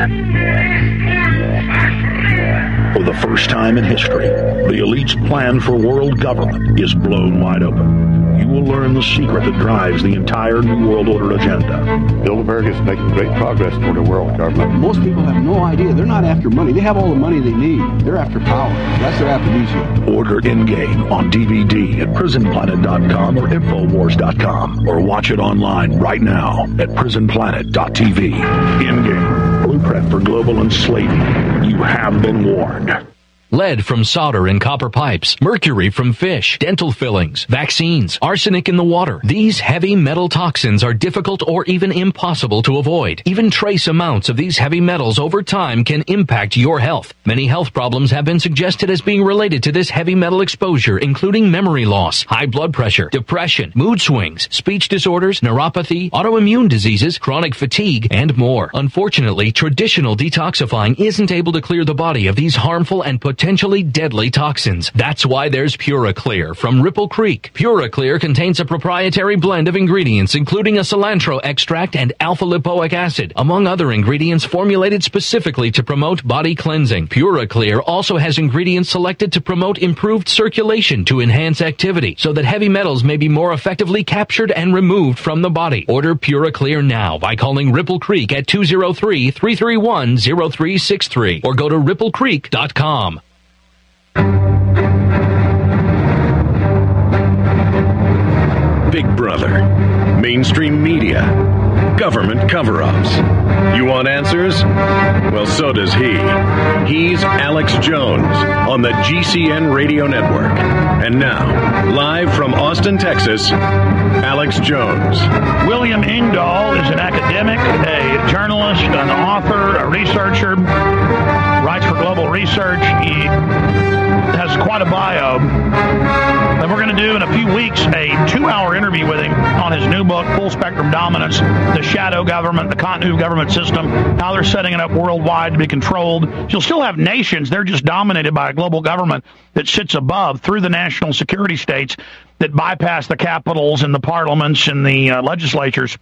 For the first time in history, the elite's plan for world government is blown wide open. You will learn the secret that drives the entire New World Order agenda. Bilderberg is making great progress toward a world government. Most people have no idea. They're not after money. They have all the money they need. They're after power. That's their aphrodisiac. Order Endgame on D V D at prison planet dot com or infowars dot com, or watch it online right now at prison planet dot t v. Endgame, blueprint for global enslavement. You have been warned. Lead from solder and copper pipes, mercury from fish, dental fillings, vaccines, arsenic in the water. These heavy metal toxins are difficult or even impossible to avoid. Even trace amounts of these heavy metals over time can impact your health. Many health problems have been suggested as being related to this heavy metal exposure, including memory loss, high blood pressure, depression, mood swings, speech disorders, neuropathy, autoimmune diseases, chronic fatigue, and more. Unfortunately, traditional detoxifying isn't able to clear the body of these harmful and potential potentially deadly toxins. That's why there's PuraClear from Ripple Creek. PuraClear contains a proprietary blend of ingredients, including a cilantro extract and alpha-lipoic acid, among other ingredients formulated specifically to promote body cleansing. PuraClear also has ingredients selected to promote improved circulation to enhance activity, so that heavy metals may be more effectively captured and removed from the body. Order PuraClear now by calling Ripple Creek at two oh three, three three one, oh three six three or go to ripple creek dot com. Big Brother, mainstream media, government cover-ups. You want answers? Well, so does he. He's Alex Jones on the G C N Radio Network. And now, live from Austin, Texas, Alex Jones. William Engdahl is an academic, a journalist, an author, a researcher, writes for Global Research. He has quite a bio. And we're going to do in a few weeks a two-hour interview with him on his new book, Full Spectrum Dominance, the shadow government, the continuity government system, how they're setting it up worldwide to be controlled. You'll still have nations. They're just dominated by a global government that sits above through the national security states that bypass the capitals and the parliaments and the uh, legislatures.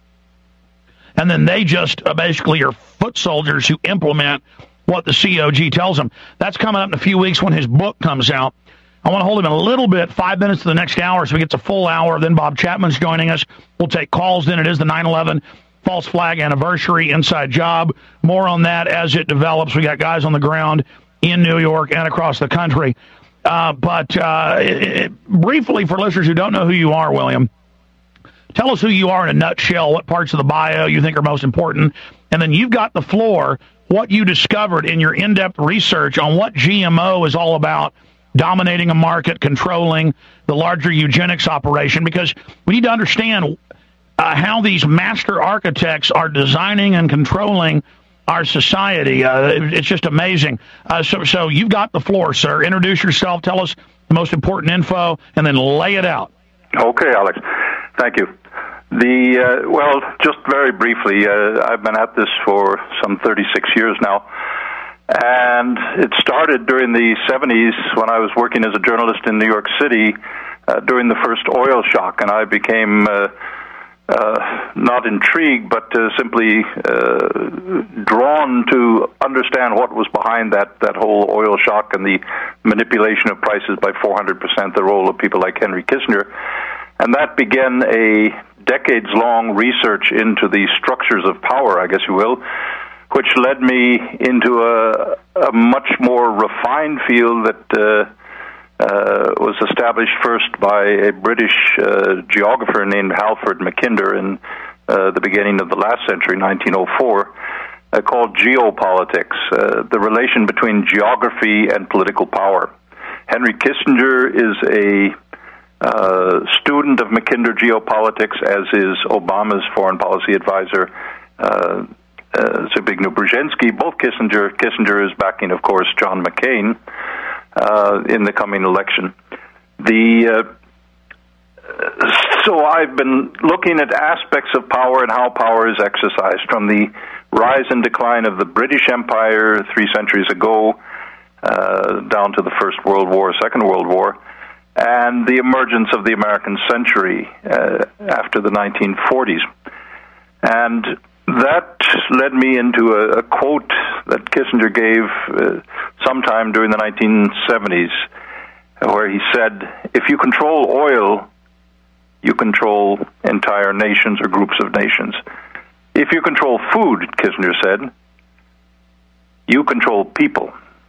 And then they just uh, basically are foot soldiers who implement what the C O G tells them. That's coming up in a few weeks when his book comes out. I want to hold him a little bit, five minutes to the next hour, so we get to full hour. Then Bob Chapman's joining us. We'll take calls. Then it is the nine eleven false flag anniversary inside job. More on that as it develops. We got guys on the ground in New York and across the country. Uh, but uh, it, it, briefly, for listeners who don't know who you are, William, tell us who you are in a nutshell, what parts of the bio you think are most important, and then you've got the floor, what you discovered in your in-depth research on what G M O is all about, dominating a market, controlling the larger eugenics operation, because we need to understand uh, how these master architects are designing and controlling our society. Uh, it's just amazing. Uh, so, so you've got the floor, sir. Introduce yourself. Tell us the most important info, and then lay it out. Okay, Alex. Thank you. The uh, well, just very briefly, uh, I've been at this for some thirty-six years now. And it started during the seventies when I was working as a journalist in New York City uh, during the first oil shock, and I became uh, uh, not intrigued, but uh, simply uh, drawn to understand what was behind that, that whole oil shock and the manipulation of prices by four hundred percent, the role of people like Henry Kissinger. And that began a decades-long research into the structures of power, I guess you will, which led me into a, a much more refined field that uh, uh, was established first by a British uh, geographer named Halford Mackinder in uh, the beginning of the last century, nineteen oh four, uh, called geopolitics, uh, the relation between geography and political power. Henry Kissinger is a uh, student of Mackinder geopolitics, as is Obama's foreign policy advisor, uh, Uh, Zbigniew Brzezinski. Both Kissinger, Kissinger is backing, of course, John McCain uh, in the coming election. The uh, so I've been looking at aspects of power and how power is exercised, from the rise and decline of the British Empire three centuries ago uh, down to the First World War, Second World War, and the emergence of the American century uh, after the nineteen forties. And that led me into a, a quote that Kissinger gave uh, sometime during the nineteen seventies, where he said, "If you control oil, you control entire nations or groups of nations. If you control food," Kissinger said, "you control people."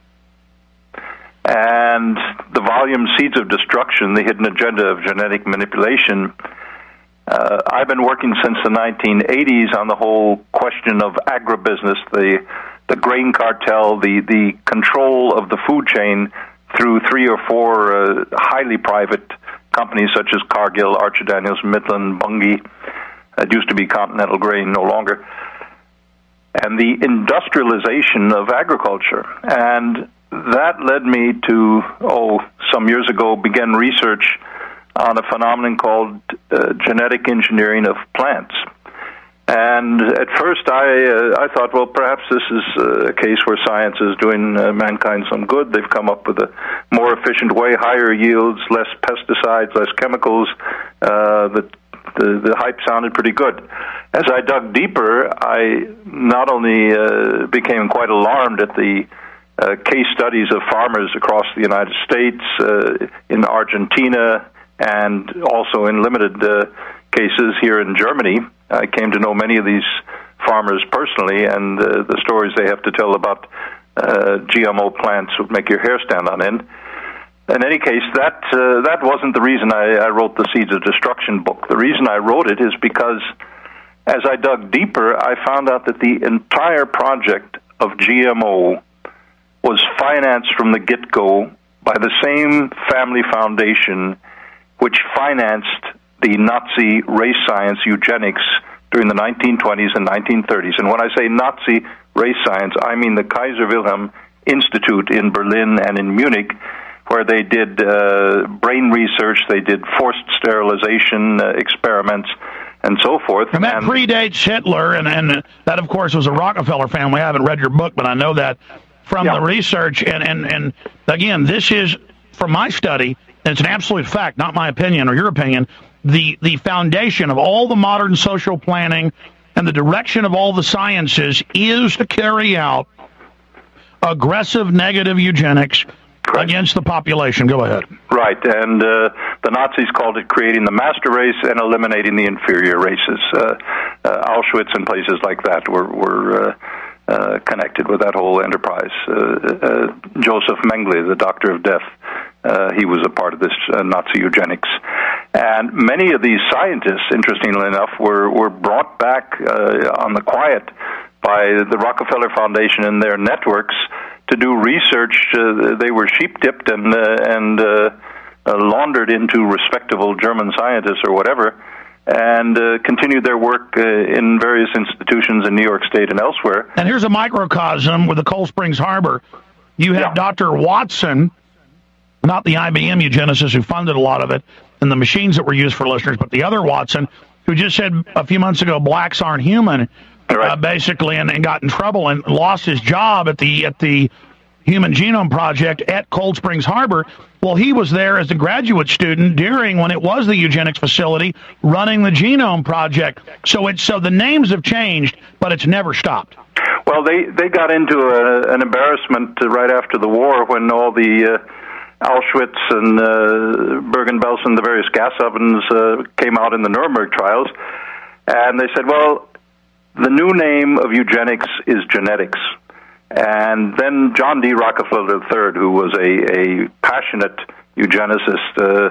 And the volume Seeds of Destruction, the hidden agenda of genetic manipulation, Uh, I've been working since the nineteen eighties on the whole question of agribusiness, the the grain cartel, the, the control of the food chain through three or four uh, highly private companies such as Cargill, Archer Daniels, Midland, Bunge. It used to be Continental Grain, no longer. And the industrialization of agriculture. And that led me to, oh, some years ago, begin research on a phenomenon called uh, genetic engineering of plants. And at first I uh, I thought, well, perhaps this is a case where science is doing uh, mankind some good. They've come up with a more efficient way, higher yields, less pesticides, less chemicals. Uh, the, the, the hype sounded pretty good. As I dug deeper, I not only uh, became quite alarmed at the uh, case studies of farmers across the United States, uh, in Argentina, and also in limited uh, cases here in Germany. I came to know many of these farmers personally, and uh, the stories they have to tell about uh, G M O plants would make your hair stand on end. In any case, that uh, that wasn't the reason I, I wrote the Seeds of Destruction book. The reason I wrote it is because as I dug deeper, I found out that the entire project of G M O was financed from the get-go by the same family foundation which financed the Nazi race science eugenics during the nineteen twenties and nineteen thirties. And when I say Nazi race science, I mean the Kaiser Wilhelm Institute in Berlin and in Munich, where they did uh, brain research, they did forced sterilization uh, experiments, and so forth. And that and predates Hitler, and, and that, of course, was a Rockefeller family. I haven't read your book, but I know that from yeah. the research. And, and, and again, this is, from my study, and it's an absolute fact, not my opinion or your opinion, the, the foundation of all the modern social planning and the direction of all the sciences is to carry out aggressive negative eugenics Correct. Against the population. Go ahead. Right, and uh, the Nazis called it creating the master race and eliminating the inferior races. Uh, uh, Auschwitz and places like that were, were uh, uh, connected with that whole enterprise. Uh, uh, Joseph Mengele, the Doctor of Death, uh, he was a part of this uh, Nazi eugenics. And many of these scientists, interestingly enough, were, were brought back uh, on the quiet by the Rockefeller Foundation and their networks to do research. Uh, they were sheep-dipped and uh, and uh, uh, laundered into respectable German scientists or whatever, and uh, continued their work uh, in various institutions in New York State and elsewhere. And here's a microcosm with the Cold Springs Harbor. You have yeah. Doctor Watson, not the I B M eugenicist who funded a lot of it, and the machines that were used for listeners, but the other Watson, who just said a few months ago blacks aren't human. Right. Uh, basically, and, and got in trouble and lost his job at the at the Human Genome Project at Cold Springs Harbor. Well, he was there as a graduate student during when it was the eugenics facility running the Genome Project. So it's so the names have changed, but it's never stopped. Well, they they got into a, an embarrassment right after the war when all the uh, Auschwitz and uh, Bergen-Belsen, the various gas ovens, uh, came out in the Nuremberg trials, and they said, well, the new name of eugenics is genetics. And then John D. Rockefeller the third, who was a, a passionate eugenicist, uh,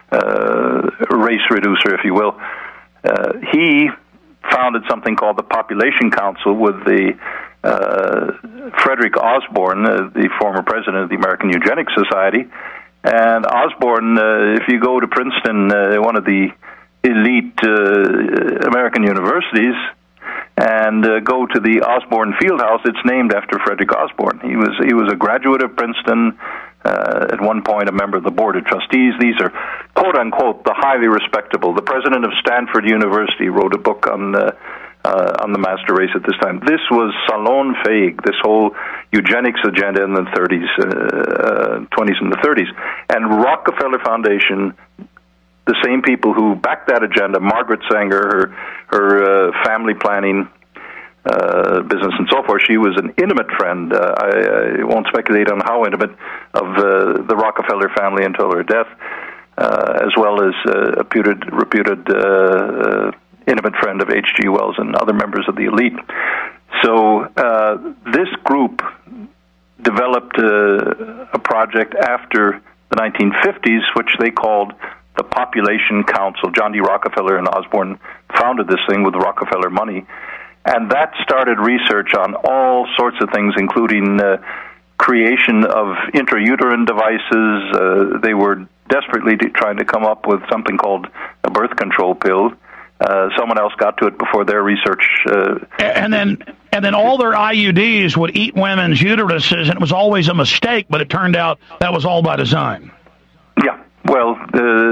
uh, race reducer, if you will, uh, he founded something called the Population Council with the uh, Frederick Osborne, uh, the former president of the American Eugenics Society. And Osborne, uh, if you go to Princeton, uh, one of the elite uh, American universities, and uh, go to the Osborne Fieldhouse, it's named after Frederick Osborne. He was he was a graduate of Princeton, uh, at one point a member of the Board of Trustees. These are, quote-unquote, the highly respectable. The president of Stanford University wrote a book on uh, uh, on the master race at this time. This was salon-fähig, this whole eugenics agenda in the thirties, uh, uh, twenties and the thirties. And Rockefeller Foundation, the same people who backed that agenda, Margaret Sanger, her her uh, family planning uh, business and so forth, she was an intimate friend, uh, I, I won't speculate on how intimate, of uh, the Rockefeller family until her death, uh, as well as uh, a reputed, reputed uh, uh, intimate friend of H G Wells and other members of the elite. So uh, this group developed uh, a project after the nineteen fifties, which they called the Population Council. John D. Rockefeller and Osborne founded this thing with Rockefeller money, and that started research on all sorts of things, including uh, creation of intrauterine devices. Uh, they were desperately trying to come up with something called a birth control pill. Uh, someone else got to it before their research. Uh, and then and then all their I U Ds would eat women's uteruses, and it was always a mistake, but it turned out that was all by design. Yeah. Well, uh,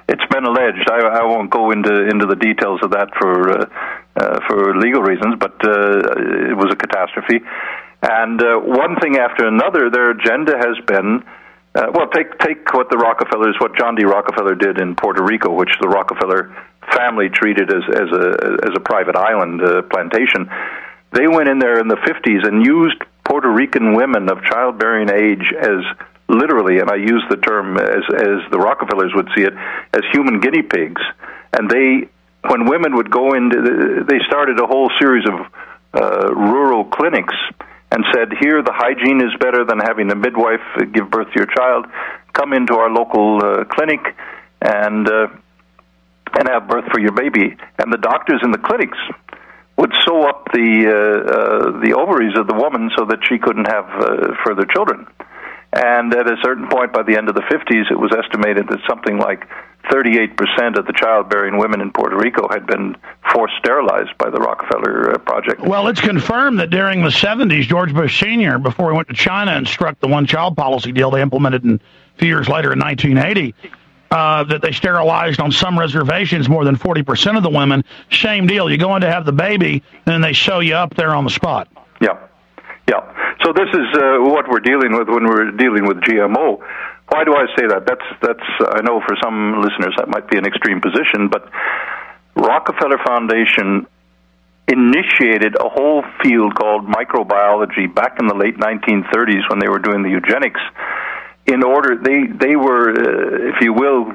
it's been alleged. I, I won't go into into the details of that for uh, uh, for legal reasons, but uh, it was a catastrophe. And uh, one thing after another, their agenda has been, uh, well, take take what the Rockefellers, what John D. Rockefeller did in Puerto Rico, which the Rockefeller family treated as as a as a private island uh, plantation. They went in there in the fifties and used Puerto Rican women of childbearing age as literally, and I use the term as as the Rockefellers would see it, as human guinea pigs. And they, when women would go into, they started a whole series of uh, rural clinics and said, here the hygiene is better than having a midwife give birth to your child. Come into our local uh, clinic and uh, and have birth for your baby. And the doctors in the clinics would sew up the uh, uh, the ovaries of the woman so that she couldn't have uh, further children. And at a certain point, by the end of the fifties, it was estimated that something like thirty-eight percent of the childbearing women in Puerto Rico had been forced sterilized by the Rockefeller uh, Project. Well, it's confirmed that during the seventies, George Bush Senior, before he went to China and struck the one-child policy deal they implemented in, a few years later in nineteen eighty, uh, that they sterilized on some reservations more than forty percent of the women. Same deal. You go in to have the baby, and then they sew you up there on the spot. Yeah. Yeah. So this is uh, what we're dealing with when we're dealing with G M O. Why do I say that? That's that's uh, I know for some listeners that might be an extreme position, but Rockefeller Foundation initiated a whole field called microbiology back in the late nineteen thirties when they were doing the eugenics. In order, they they were, uh, if you will,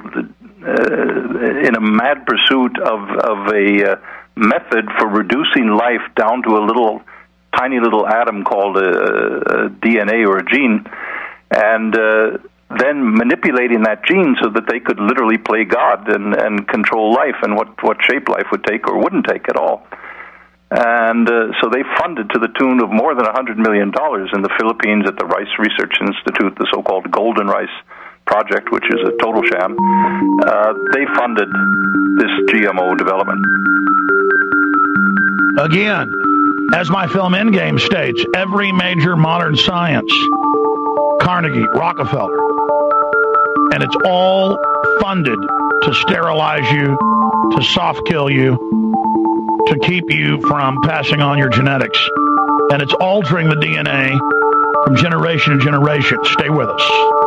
uh, in a mad pursuit of of a uh, method for reducing life down to a little. tiny little atom called a, a D N A or a gene, and uh, then manipulating that gene so that they could literally play God and, and control life and what, what shape life would take or wouldn't take at all. And uh, so they funded to the tune of more than one hundred million dollars in the Philippines at the Rice Research Institute, the so-called Golden Rice Project, which is a total sham. Uh, they funded this G M O development. Again, as my film Endgame states, every major modern science, Carnegie, Rockefeller, and it's all funded to sterilize you, to soft kill you, to keep you from passing on your genetics. And it's altering the D N A from generation to generation. Stay with us.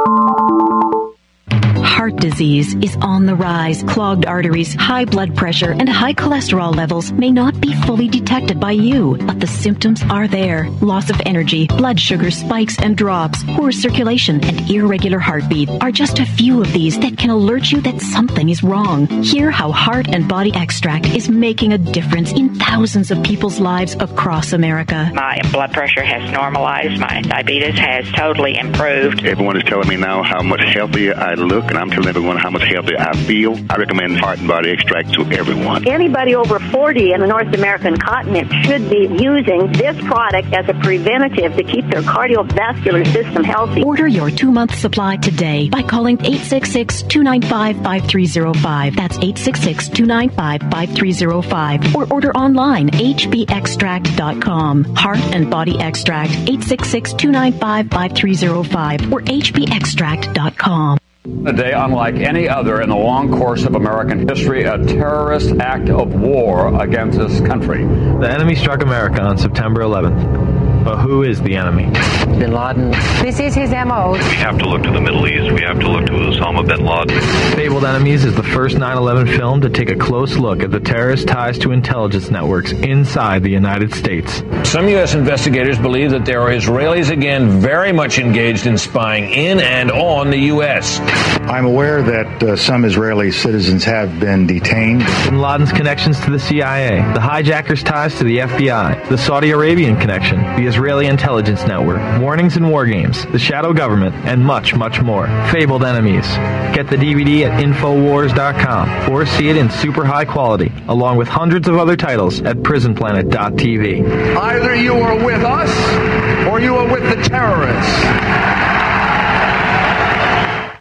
Heart disease is on the rise. Clogged arteries, high blood pressure, and high cholesterol levels may not be fully detected by you, but the symptoms are there. Loss of energy, blood sugar spikes and drops, poor circulation, and irregular heartbeat are just a few of these that can alert you that something is wrong. Hear how Heart and Body Extract is making a difference in thousands of people's lives across America. My blood pressure has normalized. My diabetes has totally improved. Everyone is telling me now how much healthier I look, and I'm telling everyone how much healthier I feel. I recommend Heart and Body Extract to everyone. Anybody over forty in the North American continent should be using this product as a preventative to keep their cardiovascular system healthy. Order your two-month supply today by calling eight six six, two nine five, five three zero five. That's eight six six, two nine five, five three zero five. Or order online, h b extract dot com. Heart and Body Extract, eight six six, two nine five, five three zero five or h b extract dot com. A day unlike any other in the long course of American history, a terrorist act of war against this country. The enemy struck America on September eleventh. But who is the enemy? Bin Laden. This is his M O. We have to look to the Middle East. We have to look to Osama bin Laden. Fabled Enemies is the first nine eleven film to take a close look at the terrorist ties to intelligence networks inside the United States. Some U S investigators believe that there are Israelis again very much engaged in spying in and on the U S. I'm aware that uh, some Israeli citizens have been detained. Bin Laden's connections to the C I A, the hijackers' ties to the F B I, the Saudi Arabian connection, the Israeli intelligence network, warnings and war games, the shadow government, and much, much more. Fabled Enemies. Get the D V D at infowars dot com or see it in super high quality, along with hundreds of other titles at prison planet dot t v. Either you are with us or you are with the terrorists.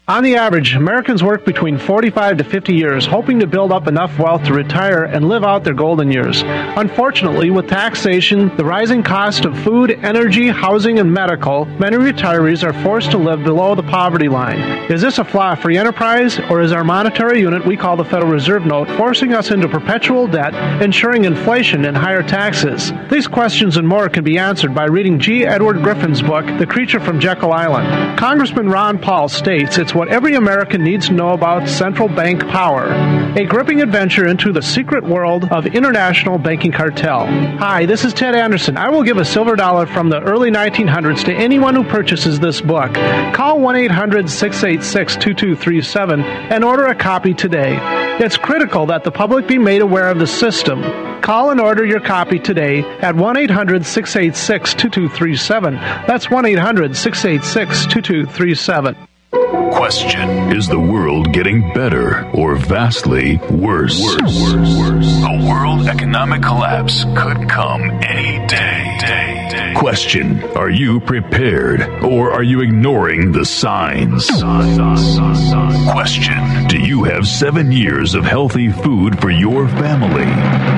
On the average, Americans work between forty-five to fifty years, hoping to build up enough wealth to retire and live out their golden years. Unfortunately, with taxation, the rising cost of food, energy, housing, and medical, many retirees are forced to live below the poverty line. Is this a flaw of free enterprise, or is our monetary unit we call the Federal Reserve Note forcing us into perpetual debt, ensuring inflation and higher taxes? These questions and more can be answered by reading G. Edward Griffin's book, The Creature from Jekyll Island. Congressman Ron Paul states it's what every American needs to know about central bank power, a gripping adventure into the secret world of international banking cartel. Hi, this is Ted Anderson. I will give a silver dollar from the early nineteen hundreds to anyone who purchases this book. Call one eight hundred six eight six two two three seven and order a copy today. It's critical that the public be made aware of the system. Call and order your copy today at one eight hundred six eight six two two three seven. That's one eight hundred six eight six two two three seven. Question: is the world getting better or vastly worse? Worse. Worse. Worse. A world economic collapse could come any day. day, day. Question: are you prepared or are you ignoring the signs? Question: do you have seven years of healthy food for your family?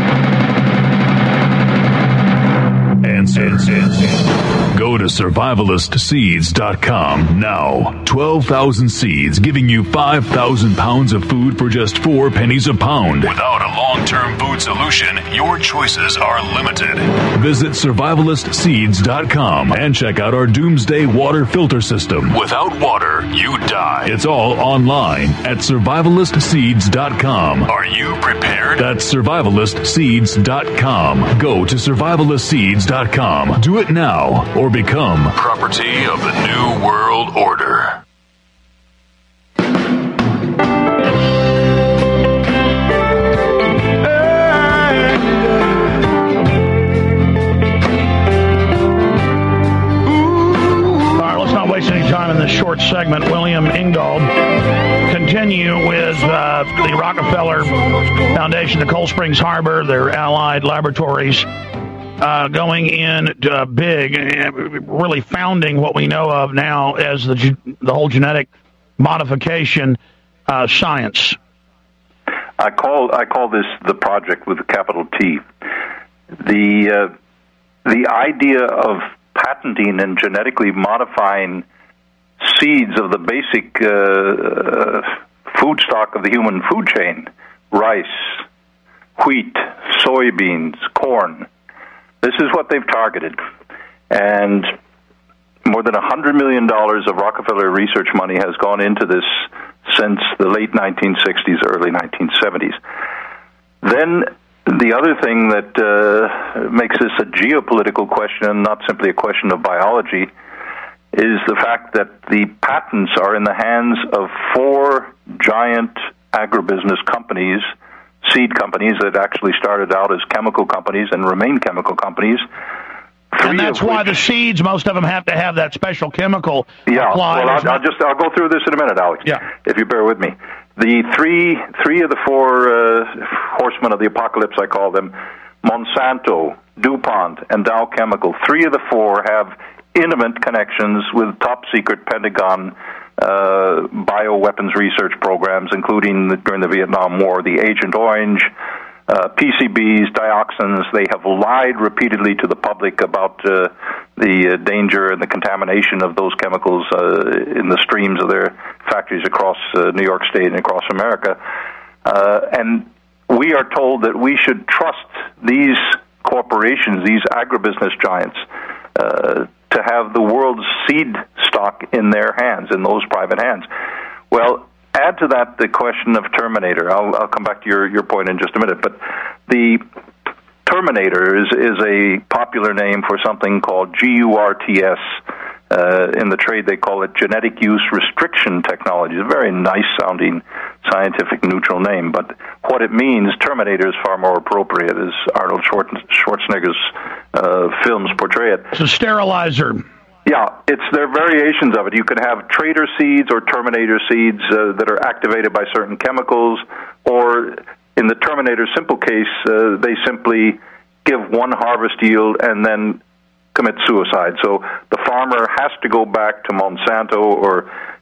Answer. Go to survivalist seeds dot com now. twelve thousand seeds giving you five thousand pounds of food for just four pennies a pound. Without a long-term food solution, your choices are limited. Visit survivalist seeds dot com and check out our Doomsday Water Filter System. Without water, you die. It's all online at survivalist seeds dot com. Are you prepared? That's survivalist seeds dot com. Go to survivalist seeds dot com. Do it now or become property of the New World Order. Any time in this short segment, William Engdahl continue with uh, the Rockefeller Foundation, the Cold Springs Harbor, their allied laboratories, uh, going in uh, big, really founding what we know of now as the the whole genetic modification uh, science. I call I call this the project with a capital T. The uh, the idea of patenting and genetically modifying seeds of the basic uh, food stock of the human food chain, rice, wheat, soybeans, corn. This is what they've targeted. And more than one hundred million dollars of Rockefeller research money has gone into this since the late nineteen sixties, early nineteen seventies. Then the other thing that uh, makes this a geopolitical question and not simply a question of biology is the fact that the patents are in the hands of four giant agribusiness companies, seed companies that actually started out as chemical companies and remain chemical companies. And that's why the seeds, most of them have to have that special chemical yeah, applied. Well, I'll, I'll just I'll go through this in a minute, Alex. Yeah. If you bear with me. The three three of the four uh, horsemen of the apocalypse, I call them, Monsanto, DuPont, and Dow Chemical. Three of the four have intimate connections with top-secret Pentagon uh, bioweapons research programs, including the, during the Vietnam War, the Agent Orange, uh, P C Bs, dioxins. They have lied repeatedly to the public about uh, the uh, danger and the contamination of those chemicals uh, in the streams of their factories across uh, New York State and across America. Uh, and we are told that we should trust these corporations, these agribusiness giants, uh, to have the world's seed stock in their hands, in those private hands. Well, add to that the question of Terminator. I'll, I'll come back to your, your point in just a minute. But the Terminator is, is a popular name for something called G U R T S. Uh, in the trade, they call it genetic use restriction technology. It's a very nice-sounding scientific neutral name, but what it means, Terminator, is far more appropriate, as Arnold Schwarzenegger's uh, films portray it. It's a sterilizer. Yeah, it's there are variations of it. You can have Trader seeds or Terminator seeds uh, that are activated by certain chemicals, or in the Terminator simple case, uh, they simply give one harvest yield and then commit suicide. So the farmer has to go back to Monsanto or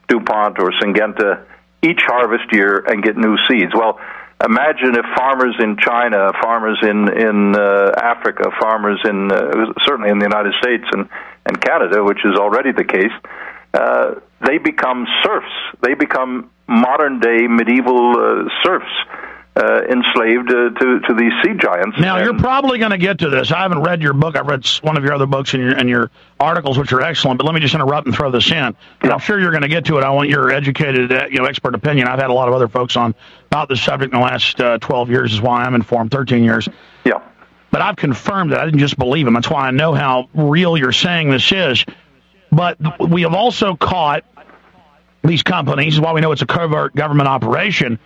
DuPont or Syngenta each harvest year and get new seeds. Well, imagine if farmers in China, farmers in in uh, Africa, farmers in uh, certainly in the United States and, and Canada, which is already the case, uh, they become serfs. They become modern-day medieval uh, serfs, uh, enslaved uh, to to these seed giants. Now, and you're probably going to get to this. I haven't read your book. I've read one of your other books and your, and your articles, which are excellent. But let me just interrupt and throw this in. And yeah. I'm sure you're going to get to it. I want your educated, uh, you know, expert opinion. I've had a lot of other folks on about this subject in the last uh, twelve years. Is why I'm informed. thirteen years. Yeah. But I've confirmed that. I didn't just believe him. That's why I know how real you're saying this is. But we have also caught these companies, is why we know it's a covert government operation,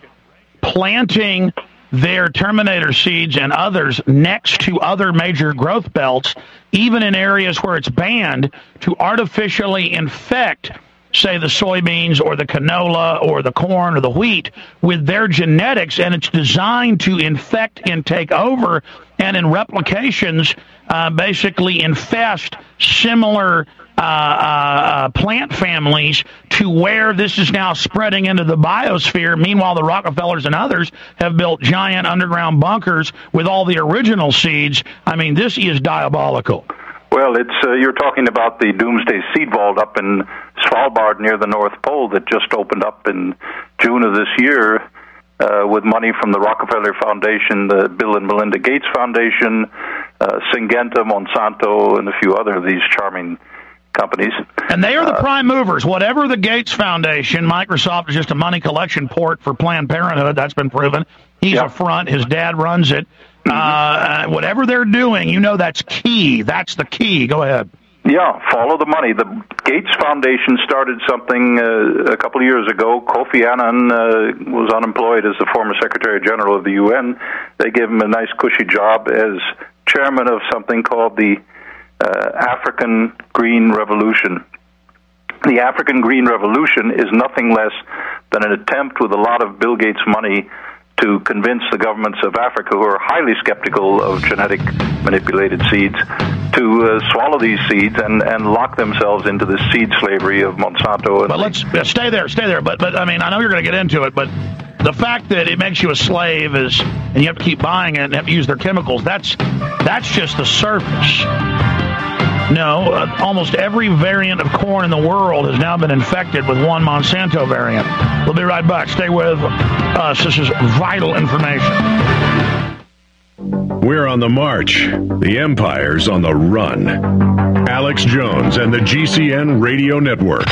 planting their Terminator seeds and others next to other major growth belts, even in areas where it's banned, to artificially infect, say, the soybeans or the canola or the corn or the wheat with their genetics, and it's designed to infect and take over and in replications uh, basically infest similar uh, uh, plant families to where this is now spreading into the biosphere. Meanwhile, the Rockefellers and others have built giant underground bunkers with all the original seeds. I mean, this is diabolical. Well, it's uh, you're talking about the Doomsday Seed Vault up in Svalbard near the North Pole that just opened up in June of this year uh, with money from the Rockefeller Foundation, the Bill and Melinda Gates Foundation, uh, Syngenta, Monsanto, and a few other of these charming companies. And they are the uh, prime movers. Whatever the Gates Foundation, Microsoft is just a money collection port for Planned Parenthood. That's been proven. He's yeah. a front. His dad runs it. Mm-hmm. Uh, whatever they're doing, you know that's key. That's the key. Go ahead. Yeah, follow the money. The Gates Foundation started something uh, a couple of years ago. Kofi Annan uh, was unemployed as the former Secretary General of the U N. They gave him a nice cushy job as chairman of something called the uh, African Green Revolution. The African Green Revolution is nothing less than an attempt with a lot of Bill Gates money to convince the governments of Africa, who are highly skeptical of genetic manipulated seeds, to uh, swallow these seeds and, and lock themselves into the seed slavery of Monsanto. And but let's uh, stay there, stay there. But, but I mean, I know you're going to get into it, but the fact that it makes you a slave is, and you have to keep buying it and have to use their chemicals, that's, that's just the surface. No, uh, almost every variant of corn in the world has now been infected with one Monsanto variant. We'll be right back. Stay with us. This is vital information. We're on the march. The empire's on the run. Alex Jones and the G C N Radio Network.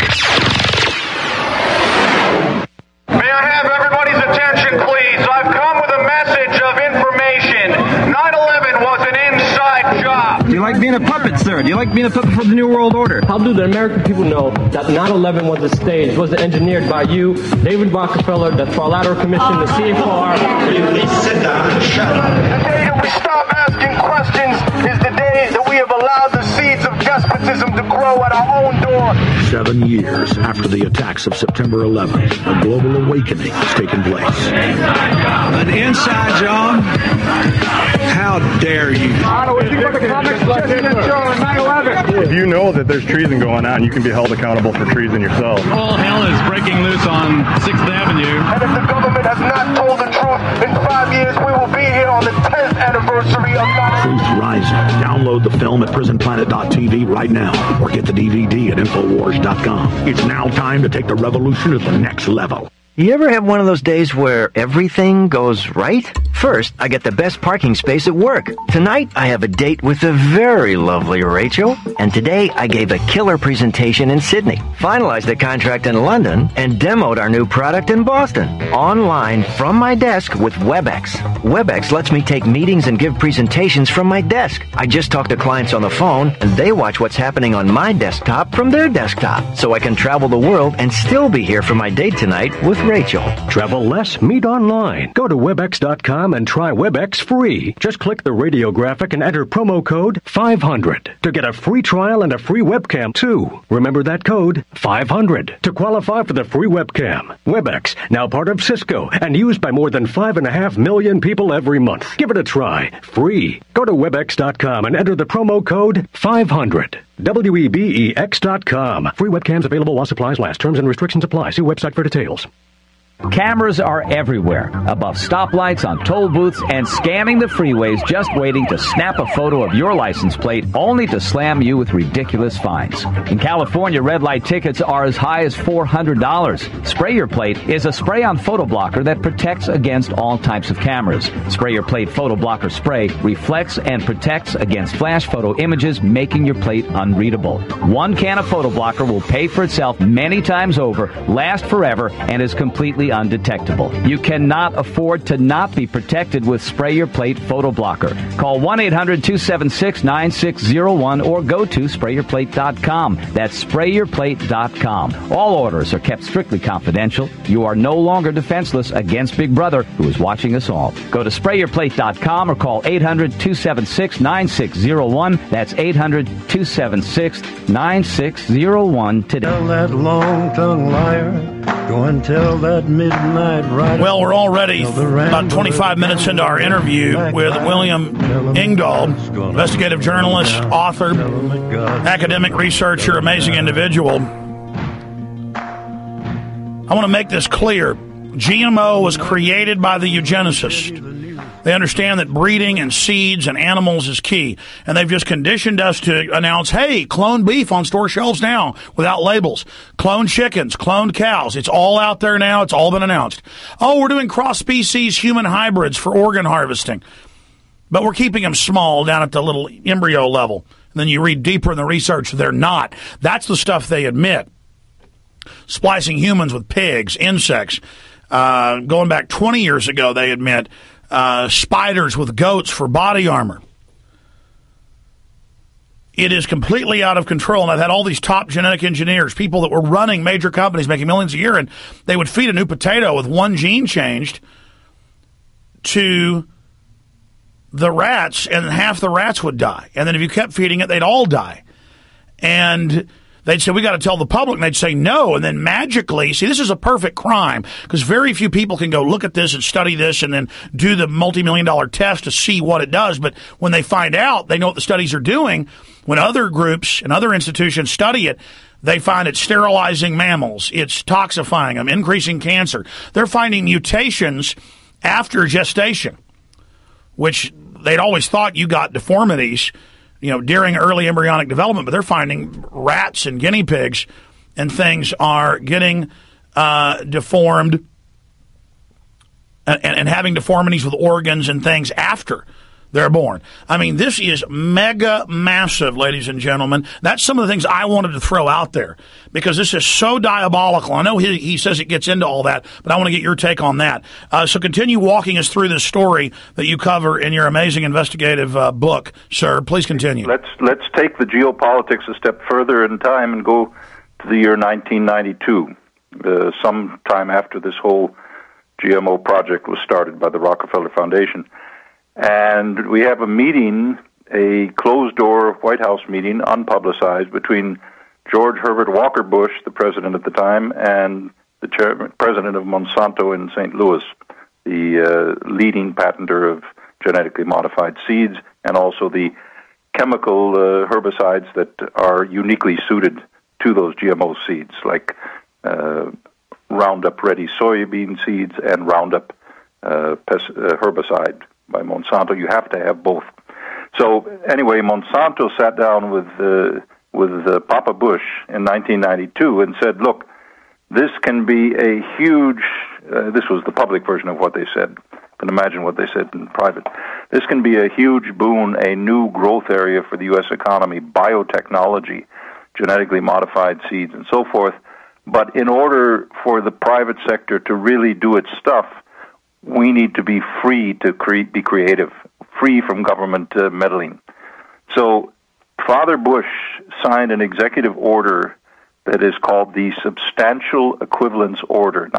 May I have everybody's attention, please? I've come with a message of information. nine eleven was an inside job. Do you like being a puppet, sir? Do you like being a puppet for the New World Order? How do the American people know that nine eleven was a stage, was engineered by you, David Rockefeller, the Trilateral Commission, the C F R? Please sit down and shut up. The day that we stop asking questions is the day that we have allowed the seeds of despotism to grow at our own door. Seven years after the attacks of September eleventh, a global awakening has taken place. An inside job? How dare you? If you know that there's treason going on, you can be held accountable for treason yourself. All hell is breaking loose on sixth Avenue. And if the government has not told the truth, in five years we will be here on the tenth anniversary of nine eleven. Truth Rising. Download the film at prison planet dot t v right now, or get the D V D at infowars dot com. It's now time to take the revolution to the next level. You ever have one of those days where everything goes right? First, I get the best parking space at work. Tonight, I have a date with the very lovely Rachel. And today, I gave a killer presentation in Sydney, finalized the contract in London, and demoed our new product in Boston. Online, from my desk with WebEx. WebEx lets me take meetings and give presentations from my desk. I just talk to clients on the phone, and they watch what's happening on my desktop from their desktop. So I can travel the world and still be here for my date tonight with Rachel. Travel less, meet online. Go to webex dot com com and try WebEx free. Just click the radio graphic and enter promo code five hundred to get a free trial and a free webcam, too. Remember that code, five hundred, to qualify for the free webcam. WebEx, now part of Cisco and used by more than five and a half million people every month. Give it a try, free. Go to webex dot com and enter the promo code five hundred. W E B E X dot com. Free webcams available while supplies last. Terms and restrictions apply. See website for details. Cameras are everywhere, above stoplights, on toll booths, and scanning the freeways, just waiting to snap a photo of your license plate, only to slam you with ridiculous fines. In California, red light tickets are as high as four hundred dollars. Spray Your Plate is a spray-on photo blocker that protects against all types of cameras. Spray Your Plate photo blocker spray reflects and protects against flash photo images, making your plate unreadable. One can of photo blocker will pay for itself many times over, last forever, and is completely undetectable. You cannot afford to not be protected with Spray Your Plate photo blocker. Call one eight hundred two seven six nine six zero one or go to spray your plate dot com. That's spray your plate dot com. All orders are kept strictly confidential. You are no longer defenseless against Big Brother, who is watching us all. Go to spray your plate dot com or call eight hundred two seven six nine six zero one. That's eight hundred two seven six nine six zero one today. Tell that long-tongued liar. Go and tell that midnight rider. Well, we're already about twenty-five minutes into our interview with William Engdahl, investigative journalist, author, academic researcher, amazing individual. I want to make this clear. G M O was created by the eugenicists. They understand that breeding and seeds and animals is key. And they've just conditioned us to announce, hey, cloned beef on store shelves now without labels. Cloned chickens, cloned cows. It's all out there now. It's all been announced. Oh, we're doing cross-species human hybrids for organ harvesting. But we're keeping them small down at the little embryo level. And then you read deeper in the research, they're not. That's the stuff they admit. Splicing humans with pigs, insects. Uh, going back twenty years ago, they admit uh, spiders with goats for body armor. It is completely out of control. And I've had all these top genetic engineers, people that were running major companies, making millions a year, and they would feed a new potato with one gene changed to the rats, and half the rats would die. And then if you kept feeding it, they'd all die. And they'd say, we got to tell the public, and they'd say no. And then magically, see, this is a perfect crime, because very few people can go look at this and study this and then do the multi-million dollar test to see what it does. But when they find out, they know what the studies are doing. When other groups and other institutions study it, they find it's sterilizing mammals, it's toxifying them, increasing cancer. They're finding mutations after gestation, which they'd always thought you got deformities, you know, during early embryonic development, but they're finding rats and guinea pigs and things are getting uh, deformed and, and having deformities with organs and things after they're born. I mean, this is mega massive, ladies and gentlemen. That's some of the things I wanted to throw out there because this is so diabolical. I know he, he says it gets into all that, but I want to get your take on that. Uh, so continue walking us through this story that you cover in your amazing investigative uh, book, sir. Please continue. Let's let's take the geopolitics a step further in time and go to the year nineteen ninety-two, uh, sometime after this whole G M O project was started by the Rockefeller Foundation. And we have a meeting, a closed-door White House meeting, unpublicized, between George Herbert Walker Bush, the president at the time, and the chairman, president of Monsanto in Saint Louis, the uh, leading patenter of genetically modified seeds and also the chemical uh, herbicides that are uniquely suited to those G M O seeds, like uh, Roundup-ready soybean seeds and Roundup uh, pest- uh, herbicide by Monsanto. You have to have both. So anyway, Monsanto sat down with uh, with uh, Papa Bush in nineteen ninety-two and said, look, this can be a huge, uh, this was the public version of what they said. You can imagine what they said in private. This can be a huge boon, a new growth area for the U S economy, biotechnology, genetically modified seeds, and so forth. But in order for the private sector to really do its stuff, we need to be free to cre- be creative, free from government uh, meddling. So Father Bush signed an executive order that is called the Substantial Equivalence Order. Now,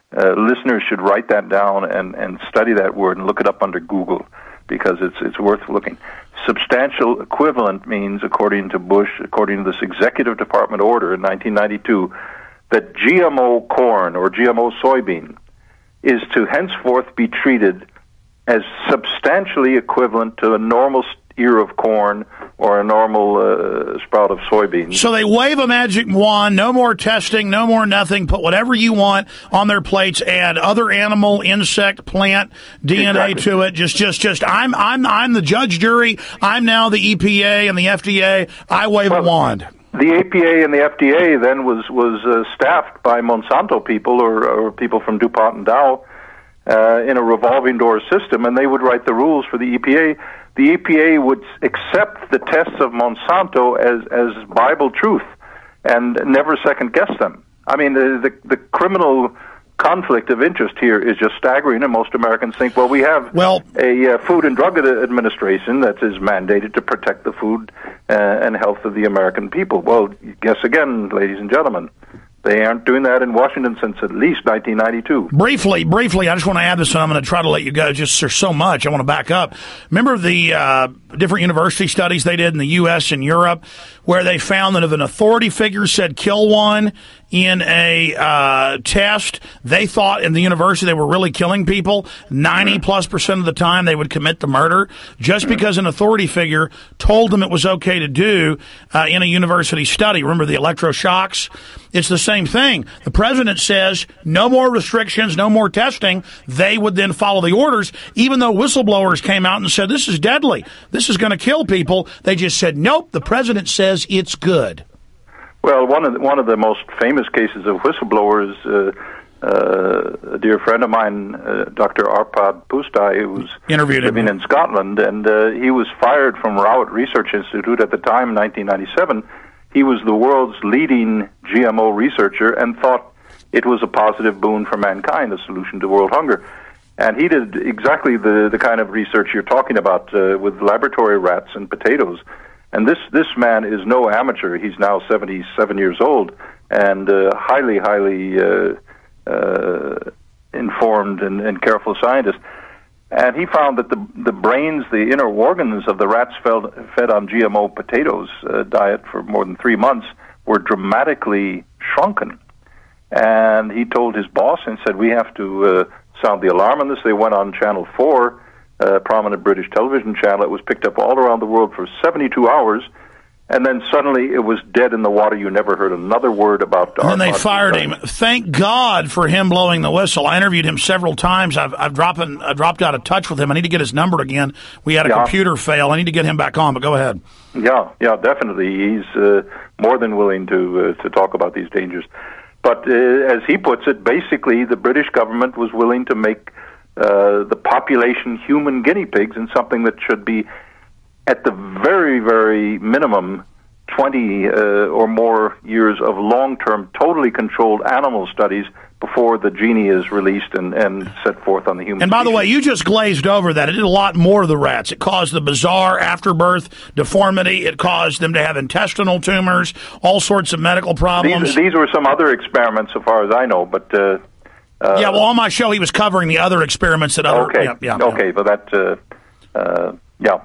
uh, listeners should write that down and, and study that word and look it up under Google, because it's it's worth looking. Substantial equivalent means, according to Bush, according to this executive department order in nineteen ninety-two, that G M O corn or G M O soybean is to henceforth be treated as substantially equivalent to a normal ear of corn or a normal uh, sprout of soybeans. So they wave a magic wand, no more testing, no more nothing, put whatever you want on their plates, add other animal, insect, plant D N A exactly. to it. Just, just, just, I'm, I'm, I'm the judge, jury. I'm now the E P A and the F D A. I wave well, a wand. The E P A and the F D A then was, was uh, staffed by Monsanto people or, or people from DuPont and Dow uh, in a revolving door system, and they would write the rules for the E P A. The E P A would accept the tests of Monsanto as, as Bible truth and never second-guess them. I mean, the, the, the criminal conflict of interest here is just staggering, and most Americans think, well, we have well, a uh, Food and Drug Administration that is mandated to protect the food uh, and health of the American people. Well, guess again, ladies and gentlemen. They aren't doing that in Washington since at least nineteen ninety-two. Briefly, briefly, I just want to add this, and I'm going to try to let you go. Just there's so much. I want to back up. Remember the uh, different university studies they did in the U S and Europe where they found that if an authority figure said kill one in a uh, test, they thought in the university they were really killing people. ninety plus percent of the time they would commit the murder just because an authority figure told them it was okay to do uh, in a university study. Remember the electroshocks? It's the same thing. The president says no more restrictions, no more testing. They would then follow the orders, even though whistleblowers came out and said this is deadly. This is going to kill people. They just said, nope, the president says it's good. Well, one of the, one of the most famous cases of whistleblowers, uh, uh, a dear friend of mine, uh, Doctor Arpad Pustai, who was Interviewed living him. in Scotland, and uh, he was fired from Rowett Research Institute at the time, nineteen ninety-seven. He was the world's leading G M O researcher and thought it was a positive boon for mankind, a solution to world hunger. And he did exactly the, the kind of research you're talking about uh, with laboratory rats and potatoes. And this, this man is no amateur. He's now seventy-seven years old and uh, highly, highly uh, uh, informed and, and careful scientist. And he found that the the brains, the inner organs of the rats fed, fed on G M O potatoes uh, diet for more than three months were dramatically shrunken. And he told his boss and said, we have to uh, sound the alarm on this. They went on Channel four, a prominent British television channel. It was picked up all around the world for seventy-two hours. And then suddenly it was dead in the water. You never heard another word about. And then they fired him. Thank God for him blowing the whistle. I interviewed him several times. I've I've dropped I've dropped out of touch with him. I need to get his number again. We had a yeah. computer fail. I need to get him back on. But go ahead. Yeah, yeah, definitely. He's uh, more than willing to uh, to talk about these dangers. But uh, as he puts it, basically the British government was willing to make uh, the population human guinea pigs in something that should be, at the very, very minimum, twenty uh, or more years of long-term, totally controlled animal studies before the genie is released and, and set forth on the human And by species. the way, you just glazed over that. It did a lot more to the rats. It caused the bizarre afterbirth deformity. It caused them to have intestinal tumors, all sorts of medical problems. These, these were some other experiments, so far as I know, but... Uh, uh, yeah, well, on my show, he was covering the other experiments that other... Okay, yeah, yeah, okay, yeah. but that... Uh, uh, yeah.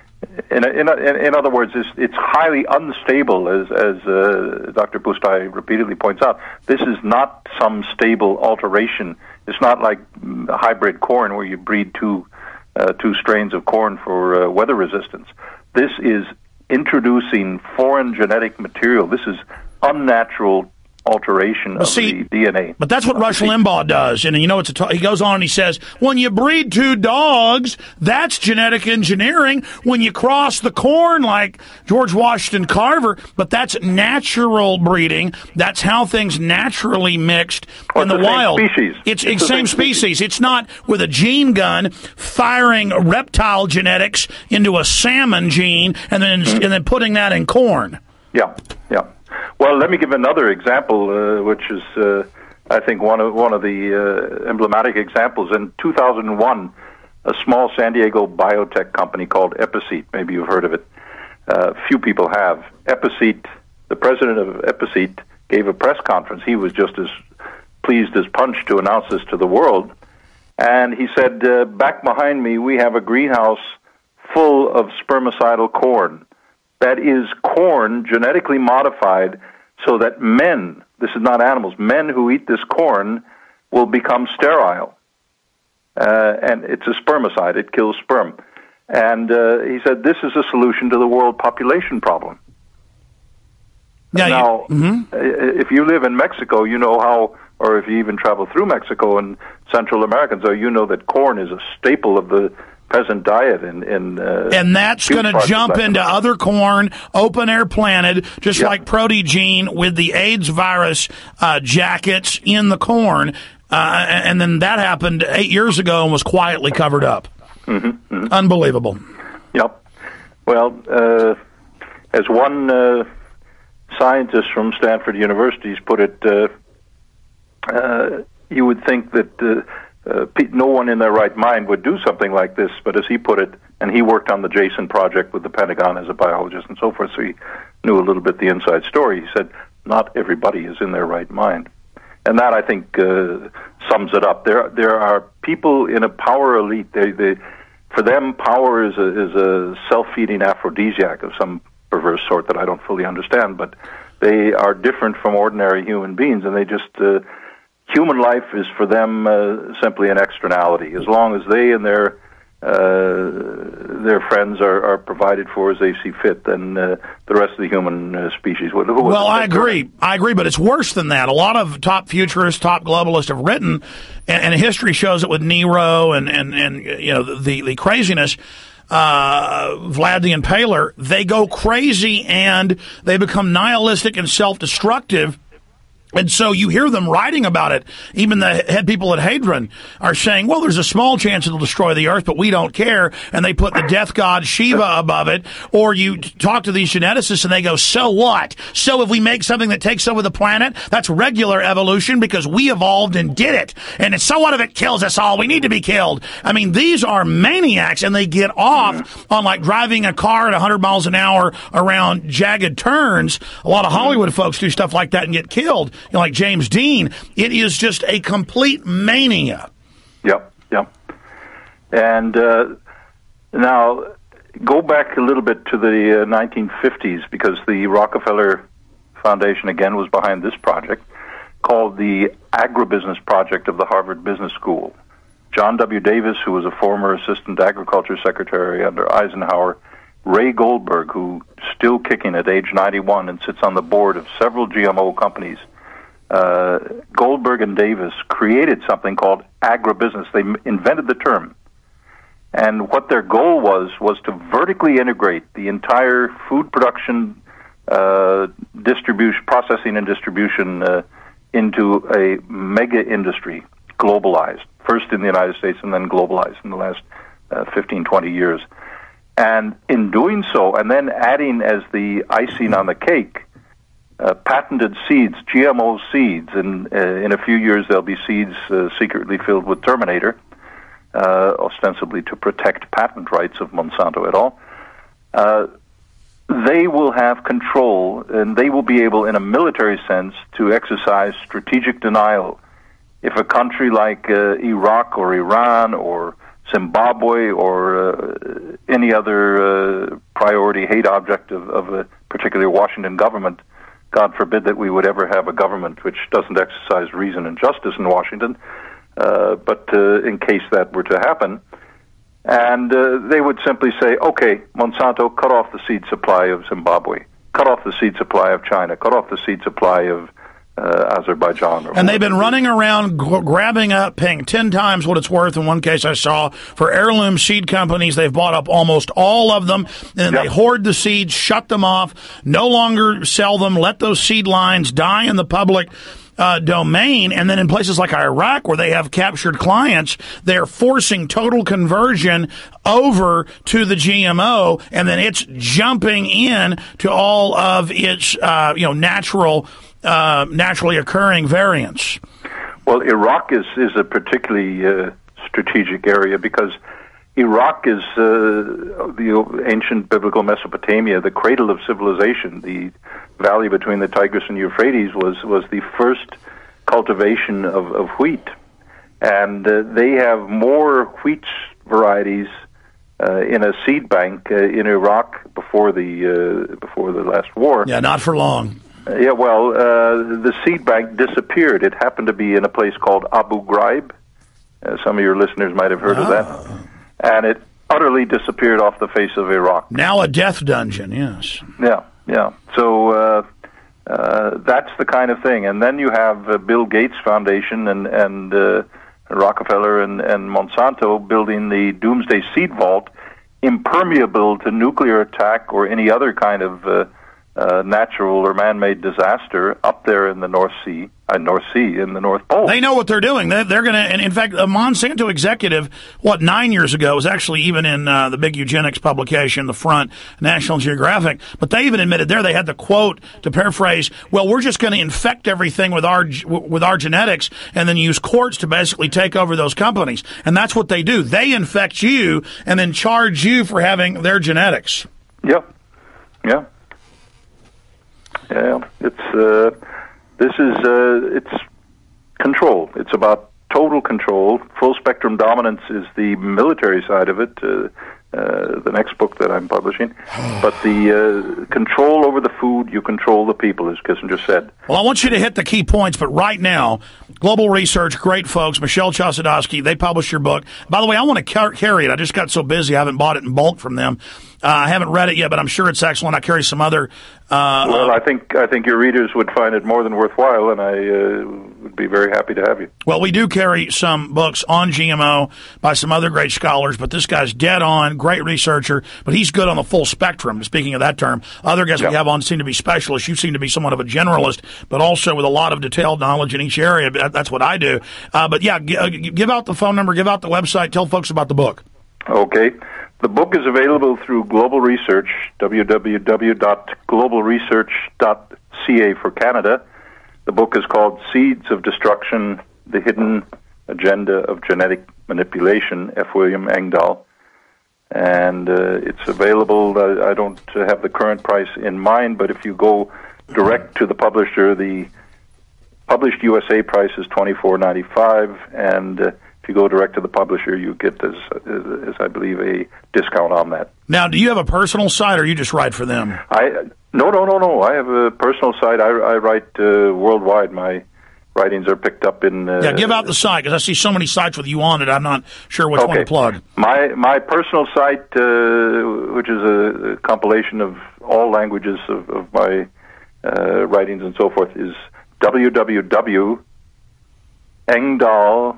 In, in, in other words, it's, it's highly unstable, as, as uh, Doctor Pustai repeatedly points out. This is not some stable alteration. It's not like hybrid corn where you breed two, uh, two strains of corn for uh, weather resistance. This is introducing foreign genetic material. This is unnatural alteration of see, the D N A. But that's what Rush Limbaugh does. And you know, it's a t- he goes on and he says, when you breed two dogs, that's genetic engineering. When you cross the corn like George Washington Carver, but that's natural breeding. That's how things naturally mixed oh, in the, the wild. Species. It's, it's, it's the same, same species. species. It's not with a gene gun firing reptile genetics into a salmon gene and then mm-hmm. and then putting that in corn. Yeah, yeah. Well, let me give another example, uh, which is, uh, I think, one of one of the uh, emblematic examples. In two thousand one, a small San Diego biotech company called Episeat, maybe you've heard of it. Uh, few people have. Episeat, the president of Episeat, gave a press conference. He was just as pleased as punch to announce this to the world. And he said, uh, back behind me, we have a greenhouse full of spermicidal corn. That is corn genetically modified so that men, this is not animals, men who eat this corn will become sterile. Uh, and it's a spermicide. It kills sperm. And uh, he said, this is a solution to the world population problem. Yeah, now, you, mm-hmm. if you live in Mexico, you know how, or if you even travel through Mexico and Central America, so you know that corn is a staple of the peasant diet. In, in uh, and that's going to jump into other corn, open air planted, just yep. like Protegene with the AIDS virus uh, jackets in the corn. Uh, and then that happened eight years ago and was quietly covered up. Mm-hmm, mm-hmm. Unbelievable. Yep. Well, uh, as one uh, scientist from Stanford University has put it, uh, uh, you would think that uh, uh, no one in their right mind would do something like this, but as he put it, and he worked on the Jason project with the Pentagon as a biologist and so forth, so he knew a little bit the inside story. He said, not everybody is in their right mind. And that, I think, uh, sums it up. There, there are people in a power elite. They, they, for them, power is a, is a self-feeding aphrodisiac of some perverse sort that I don't fully understand. But they are different from ordinary human beings, and they just uh, human life is for them uh, simply an externality. As long as they and their uh, their friends are, are provided for as they see fit, then uh, the rest of the human uh, species would. would well, I agree. I agree, but it's worse than that. A lot of top futurists, top globalists have written, and, and history shows it with Nero and, and, and you know the, the craziness. Uh, Vlad the Impaler, they go crazy and they become nihilistic and self-destructive. And so you hear them writing about it. Even the head people at Hadron are saying, well, there's a small chance it'll destroy the Earth, but we don't care. And they put the death god Shiva above it. Or you talk to these geneticists and they go, so what? So if we make something that takes over the planet, that's regular evolution because we evolved and did it. And it's so what if it kills us all? We need to be killed. I mean, these are maniacs, and they get off on like driving a car at one hundred miles an hour around jagged turns. A lot of Hollywood folks do stuff like that and get killed. You know, like James Dean. It is just a complete mania. Yep, yep. And uh, now, go back a little bit to the uh, nineteen fifties, because the Rockefeller Foundation, again, was behind this project, called the Agribusiness Project of the Harvard Business School. John W. Davis, who was a former Assistant Agriculture Secretary under Eisenhower, Ray Goldberg, who still kicking at age ninety-one and sits on the board of several G M O companies. Uh, Goldberg and Davis created something called agribusiness. They m- invented the term. And what their goal was, was to vertically integrate the entire food production, uh, distribution, processing and distribution uh, into a mega industry, globalized, first in the United States and then globalized in the last uh, fifteen, twenty years. And in doing so, and then adding as the icing on the cake, Uh, patented seeds, G M O seeds, and uh, in a few years there'll be seeds uh, secretly filled with Terminator, uh, ostensibly to protect patent rights of Monsanto et al. Uh, they will have control, and they will be able, in a military sense, to exercise strategic denial. If a country like uh, Iraq or Iran or Zimbabwe or uh, any other uh, priority hate object of, of a particular Washington government, God forbid that we would ever have a government which doesn't exercise reason and justice in Washington, uh, but uh, in case that were to happen, and uh, they would simply say, okay, Monsanto, cut off the seed supply of Zimbabwe, cut off the seed supply of China, cut off the seed supply of uh, Azerbaijan. Or and they've been running around g- grabbing up, paying ten times what it's worth. In one case I saw, for heirloom seed companies, they've bought up almost all of them, and yep. they hoard the seeds, shut them off, no longer sell them, let those seed lines die in the public uh, domain. And then in places like Iraq, where they have captured clients, they're forcing total conversion over to the G M O, and then it's jumping in to all of its uh, you know natural Uh, naturally occurring variants. Well, Iraq is, is a particularly uh, strategic area because Iraq is uh, the ancient biblical Mesopotamia, the cradle of civilization. The valley between the Tigris and Euphrates was, was the first cultivation of, of wheat. And uh, they have more wheat varieties uh, in a seed bank uh, in Iraq before the uh, before the last war. Yeah, not for long. Uh, yeah, well, uh, the seed bank disappeared. It happened to be in a place called Abu Ghraib. Uh, some of your listeners might have heard oh. of that. And it utterly disappeared off the face of Iraq. Now a death dungeon, yes. Yeah, yeah. So uh, uh, that's the kind of thing. And then you have uh, Bill Gates Foundation and, and uh, Rockefeller and, and Monsanto building the Doomsday Seed Vault, impermeable to nuclear attack or any other kind of uh, uh, natural or man-made disaster up there in the North Sea, uh, North Sea in the North Pole. They know what they're doing. They're, they're going to, and in fact, a Monsanto executive, what, nine years ago, was actually even in uh, the big eugenics publication, The Front, National Geographic, but they even admitted there, they had the quote, to paraphrase, well, we're just going to infect everything with our with our genetics and then use courts to basically take over those companies. And that's what they do. They infect you and then charge you for having their genetics. Yep. Yeah. Yeah, it's uh, this is uh, it's control. It's about total control. Full spectrum dominance is the military side of it. Uh, uh, the next book that I'm publishing, but the uh, control over the food, you control the people, as Kissinger said. Well, I want you to hit the key points, but right now, Global Research, great folks, Michelle Chossudovsky, they published your book. By the way, I want to car- carry it. I just got so busy, I haven't bought it in bulk from them. Uh, I haven't read it yet, but I'm sure it's excellent. I carry some other. Uh, well, I think I think your readers would find it more than worthwhile, and I uh, would be very happy to have you. Well, we do carry some books on G M O by some other great scholars, but this guy's dead on, great researcher, but he's good on the full spectrum, speaking of that term. Other guests yep. we have on seem to be specialists. You seem to be somewhat of a generalist, but also with a lot of detailed knowledge in each area. That's what I do. Uh, but, yeah, g- give out the phone number, give out the website, tell folks about the book. Okay. The book is available through Global Research, w w w dot global research dot c a for Canada. The book is called Seeds of Destruction, The Hidden Agenda of Genetic Manipulation, F. William Engdahl. And uh, it's available. Uh, I don't have the current price in mind, but if you go direct to the publisher, the published U S A price is twenty-four ninety-five, and uh, if you go direct to the publisher, you get, as, as I believe, a discount on that. Now, do you have a personal site, or you just write for them? I no, no, no, no. I have a personal site. I, I write uh, worldwide. My writings are picked up in. Uh, yeah, give out the site, because I see so many sites with you on it. I'm not sure which okay. one to plug. My my personal site, uh, which is a, a compilation of all languages of, of my uh, writings and so forth, is w w w dot engdahl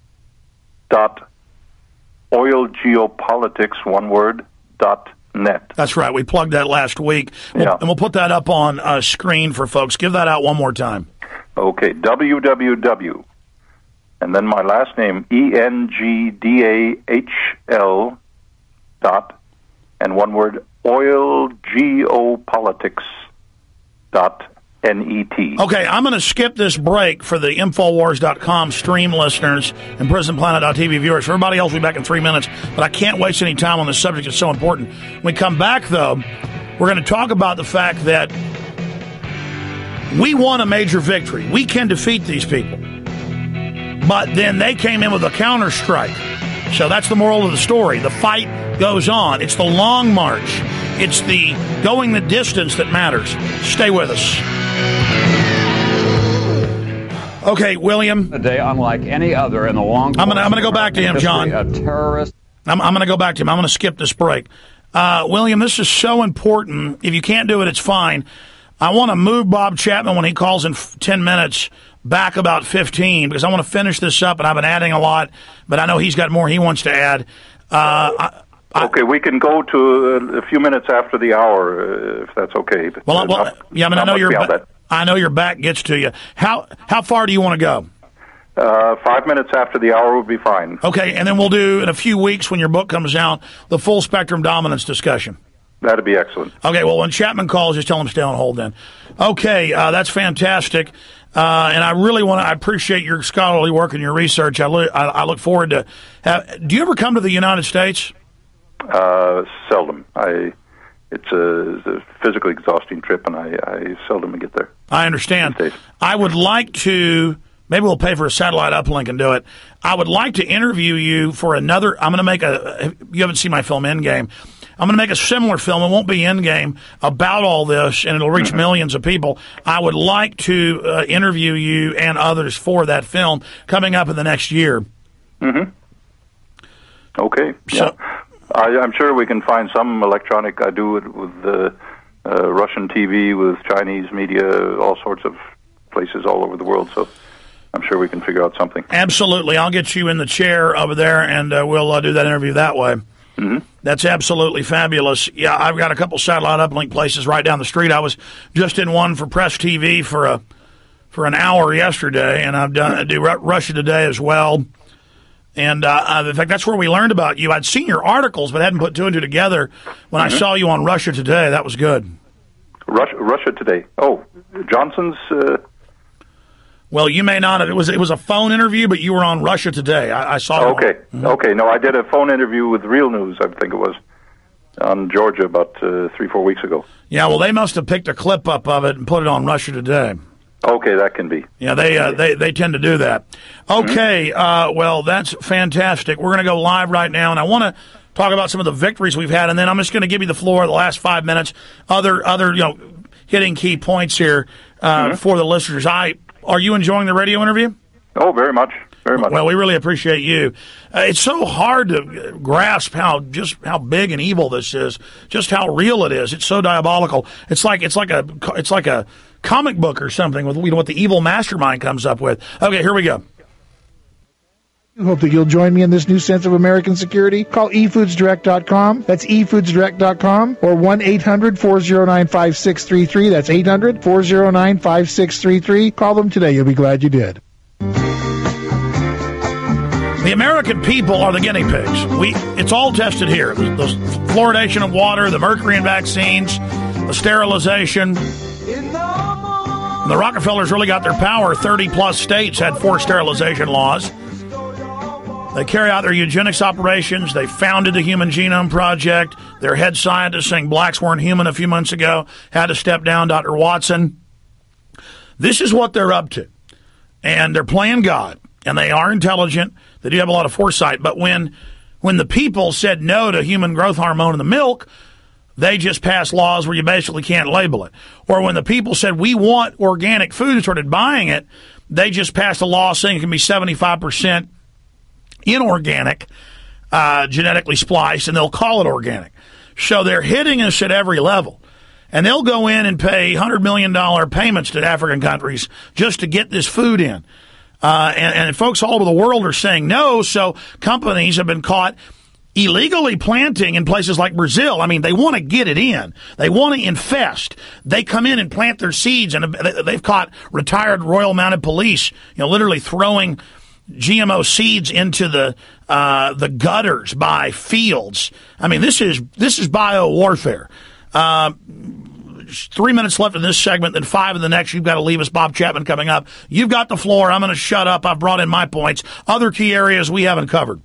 dot oil geopolitics one word dot net. That's right. We plugged that last week, we'll, yeah. and we'll put that up on uh, screen for folks. Give that out one more time. Okay, w w w and then my last name E N G D A H L dot and one word oil geopolitics dot N E T. Okay, I'm going to skip this break for the Infowars dot com stream listeners and Prison Planet dot T V viewers. For everybody else, we'll be back in three minutes, but I can't waste any time on this subject. It's so important. When we come back, though, we're going to talk about the fact that we won a major victory. We can defeat these people. But then they came in with a counter-strike. So that's the moral of the story. The fight goes on. It's the long march. It's the going the distance that matters. Stay with us. Okay, William. A day unlike any other in the long. I'm gonna I'm gonna go back to him, John. A terrorist. I'm I'm gonna go back to him. I'm gonna skip this break. Uh, William, this is so important. If you can't do it, it's fine. I want to move Bob Chapman when he calls in f- ten minutes back about fifteen, because I want to finish this up, and I've been adding a lot, but I know he's got more he wants to add. Uh, I, I, okay, we can go to a, a few minutes after the hour, uh, if that's okay. But, well, uh, well not, yeah, I mean, I know your ba- I know your back gets to you. How how far do you want to go? Uh, five minutes after the hour would be fine. Okay, and then we'll do, in a few weeks when your book comes out, the full spectrum dominance discussion. That'd be excellent. Okay, well, when Chapman calls, just tell him to stay on hold then. Okay, uh, that's fantastic. Uh, and I really want to, I appreciate your scholarly work and your research. I, lo- I, I look forward to, have, do you ever come to the United States? Uh, seldom. I, it's a, it's a physically exhausting trip, and I, I seldom get there. I understand. I would like to Maybe we'll pay for a satellite uplink and do it. I would like to interview you for another. I'm going to make a. You haven't seen my film Endgame. I'm going to make a similar film. It won't be Endgame about all this, and it'll reach mm-hmm. millions of people. I would like to uh, interview you and others for that film coming up in the next year. Mm-hmm. Okay. So, yeah. I, I'm sure we can find some electronic. I do it with uh, uh, Russian T V, with Chinese media, all sorts of places all over the world. So I'm sure we can figure out something. Absolutely. I'll get you in the chair over there, and uh, we'll uh, do that interview that way. Mm-hmm. That's absolutely fabulous. Yeah, I've got a couple satellite uplink places right down the street. I was just in one for Press T V for a for an hour yesterday, and I've done I do Russia Today as well. And uh, in fact, that's where we learned about you. I'd seen your articles, but hadn't put two and two together. When mm-hmm. I saw you on Russia Today, that was good. Russia, Russia Today. Oh, Johnson's. Uh... Well, you may not have. It was it was a phone interview, but you were on Russia Today. I, I saw. Oh, okay, mm-hmm. okay. No, I did a phone interview with Real News. I think it was on Georgia about uh, three, four weeks ago. Yeah, well, they must have picked a clip up of it and put it on Russia Today. Okay, that can be. Yeah, they uh, they they tend to do that. Okay, mm-hmm. uh, well, that's fantastic. We're going to go live right now, and I want to talk about some of the victories we've had, and then I'm just going to give you the floor the last five minutes. Other other you know hitting key points here uh, mm-hmm. for the listeners. I are you enjoying the radio interview? Oh, very much, very much. Well, we really appreciate you. Uh, it's so hard to grasp how just how big and evil this is, just how real it is. It's so diabolical. It's like it's like a it's like a comic book or something with you know what the evil mastermind comes up with. Okay, here we go. I hope that you'll join me in this new sense of American security. Call e foods direct dot com. That's e foods direct dot com or one eight hundred four oh nine five six three three. That's eight hundred four oh nine five six three three. Call them today. You'll be glad you did. The American people are the guinea pigs. We It's all tested here. The, the fluoridation of water, the mercury in vaccines, the sterilization. The Rockefellers really got their power. thirty-plus states had forced sterilization laws. They carry out their eugenics operations. They founded the Human Genome Project. Their head scientist saying blacks weren't human a few months ago had to step down, Doctor Watson. This is what they're up to. And they're playing God. And they are intelligent. They do have a lot of foresight. But when when the people said no to human growth hormone in the milk, they just passed laws where you basically can't label it. Or when the people said, we want organic food and started buying it, they just passed a law saying it can be seventy-five percent inorganic, uh, genetically spliced, and they'll call it organic. So they're hitting us at every level. And they'll go in and pay one hundred million dollars payments to African countries just to get this food in. Uh, and, and folks all over the world are saying no, so companies have been caught illegally planting in places like Brazil. I mean, they want to get it in. They want to infest. They come in and plant their seeds, and they've caught retired Royal Mounted Police, you know, literally throwing G M O seeds into the uh, the gutters by fields. I mean, this is this is bio warfare. Uh, three minutes left in this segment, then five in the next. You've got to leave us. Bob Chapman coming up. You've got the floor. I'm going to shut up. I've brought in my points. Other key areas we haven't covered.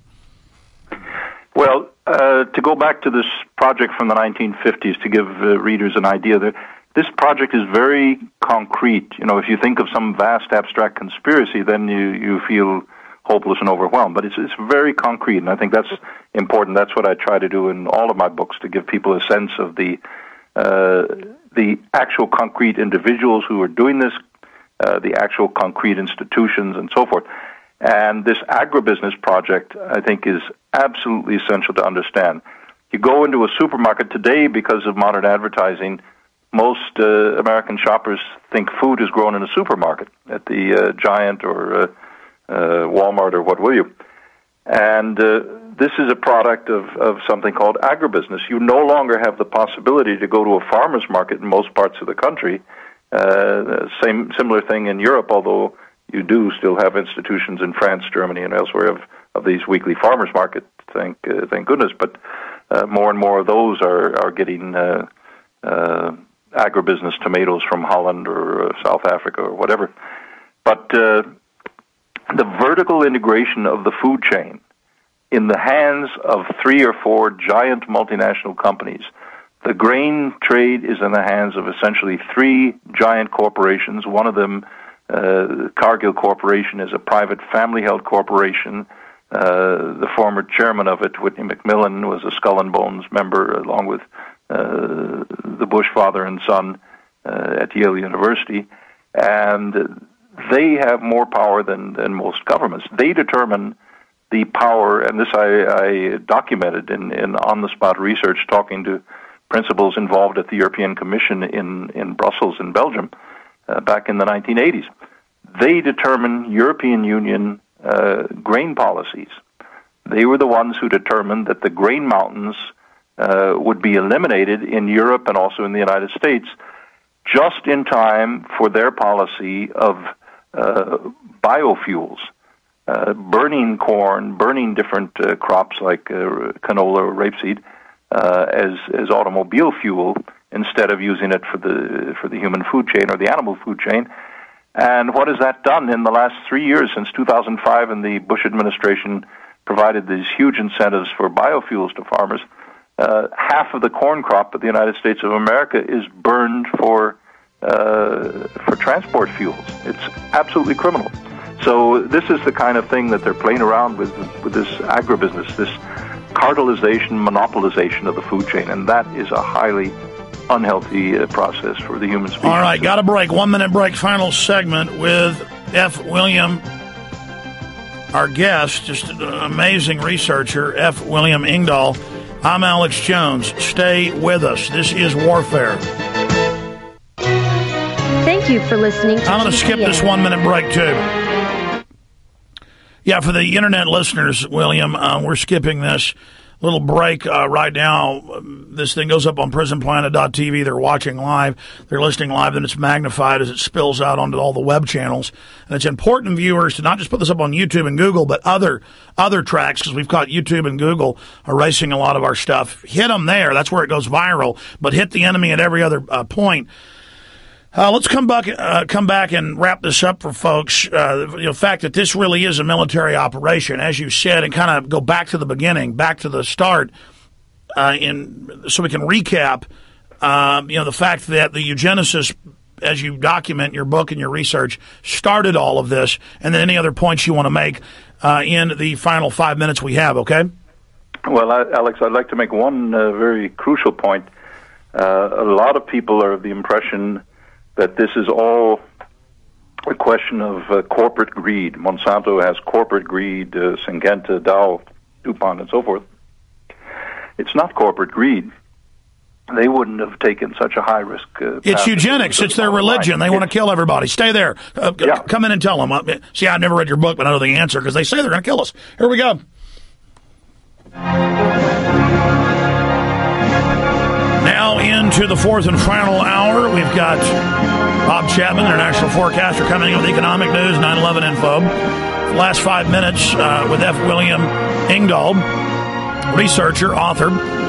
Well, uh, to go back to this project from the nineteen fifties, to give uh, readers an idea, that this project is very concrete. You know, if you think of some vast abstract conspiracy, then you, you feel hopeless and overwhelmed. But it's it's very concrete, and I think that's important. That's what I try to do in all of my books, to give people a sense of the uh, the actual concrete individuals who are doing this, uh, the actual concrete institutions, and so forth. And this agribusiness project, I think, is absolutely essential to understand. You go into a supermarket today, because of modern advertising, most uh, American shoppers think food is grown in a supermarket, at the uh, Giant or uh, uh, Walmart or what will you. And uh, this is a product of, of something called agribusiness. You no longer have the possibility to go to a farmer's market in most parts of the country. Uh, same similar thing in Europe, although you do still have institutions in France, Germany, and elsewhere of, of these weekly farmers markets, thank uh, thank goodness. But uh, more and more of those are, are getting uh, uh, agribusiness tomatoes from Holland or uh, South Africa or whatever. But uh, the vertical integration of the food chain in the hands of three or four giant multinational companies. The grain trade is in the hands of essentially three giant corporations, one of them Uh, Cargill Corporation is a private family-held corporation. Uh, the former chairman of it, Whitney McMillan, was a Skull and Bones member, along with uh, the Bush father and son uh, at Yale University. And they have more power than, than most governments. They determine the power, and this I, I documented in, in on-the-spot research, talking to principals involved at the European Commission in, in Brussels in Belgium uh, back in the nineteen eighties. They determine European Union uh, grain policies. They were the ones who determined that the grain mountains uh, would be eliminated in Europe and also in the United States just in time for their policy of uh, biofuels, uh, burning corn, burning different uh, crops like uh, canola or rapeseed uh, as as automobile fuel instead of using it for the for the human food chain or the animal food chain. And what has that done in the last three years, since two thousand five, and the Bush administration provided these huge incentives for biofuels to farmers? Uh, half of the corn crop of the United States of America is burned for uh, for transport fuels. It's absolutely criminal. So this is the kind of thing that they're playing around with with this agribusiness, this cartelization, monopolization of the food chain, and that is a highly unhealthy uh, process for the human species. All right, got a break. One minute break. Final segment with F. William, our guest, just an amazing researcher, F. William Engdahl. I'm Alex Jones. Stay with us. This is Warfare. Thank you for listening to I'm going to skip this one minute break, too. Yeah, for the internet listeners, William, uh, we're skipping this little break uh, right now. This thing goes up on prison planet dot t v. They're watching live. They're listening live. Then it's magnified as it spills out onto all the web channels. And it's important, viewers, to not just put this up on YouTube and Google, but other other tracks, because we've caught YouTube and Google erasing a lot of our stuff. Hit them there. That's where it goes viral. But hit the enemy at every other uh, point. Uh, let's come back, uh, come back and wrap this up for folks. Uh, you know, the fact that this really is a military operation, as you said, and kind of go back to the beginning, back to the start, uh, in so we can recap. Um, you know, the fact that the eugenicists, as you document in your book and your research, started all of this, and then any other points you want to make uh, in the final five minutes we have. Okay. Well, I, Alex, I'd like to make one uh, very crucial point. Uh, a lot of people are of the impression that this is all a question of uh, corporate greed. Monsanto has corporate greed, uh, Syngenta, Dow, DuPont, and so forth. It's not corporate greed. They wouldn't have taken such a high risk. Uh, it's eugenics. It's their religion. They want to kill everybody. Stay there. Uh, yeah. Come in and tell them. Uh, see, I never read your book, but I know the answer because they say they're going to kill us. Here we go. Now into the fourth and final hour. We've got Bob Chapman, our national forecaster, coming in with economic news, nine eleven info. The last five minutes uh, with F. William Engdahl, researcher, author.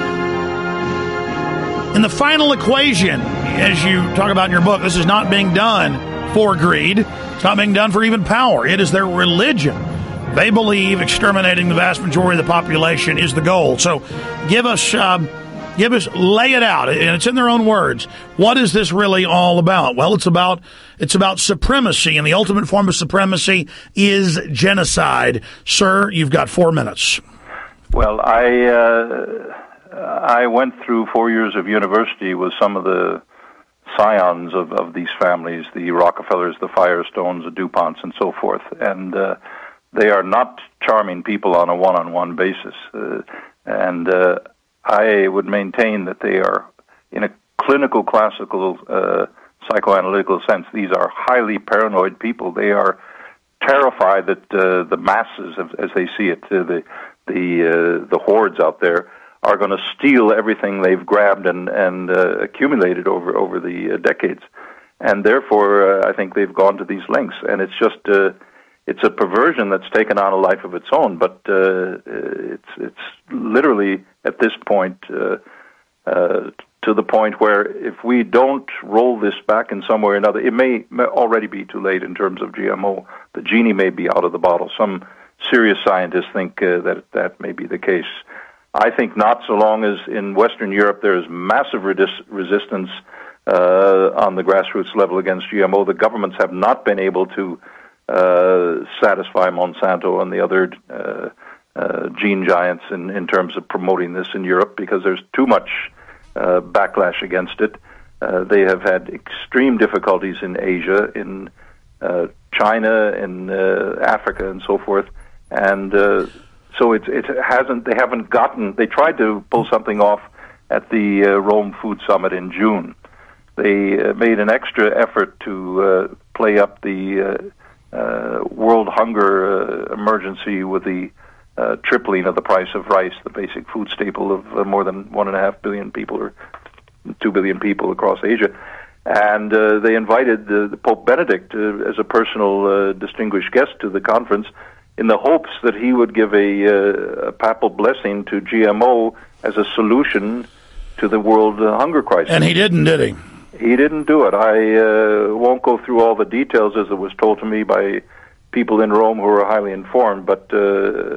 In the final equation, as you talk about in your book, this is not being done for greed. It's not being done for even power. It is their religion. They believe exterminating the vast majority of the population is the goal. So give us... Um, Give us, lay it out, and it's in their own words. What is this really all about? Well, it's about it's about supremacy, and the ultimate form of supremacy is genocide. Sir, you've got four minutes. Well, I uh, I went through four years of university with some of the scions of, of these families, the Rockefellers, the Firestones, the DuPonts, and so forth, and uh, they are not charming people on a one-on-one basis, uh, and uh, I would maintain that they are, in a clinical, classical, uh, psychoanalytical sense, these are highly paranoid people. They are terrified that uh, the masses, as they see it, uh, the the uh, the hordes out there, are going to steal everything they've grabbed and and uh, accumulated over over the uh, decades, and therefore uh, I think they've gone to these lengths, and it's just. Uh, It's a perversion that's taken on a life of its own, but uh, it's it's literally at this point uh, uh, to the point where if we don't roll this back in some way or another, it may, may already be too late in terms of G M O. The genie may be out of the bottle. Some serious scientists think uh, that that may be the case. I think not, so long as in Western Europe there is massive redis- resistance uh, on the grassroots level against G M O. The governments have not been able to uh, satisfy Monsanto and the other uh, uh, gene giants in, in terms of promoting this in Europe because there's too much uh, backlash against it. Uh, they have had extreme difficulties in Asia, in uh, China, in uh, Africa, and so forth, and uh, so it, it hasn't. They haven't gotten. They tried to pull something off at the uh, Rome Food Summit in June. They uh, made an extra effort to uh, play up the uh, uh, world hunger uh, emergency with the uh, tripling of the price of rice, the basic food staple of uh, more than one and a half billion people or two billion people across Asia. And uh, they invited uh, the Pope Benedict uh, as a personal uh, distinguished guest to the conference in the hopes that he would give a, uh, a papal blessing to G M O as a solution to the world uh, hunger crisis. And he didn't, did he? He didn't do it. I uh, won't go through all the details as it was told to me by people in Rome who were highly informed, but uh,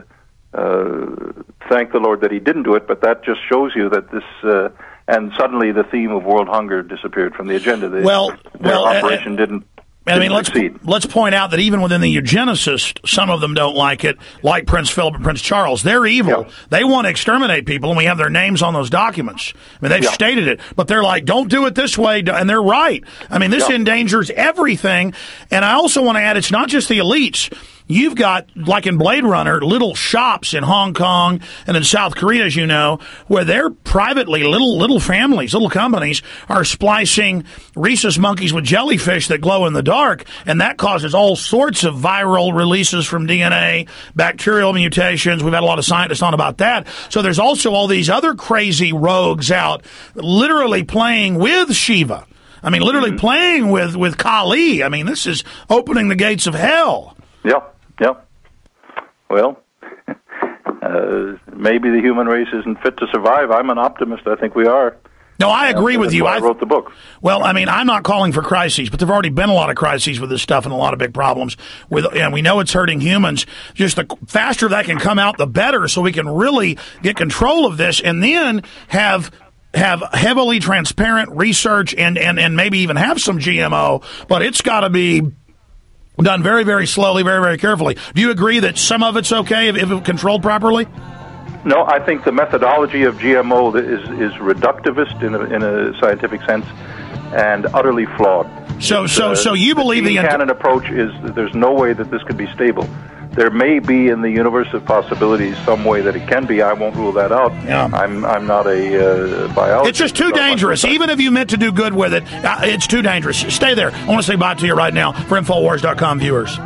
uh, thank the Lord that he didn't do it, but that just shows you that this... Uh, and suddenly the theme of world hunger disappeared from the agenda. They, well, their well, operation uh, didn't I mean, let's succeed. let's point out that even within the eugenicists, some of them don't like it, like Prince Philip and Prince Charles. They're evil. Yeah. They want to exterminate people, and we have their names on those documents. I mean, they've yeah. stated it, but they're like, don't do it this way, and they're right. I mean, this yeah. endangers everything, and I also want to add, it's not just the elites. You've got, like in Blade Runner, little shops in Hong Kong and in South Korea, as you know, where they're privately, little little families, little companies, are splicing rhesus monkeys with jellyfish that glow in the dark, and that causes all sorts of viral releases from D N A, bacterial mutations. We've had a lot of scientists on about that. So there's also all these other crazy rogues out literally playing with Shiva. I mean, literally mm-hmm. playing with, with Kali. I mean, this is opening the gates of hell. Yeah. Yeah. Well, uh, maybe the human race isn't fit to survive. I'm an optimist. I think we are. No, I agree uh, with you. I wrote the book. Well, I mean, I'm not calling for crises, but there've already been a lot of crises with this stuff and a lot of big problems. With, and we know it's hurting humans. Just the faster that can come out, the better, so we can really get control of this and then have have heavily transparent research and, and, and maybe even have some G M O, but it's got to be done very, very slowly, very, very carefully. Do you agree that some of it's okay if, if it's controlled properly? No, I think the methodology of G M O is is reductivist in a, in a scientific sense and utterly flawed. So, so, uh, so you believe the Buchanan approach is that there's no way that this could be stable. There may be in the universe of possibilities some way that it can be. I won't rule that out. Yeah. I'm I'm not a uh, biologist. It's just too dangerous. Even if you meant to do good with it, uh, it's too dangerous. Stay there. I want to say bye to you right now for Infowars dot com viewers.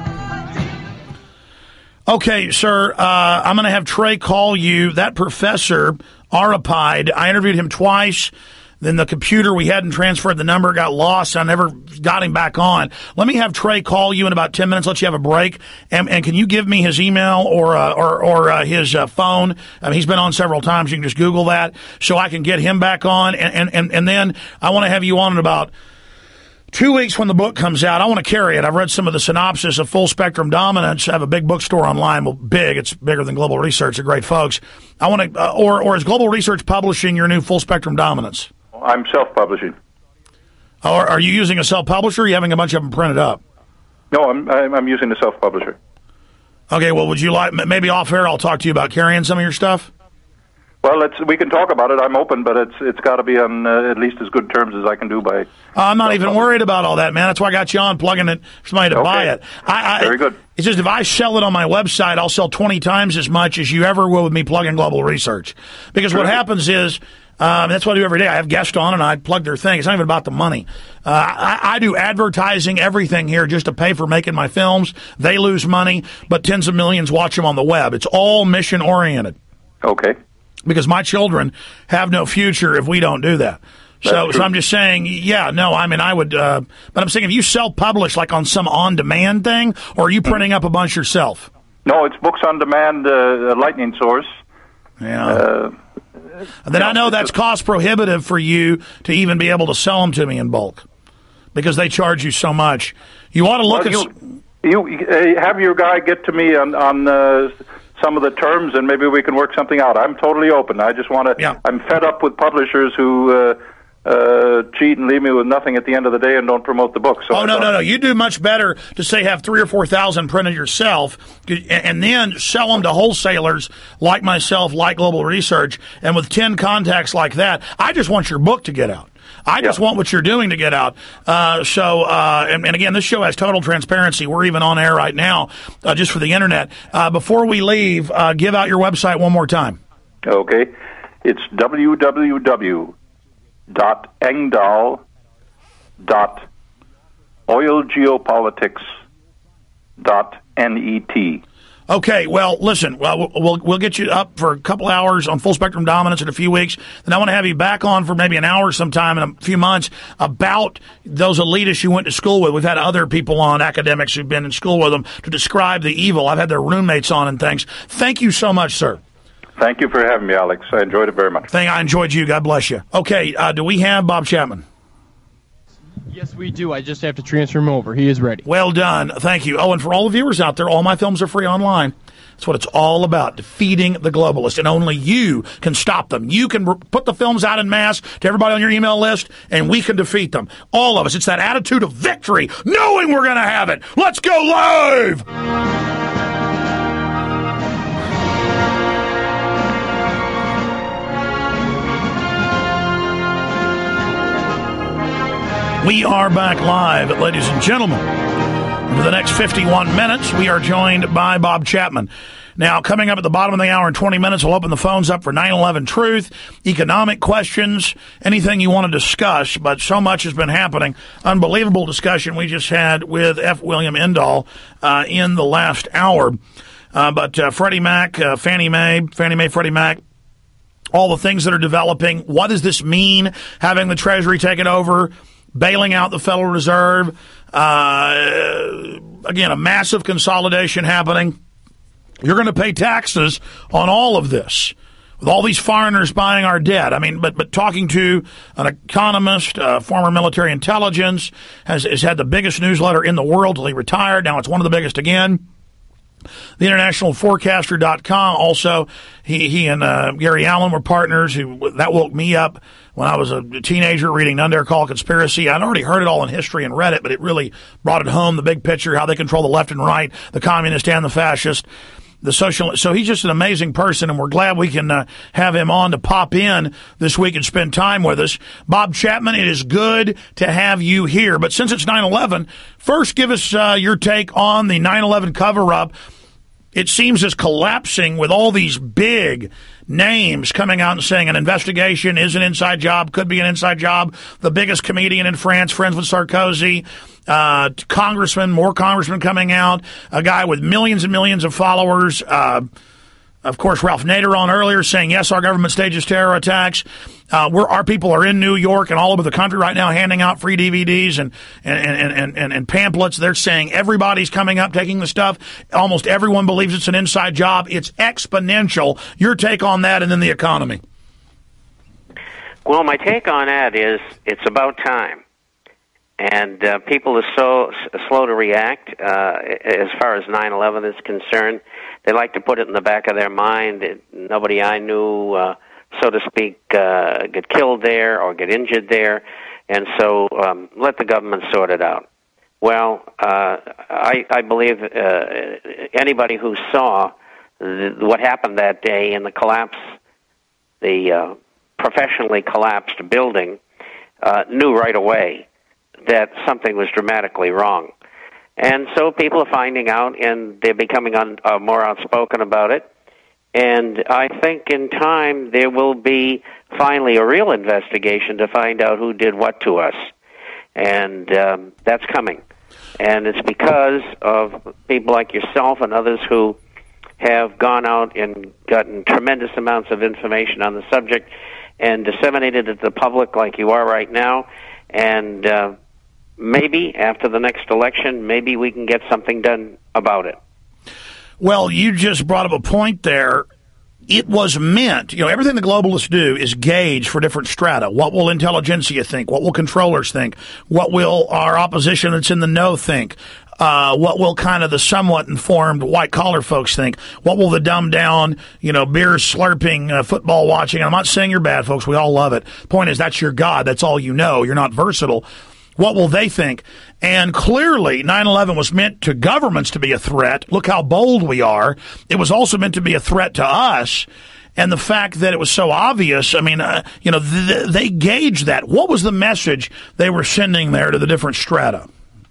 Okay, sir, uh, I'm going to have Trey call you. That professor, Arapide, I interviewed him twice. Then the computer, we hadn't transferred the number, got lost. I never got him back on. Let me have Trey call you in about ten minutes, let you have a break. And, and can you give me his email or uh, or, or uh, his uh, phone? I mean, he's been on several times. You can just Google that so I can get him back on. And, and, and then I want to have you on in about two weeks when the book comes out. I want to carry it. I've read some of the synopsis of Full Spectrum Dominance. I have a big bookstore online. Well, big. It's bigger than Global Research. They're great folks. I want to, uh, or, or is Global Research publishing your new Full Spectrum Dominance? I'm self-publishing. Or are you using a self-publisher or are you having a bunch of them printed up? No, I'm I'm using a self-publisher. Okay, well, would you like, maybe off air I'll talk to you about carrying some of your stuff? Well, let's, we can talk about it. I'm open, but it's it's got to be on uh, at least as good terms as I can do by... Uh, I'm not even worried about all that, man. That's why I got you on, plugging it for somebody to okay. buy it. I, I, Very good. It's just if I sell it on my website, I'll sell twenty times as much as you ever will with me plugging Global Research. Because what happens is... Um, that's what I do every day. I have guests on and I plug their thing. It's not even about the money. Uh, I, I do advertising, everything here just to pay for making my films. They lose money, but tens of millions watch them on the web. It's all mission oriented. Okay. Because my children have no future if we don't do that. So, so I'm just saying, yeah, no, I mean, I would, uh, but I'm saying if you self-publish like on some on-demand thing, or are you printing up a bunch yourself? No, it's books on demand, uh, Lightning Source. Yeah. Uh, then I know that's cost prohibitive for you to even be able to sell them to me in bulk because they charge you so much. You ought to look well, at... You, you uh, have your guy get to me on, on uh, some of the terms and maybe we can work something out. I'm totally open. I just want to... Yeah. I'm fed up with publishers who uh, uh, cheat and leave me with nothing at the end of the day and don't promote the book. So oh, no, no, no. You do much better to, say, have three or four thousand printed yourself and then sell them to wholesalers like myself, like Global Research, and with ten contacts like that, I just want your book to get out. I just yeah. want what you're doing to get out. Uh, so, uh, and, and again, this show has total transparency. We're even on air right now, uh, just for the internet. Uh, before we leave, uh, give out your website one more time. Okay. It's w w w dot engdahl dot oil geopolitics dot net. Okay, well, listen, well, we'll we'll get you up for a couple hours on Full Spectrum Dominance in a few weeks. Then I want to have you back on for maybe an hour sometime in a few months about those elitists you went to school with. We've had other people on, academics who've been in school with them, to describe the evil. I've had their roommates on and things. Thank you so much, sir. Thank you for having me, Alex. I enjoyed it very much. Thank I enjoyed you. God bless you. Okay, uh, do we have Bob Chapman? Yes, we do. I just have to transfer him over. He is ready. Well done. Thank you. Oh, and for all the viewers out there, all my films are free online. That's what it's all about, defeating the globalists, and only you can stop them. You can re- put the films out en masse to everybody on your email list, and we can defeat them. All of us. It's that attitude of victory, knowing we're going to have it. Let's go live! We are back live, ladies and gentlemen. For the next fifty-one minutes, we are joined by Bob Chapman. Now, coming up at the bottom of the hour in twenty minutes, we'll open the phones up for nine eleven Truth, economic questions, anything you want to discuss, but so much has been happening. Unbelievable discussion we just had with F. William Engdahl uh, in the last hour. Uh, but uh, Freddie Mac, uh, Fannie Mae, Fannie Mae, Freddie Mac, all the things that are developing. What does this mean, having the Treasury take it over? Bailing out the Federal Reserve, uh, again, a massive consolidation happening. You're going to pay taxes on all of this, with all these foreigners buying our debt. I mean, but but talking to an economist, uh, former military intelligence, has, has had the biggest newsletter in the world till he retired. Now it's one of the biggest again. The international forecaster dot com also, he, he and uh, Gary Allen were partners. Who that woke me up when I was a teenager reading None Dare Call Conspiracy. I'd already heard it all in history and read it, but it really brought it home, the big picture, how they control the left and right, the communist and the fascist, the social. So he's just an amazing person, and we're glad we can uh, have him on to pop in this week and spend time with us. Bob Chapman, it is good to have you here. But since it's nine eleven, first give us uh, your take on the nine eleven cover-up. It seems as collapsing with all these big names coming out and saying an investigation is an inside job, could be an inside job. The biggest comedian in France, friends with Sarkozy, uh, congressman, more congressmen coming out, a guy with millions and millions of followers. Uh, of course, Ralph Nader on earlier saying, yes, our government stages terror attacks. Uh, we're, our people are in New York and all over the country right now handing out free D V Ds and, and, and, and, and, and pamphlets. They're saying everybody's coming up, taking the stuff. Almost everyone believes it's an inside job. It's exponential. Your take on that, and then the economy. Well, my take on that is it's about time. And uh, people are so s- slow to react uh, as far as nine eleven is concerned. They like to put it in the back of their mind that nobody I knew, uh, so to speak, uh, get killed there or get injured there, and so um, let the government sort it out. Well, uh, I, I believe uh, anybody who saw the, what happened that day in the collapse, the uh, professionally collapsed building, uh, knew right away that something was dramatically wrong. And so people are finding out, and they're becoming un, uh, more outspoken about it. And I think in time there will be finally a real investigation to find out who did what to us. And um, that's coming. And it's because of people like yourself and others who have gone out and gotten tremendous amounts of information on the subject and disseminated it to the public like you are right now. And uh, maybe after the next election, maybe we can get something done about it. Well, you just brought up a point there. It was meant, you know, everything the globalists do is gauge for different strata. What will intelligentsia think? What will controllers think? What will our opposition that's in the know think? Uh, what will kind of the somewhat informed white-collar folks think? What will the dumbed-down, you know, beer-slurping, uh, football-watching? I'm not saying you're bad, folks. We all love it. Point is, that's your God. That's all you know. You're not versatile. What will they think? And clearly, nine eleven was meant to governments to be a threat. Look how bold we are. It was also meant to be a threat to us. And the fact that it was so obvious, I mean, uh, you know, th- they gauged that. What was the message they were sending there to the different strata?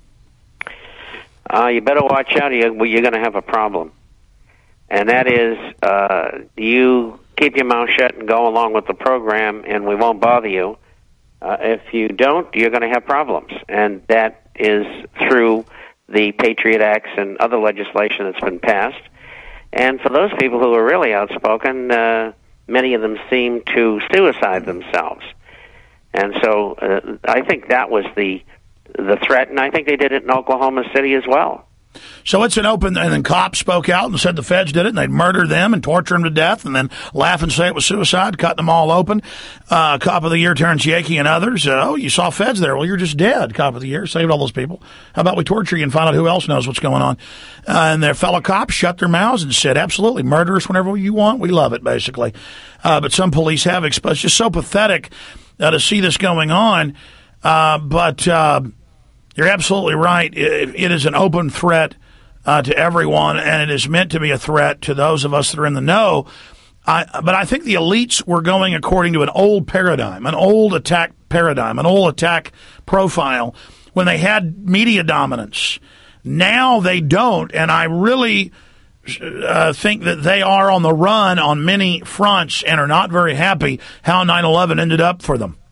Uh, you better watch out. You're going to have a problem. And that is, uh, you keep your mouth shut and go along with the program, and we won't bother you. Uh, if you don't, you're going to have problems. And that is through the Patriot Acts and other legislation that's been passed. And for those people who are really outspoken, uh, many of them seem to suicide themselves. And so uh, I think that was the the threat, and I think they did it in Oklahoma City as well. So it's an open, and then cops spoke out and said the feds did it, and they'd murder them and torture them to death, and then laugh and say it was suicide, cut them all open. Uh, Cop of the Year, Terrence Yakey and others. Uh, oh, you saw feds there. Well, you're just dead. Cop of the Year, saved all those people. How about we torture you and find out who else knows what's going on? Uh, and their fellow cops shut their mouths and said, absolutely, murder us whenever you want. We love it, basically. Uh, but some police have exposed. It's just so pathetic uh, to see this going on. Uh, but uh, you're absolutely right. It, it is an open threat uh, to everyone, and it is meant to be a threat to those of us that are in the know. I, but I think the elites were going according to an old paradigm, an old attack paradigm, an old attack profile when they had media dominance. Now they don't, and I really uh, think that they are on the run on many fronts and are not very happy how nine eleven ended up for them.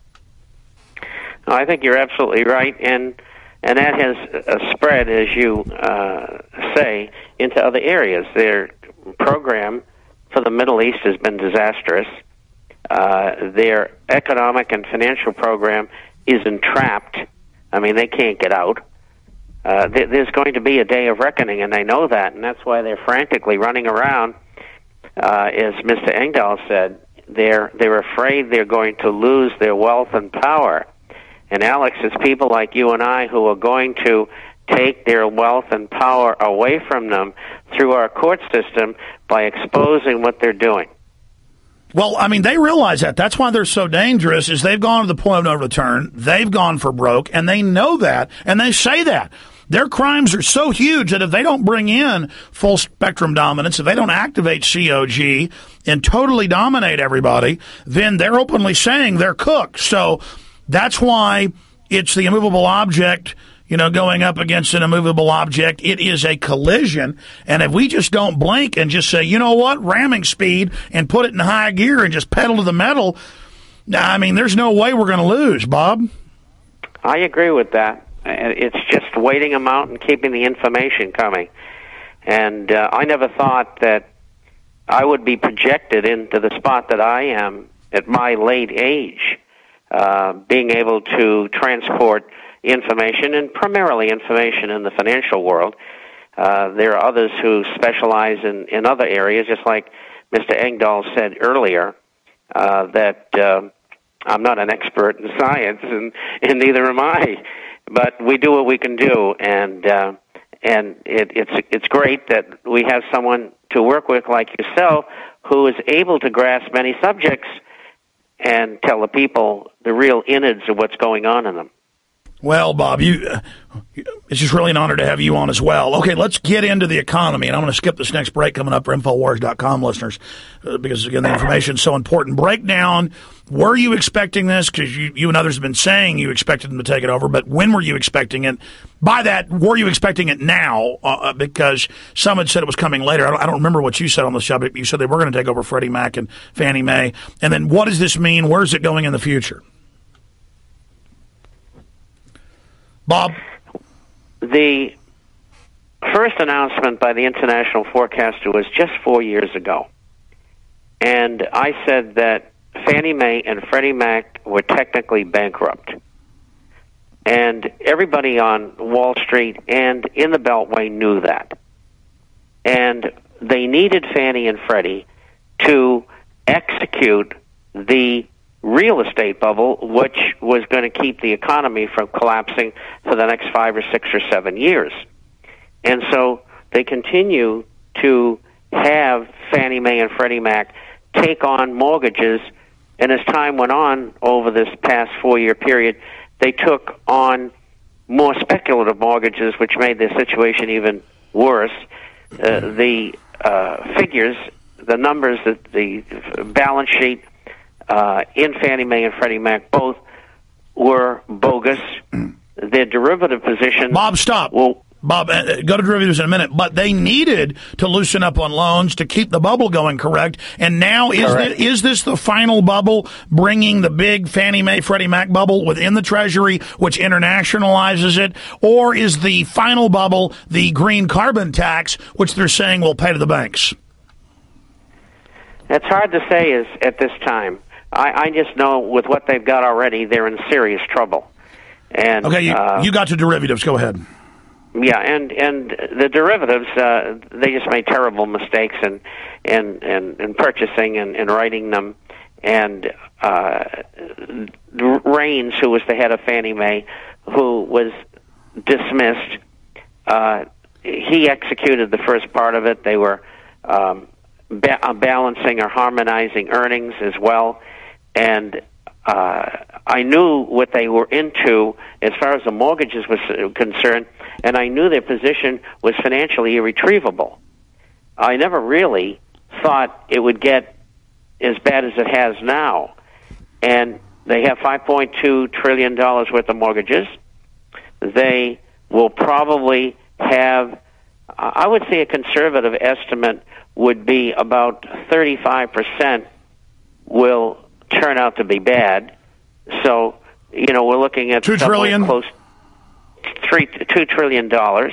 I think you're absolutely right, and and that has uh, spread, as you uh, say, into other areas. Their program for the Middle East has been disastrous. Uh, their economic and financial program is entrapped. I mean, they can't get out. Uh, th- there's going to be a day of reckoning, and they know that, and that's why they're frantically running around. Uh, as Mister Engdahl said, they're they're afraid they're going to lose their wealth and power. And Alex, it's people like you and I who are going to take their wealth and power away from them through our court system by exposing what they're doing. Well, I mean, they realize that. That's why they're so dangerous, is they've gone to the point of no return. They've gone for broke, and they know that, and they say that. Their crimes are so huge that if they don't bring in full spectrum dominance, if they don't activate C O G and totally dominate everybody, then they're openly saying they're cooked. So that's why it's the immovable object, you know, going up against an immovable object. It is a collision. And if we just don't blink and just say, you know what, ramming speed and put it in high gear and just pedal to the metal, I mean, there's no way we're going to lose, Bob. I agree with that. It's just waiting them out and keeping the information coming. And uh, I never thought that I would be projected into the spot that I am at my late age. Uh, being able to transport information, and primarily information in the financial world. Uh, there are others who specialize in, in other areas, just like Mister Engdahl said earlier, uh, that uh, I'm not an expert in science, and, and neither am I. But we do what we can do, and uh, and it, it's it's great that we have someone to work with like yourself who is able to grasp many subjects and tell the people the real innards of what's going on in them. Well, Bob, you, uh, it's just really an honor to have you on as well. Okay, let's get into the economy, and I'm going to skip this next break coming up for Infowars dot com listeners uh, because, again, the information is so important. Breakdown, were you expecting this? Because you, you and others have been saying you expected them to take it over, but when were you expecting it? By that, were you expecting it now? Uh, because some had said it was coming later. I don't, I don't remember what you said on the subject. You said they were going to take over Freddie Mac and Fannie Mae. And then what does this mean? Where is it going in the future? Bob? The first announcement by the International Forecaster was just four years ago. And I said that Fannie Mae and Freddie Mac were technically bankrupt. And everybody on Wall Street and in the Beltway knew that. And they needed Fannie and Freddie to execute the real estate bubble, which was going to keep the economy from collapsing for the next five or six or seven years. And so they continue to have Fannie Mae and Freddie Mac take on mortgages, and as time went on over this past four-year period, they took on more speculative mortgages, which made their situation even worse. Uh, the uh, figures, the numbers, that the balance sheet uh, in Fannie Mae and Freddie Mac both were bogus. Their derivative position... Bob, stop. Well, Bob, uh, go to derivatives in a minute, but they needed to loosen up on loans to keep the bubble going, correct? And now, is, Correct. the, is this the final bubble, bringing the big Fannie Mae, Freddie Mac bubble within the Treasury, which internationalizes it? Or is the final bubble the green carbon tax, which they're saying will pay to the banks? It's hard to say is at this time. I, I just know with what they've got already, they're in serious trouble. And Okay, you, uh, you got to derivatives. Go ahead. Yeah, and and the derivatives, uh, they just made terrible mistakes in in in, in purchasing and, and writing them. And uh, Raines, who was the head of Fannie Mae, who was dismissed, uh, he executed the first part of it. They were um, ba- balancing or harmonizing earnings as well, and uh, I knew what they were into as far as the mortgages was concerned, and I knew their position was financially irretrievable. I never really thought it would get as bad as it has now. And they have five point two trillion dollars worth of mortgages. They will probably have, I would say a conservative estimate would be about thirty-five percent will turn out to be bad. So, you know, we're looking at two trillion close three two trillion dollars,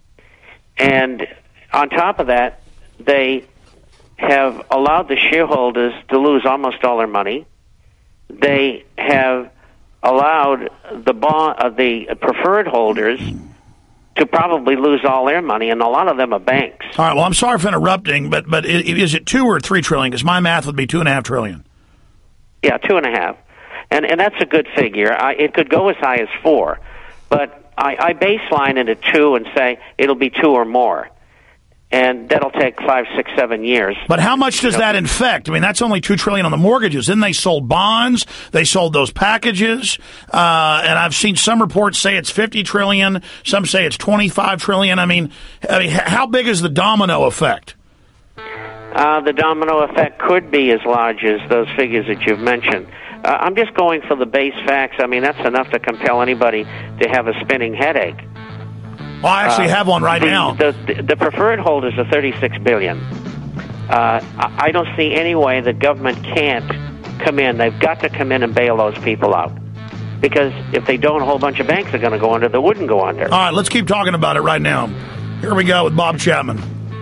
and on top of that, they have allowed the shareholders to lose almost all their money. They have allowed the bond, uh, the preferred holders to probably lose all their money, and a lot of them are banks. All right. Well, I'm sorry for interrupting, but but is it two or three trillion? Because my math would be two and a half trillion. Yeah, two and a half, and and that's a good figure. I, it could go as high as four, but I, I baseline it at two and say it'll be two or more, and that'll take five, six, seven years. But how much does You know, that infect? I mean, that's only two trillion on the mortgages. Then they sold bonds, they sold those packages, uh, and I've seen some reports say it's fifty trillion. Some say it's twenty-five trillion. I mean, I mean, how big is the domino effect? Uh, the domino effect could be as large as those figures that you've mentioned. Uh, I'm just going for the base facts. I mean, that's enough to compel anybody to have a spinning headache. Well, I actually Uh, have one right the, now. The, the, the preferred holders are thirty-six billion dollars. Uh, I I don't see any way the government can't come in. They've got to come in and bail those people out. Because if they don't, a whole bunch of banks are going to go under that wouldn't go under. All right, let's keep talking about it right now. Here we go with Bob Chapman.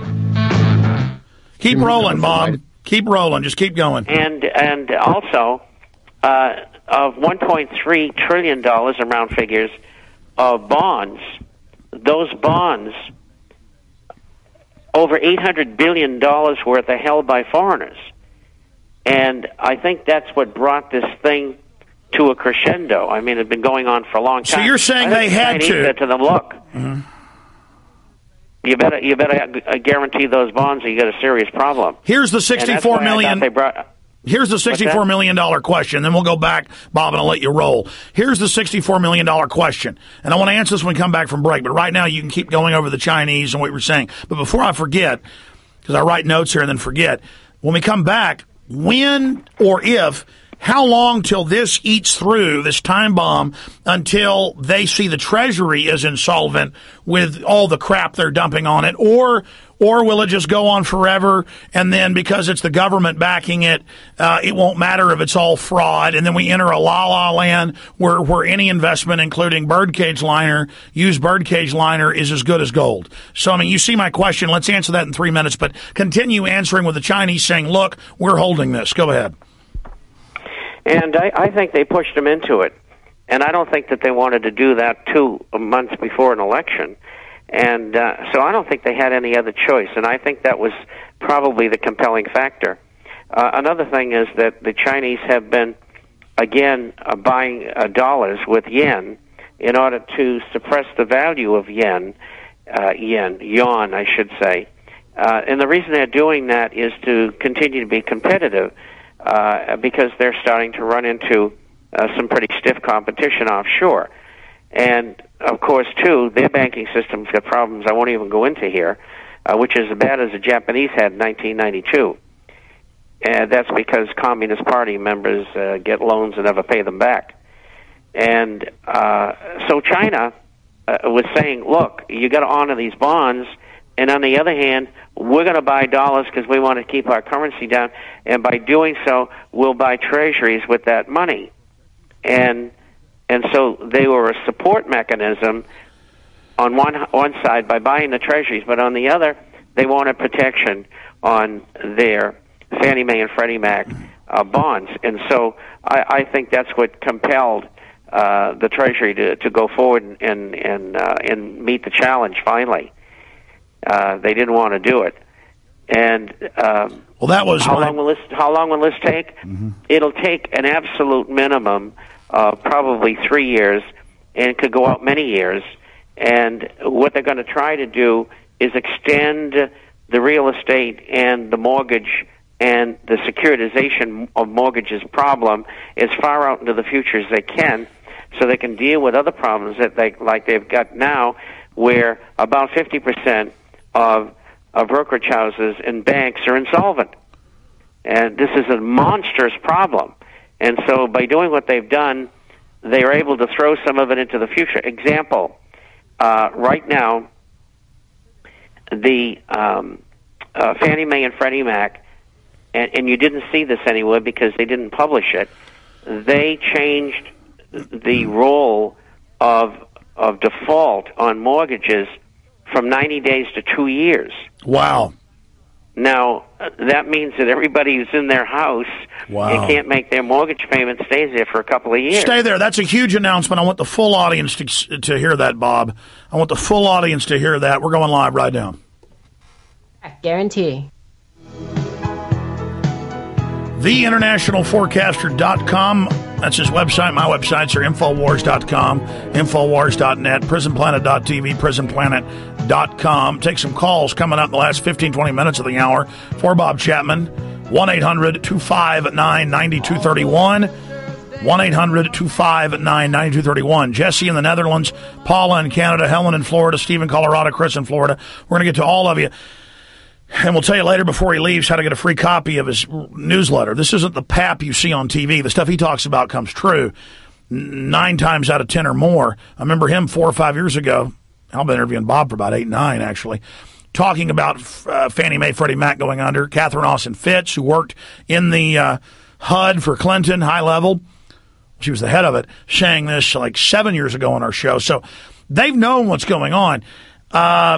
Keep rolling, Bob. Keep rolling. Just keep going. And and also, uh, of one point three trillion dollars, around figures, of bonds, those bonds, over eight hundred billion dollars worth are held by foreigners. And I think that's what brought this thing to a crescendo. I mean, it had been going on for a long time. So you're saying I think they the had Chinese to. said to them, look, Mhm. you better you better uh, guarantee those bonds or you got a serious problem. Here's the And that's sixty-four why I million. thought they brought, Here's the sixty-four million dollar question. Then we'll go back, Bob, and I'll let you roll. Here's the sixty-four million dollar question. And I want to answer this when we come back from break. But right now, you can keep going over the Chinese and what you were saying. But before I forget, because I write notes here and then forget, when we come back, when or if, how long till this eats through, this time bomb, until they see the Treasury is insolvent with all the crap they're dumping on it? Or or will it just go on forever, and then because it's the government backing it, uh, it won't matter if it's all fraud, and then we enter a la-la land where, where any investment, including birdcage liner, used birdcage liner, is as good as gold? So, I mean, you see my question. Let's answer that in three minutes, but continue answering with the Chinese saying, look, we're holding this. Go ahead. And I, I think they pushed them into it. And I don't think that they wanted to do that two months before an election. And uh, so I don't think they had any other choice. And I think that was probably the compelling factor. Uh, another thing is that the Chinese have been, again, uh, buying uh, dollars with yen in order to suppress the value of yen. uh, yen, yuan, I should say. Uh, and the reason they're doing that is to continue to be competitive uh, because they're starting to run into uh, some pretty stiff competition offshore. And, of course, too, their banking system's got problems I won't even go into here, uh, which is as bad as the Japanese had in nineteen ninety-two. And that's because Communist Party members uh, get loans and never pay them back. And uh, so China uh, was saying, look, you got to honor these bonds, and on the other hand, we're going to buy dollars because we want to keep our currency down, and by doing so, we'll buy treasuries with that money. And and so they were a support mechanism on one one side by buying the treasuries, but on the other, they wanted protection on their Fannie Mae and Freddie Mac uh, bonds. And so I, I think that's what compelled uh, the Treasury to, to go forward and and and, uh, and meet the challenge finally. Uh, they didn't want to do it. And um, well, that was how my... long will this how long will this take? Mm-hmm. It'll take an absolute minimum of probably three years, and it could go out many years. And what they're going to try to do is extend the real estate and the mortgage and the securitization of mortgages problem as far out into the future as they can, so they can deal with other problems that they like they've got now, where about fifty percent of of brokerage houses and banks are insolvent. And this is a monstrous problem. And so by doing what they've done, they are able to throw some of it into the future. Example, uh, right now, the um, uh, Fannie Mae and Freddie Mac, and, and you didn't see this anywhere because they didn't publish it, they changed the role of of default on mortgages from ninety days to two years. Wow. Now, uh, that means that everybody who's in their house wow. and can't make their mortgage payment stays there for a couple of years. Stay there. That's a huge announcement. I want the full audience to, to hear that, Bob. I want the full audience to hear that. We're going live right now. Guarantee. the international forecaster dot com. That's his website. My websites are infowars dot com, infowars dot net, prison planet dot t v, prison planet dot com. Take some calls coming up in the last fifteen, twenty minutes of the hour for Bob Chapman. one eight hundred two five nine nine two three one. one eight hundred two five nine nine two three one. Jesse in the Netherlands, Paula in Canada, Helen in Florida, Steve in Colorado, Chris in Florida. We're going to get to all of you. And we'll tell you later before he leaves how to get a free copy of his newsletter. This isn't the pap you see on T V. The stuff he talks about comes true nine times out of ten or more. I remember him four or five years ago. I've been interviewing Bob for about eight, nine, actually, talking about uh, Fannie Mae, Freddie Mac going under. Catherine Austin Fitts, who worked in the uh, H U D for Clinton, high level. She was the head of it, saying this like seven years ago on our show. So they've known what's going on. Uh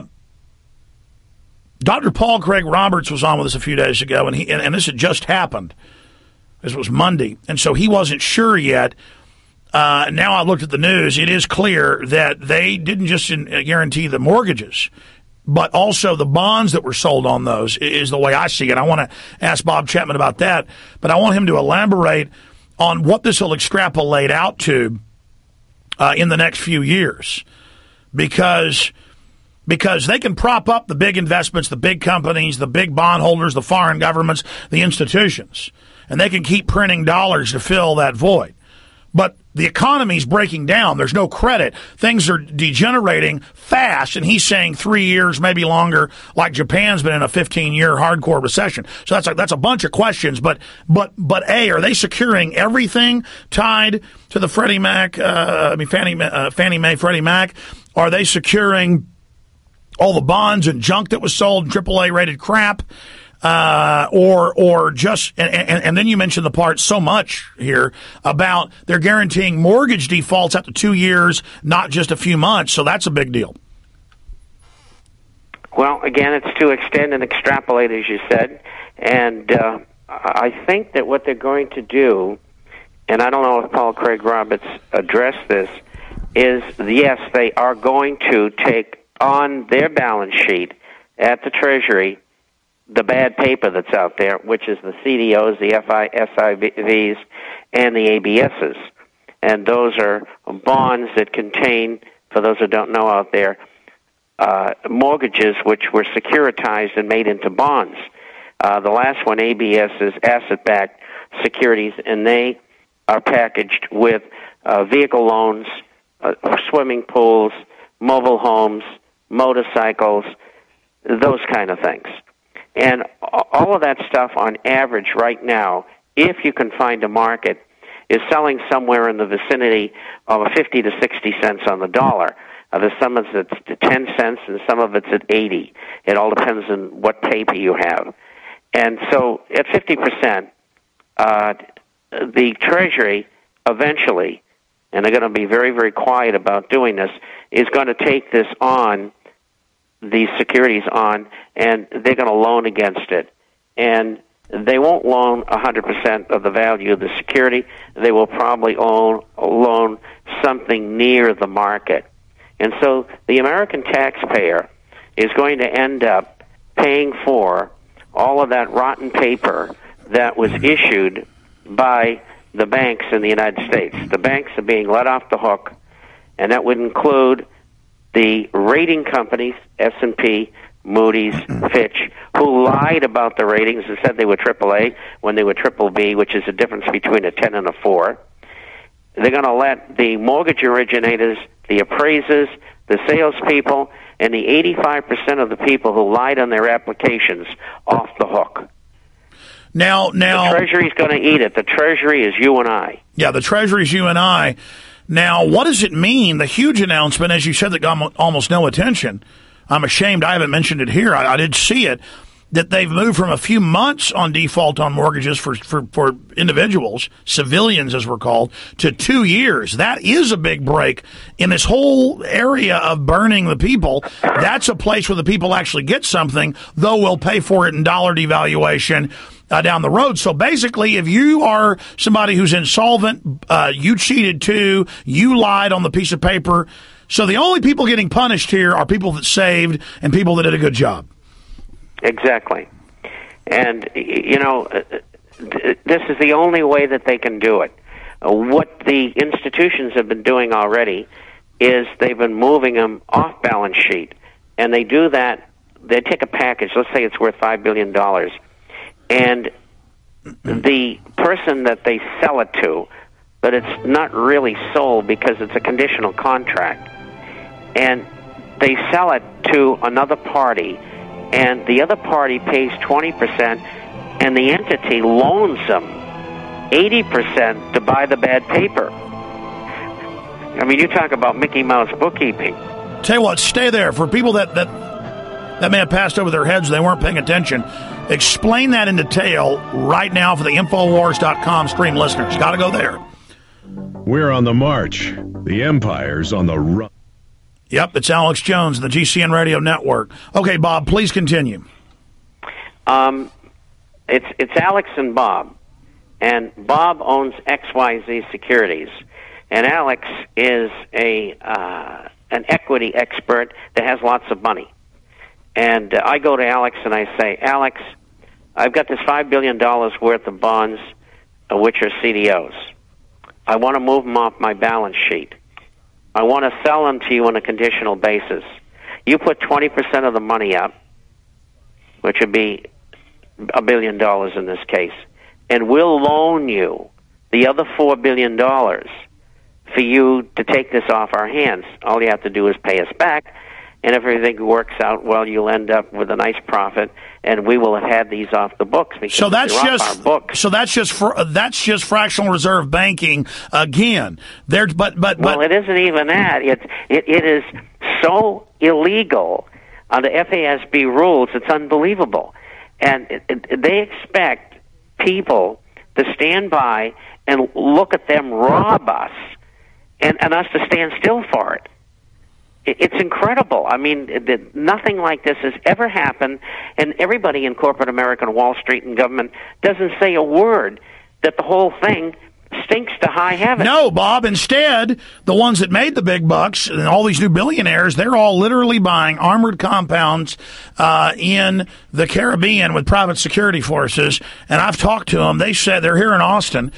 Doctor Paul Craig Roberts was on with us a few days ago, and he and, and this had just happened. This was Monday, and so he wasn't sure yet. Uh, now I looked at the news. It is clear that they didn't just in, uh, guarantee the mortgages, but also the bonds that were sold on those is the way I see it. I want to ask Bob Chapman about that, but I want him to elaborate on what this will extrapolate out to uh, in the next few years, because... Because they can prop up the big investments, the big companies, the big bondholders, the foreign governments, the institutions, and they can keep printing dollars to fill that void. But the economy's breaking down. There's no credit. Things are degenerating fast, and he's saying three years, maybe longer, like Japan's been in a fifteen-year hardcore recession. So that's a, that's a bunch of questions. But but but A, are they securing everything tied to the Freddie Mac? Uh, I mean Fannie uh, Fannie Mae, Freddie Mac? Are they securing all the bonds and junk that was sold, triple A rated crap, uh, or or just, and, and, and then you mentioned the part so much here about they're guaranteeing mortgage defaults up to two years, not just a few months. So that's a big deal. Well, again, it's to extend and extrapolate, as you said, and uh, I think that what they're going to do, and I don't know if Paul Craig Roberts addressed this, is yes, they are going to take on their balance sheet at the Treasury the bad paper that's out there, which is the C D Os, the F I S I Vs, and the A B Ss. And those are bonds that contain, for those who don't know out there, uh, mortgages which were securitized and made into bonds. Uh, the last one, A B S, is asset-backed securities, and they are packaged with uh, vehicle loans, uh, swimming pools, mobile homes, motorcycles, those kind of things. And all of that stuff on average right now, if you can find a market, is selling somewhere in the vicinity of fifty to sixty cents on the dollar. Uh, there's some of it's at ten cents and some of it's at eighty. It all depends on what paper you have. And so at fifty percent, uh, the Treasury eventually, and they're going to be very, very quiet about doing this, is going to take this on, these securities on, and they're going to loan against it. And they won't loan one hundred percent of the value of the security. They will probably own, loan something near the market. And so the American taxpayer is going to end up paying for all of that rotten paper that was issued by the banks in the United States. The banks are being let off the hook, and that would include the rating companies, S and P, Moody's, Fitch, who lied about the ratings and said they were triple A when they were triple B, which is the difference between a ten and a four. They're going to let the mortgage originators, the appraisers, the salespeople, and the eighty-five percent of the people who lied on their applications off the hook. Now, now, the Treasury's going to eat it. The Treasury is you and I. Yeah, the Treasury is you and I. Now, what does it mean, the huge announcement, as you said, that got almost no attention? I'm ashamed I haven't mentioned it here. I, I did see it, that they've moved from a few months on default on mortgages for, for, for individuals, civilians as we're called, to two years. That is a big break in this whole area of burning the people. That's a place where the people actually get something, though we'll pay for it in dollar devaluation uh, down the road. So basically, if you are somebody who's insolvent, uh, you cheated too, you lied on the piece of paper. So the only people getting punished here are people that saved and people that did a good job. Exactly. And, you know, this is the only way that they can do it. What the institutions have been doing already is they've been moving them off balance sheet. And they do that, they take a package, let's say it's worth five billion dollars, and the person that they sell it to, but it's not really sold because it's a conditional contract, and they sell it to another party, and the other party pays twenty percent, and the entity loans them eighty percent to buy the bad paper. I mean, you talk about Mickey Mouse bookkeeping. Tell you what, stay there. For people that, that, that may have passed over their heads, they weren't paying attention, explain that in detail right now for the Infowars dot com stream listeners. Got to go there. We're on the march. The empire's on the run. Yep, it's Alex Jones, the G C N Radio Network. Okay, Bob, please continue. Um, it's it's Alex and Bob, and Bob owns X Y Z Securities, and Alex is a uh, an equity expert that has lots of money. And uh, I go to Alex and I say, Alex, I've got this five billion dollars worth of bonds, uh, which are C D Os. I want to move them off my balance sheet. I want to sell them to you on a conditional basis. You put twenty percent of the money up, which would be a billion dollars in this case, and we'll loan you the other four billion dollars for you to take this off our hands. All you have to do is pay us back, and if everything works out well, you'll end up with a nice profit, and we will have had these off the books. Because so that's they're just off our books. So that's just for uh, that's just fractional reserve banking again. There, but but well, but it isn't even that. It's it, it is so illegal under F A S B rules. It's unbelievable, and it, it, they expect people to stand by and look at them rob us, and, and us to stand still for it. It's incredible. I mean, nothing like this has ever happened, and everybody in corporate America and Wall Street and government doesn't say a word that the whole thing stinks to high heaven. No, Bob. Instead, the ones that made the big bucks and all these new billionaires, they're all literally buying armored compounds uh, in the Caribbean with private security forces. And I've talked to them. They said they're here in Austin.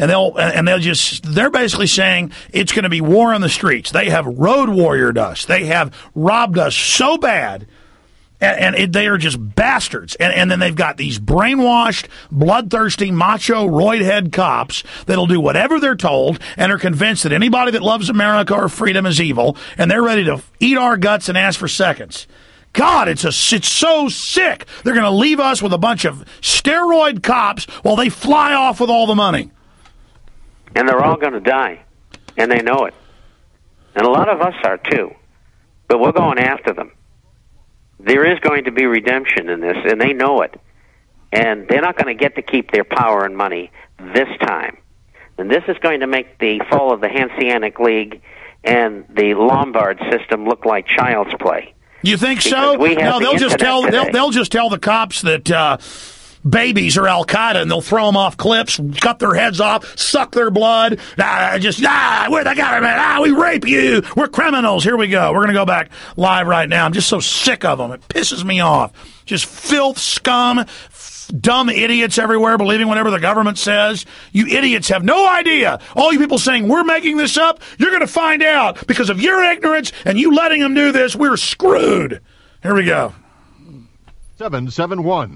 And they'll and they'll just they're basically saying it's going to be war on the streets. They have road warriored us. They have robbed us so bad, and, and it, they are just bastards. And, and then they've got these brainwashed, bloodthirsty, macho, roid-head cops that'll do whatever they're told and are convinced that anybody that loves America or freedom is evil, and they're ready to eat our guts and ask for seconds. God, it's a it's so sick. They're going to leave us with a bunch of steroid cops while they fly off with all the money. And they're all going to die, and they know it. And a lot of us are, too. But we're going after them. There is going to be redemption in this, and they know it. And they're not going to get to keep their power and money this time. And this is going to make the fall of the Hanseatic League and the Lombard system look like child's play. You think Because so? we have No, the they'll just internet tell today. they'll, they'll just tell the cops that uh, babies are Al Qaeda, and they'll throw them off cliffs, cut their heads off, suck their blood. Ah, just ah, we're the government. Ah, we rape you. We're criminals. Here we go. We're going to go back live right now. I'm just so sick of them. It pisses me off. Just filth, scum, f- dumb idiots everywhere believing whatever the government says. You idiots have no idea. All you people saying we're making this up, you're going to find out because of your ignorance and you letting them do this. We're screwed. Here we go. seven seven one.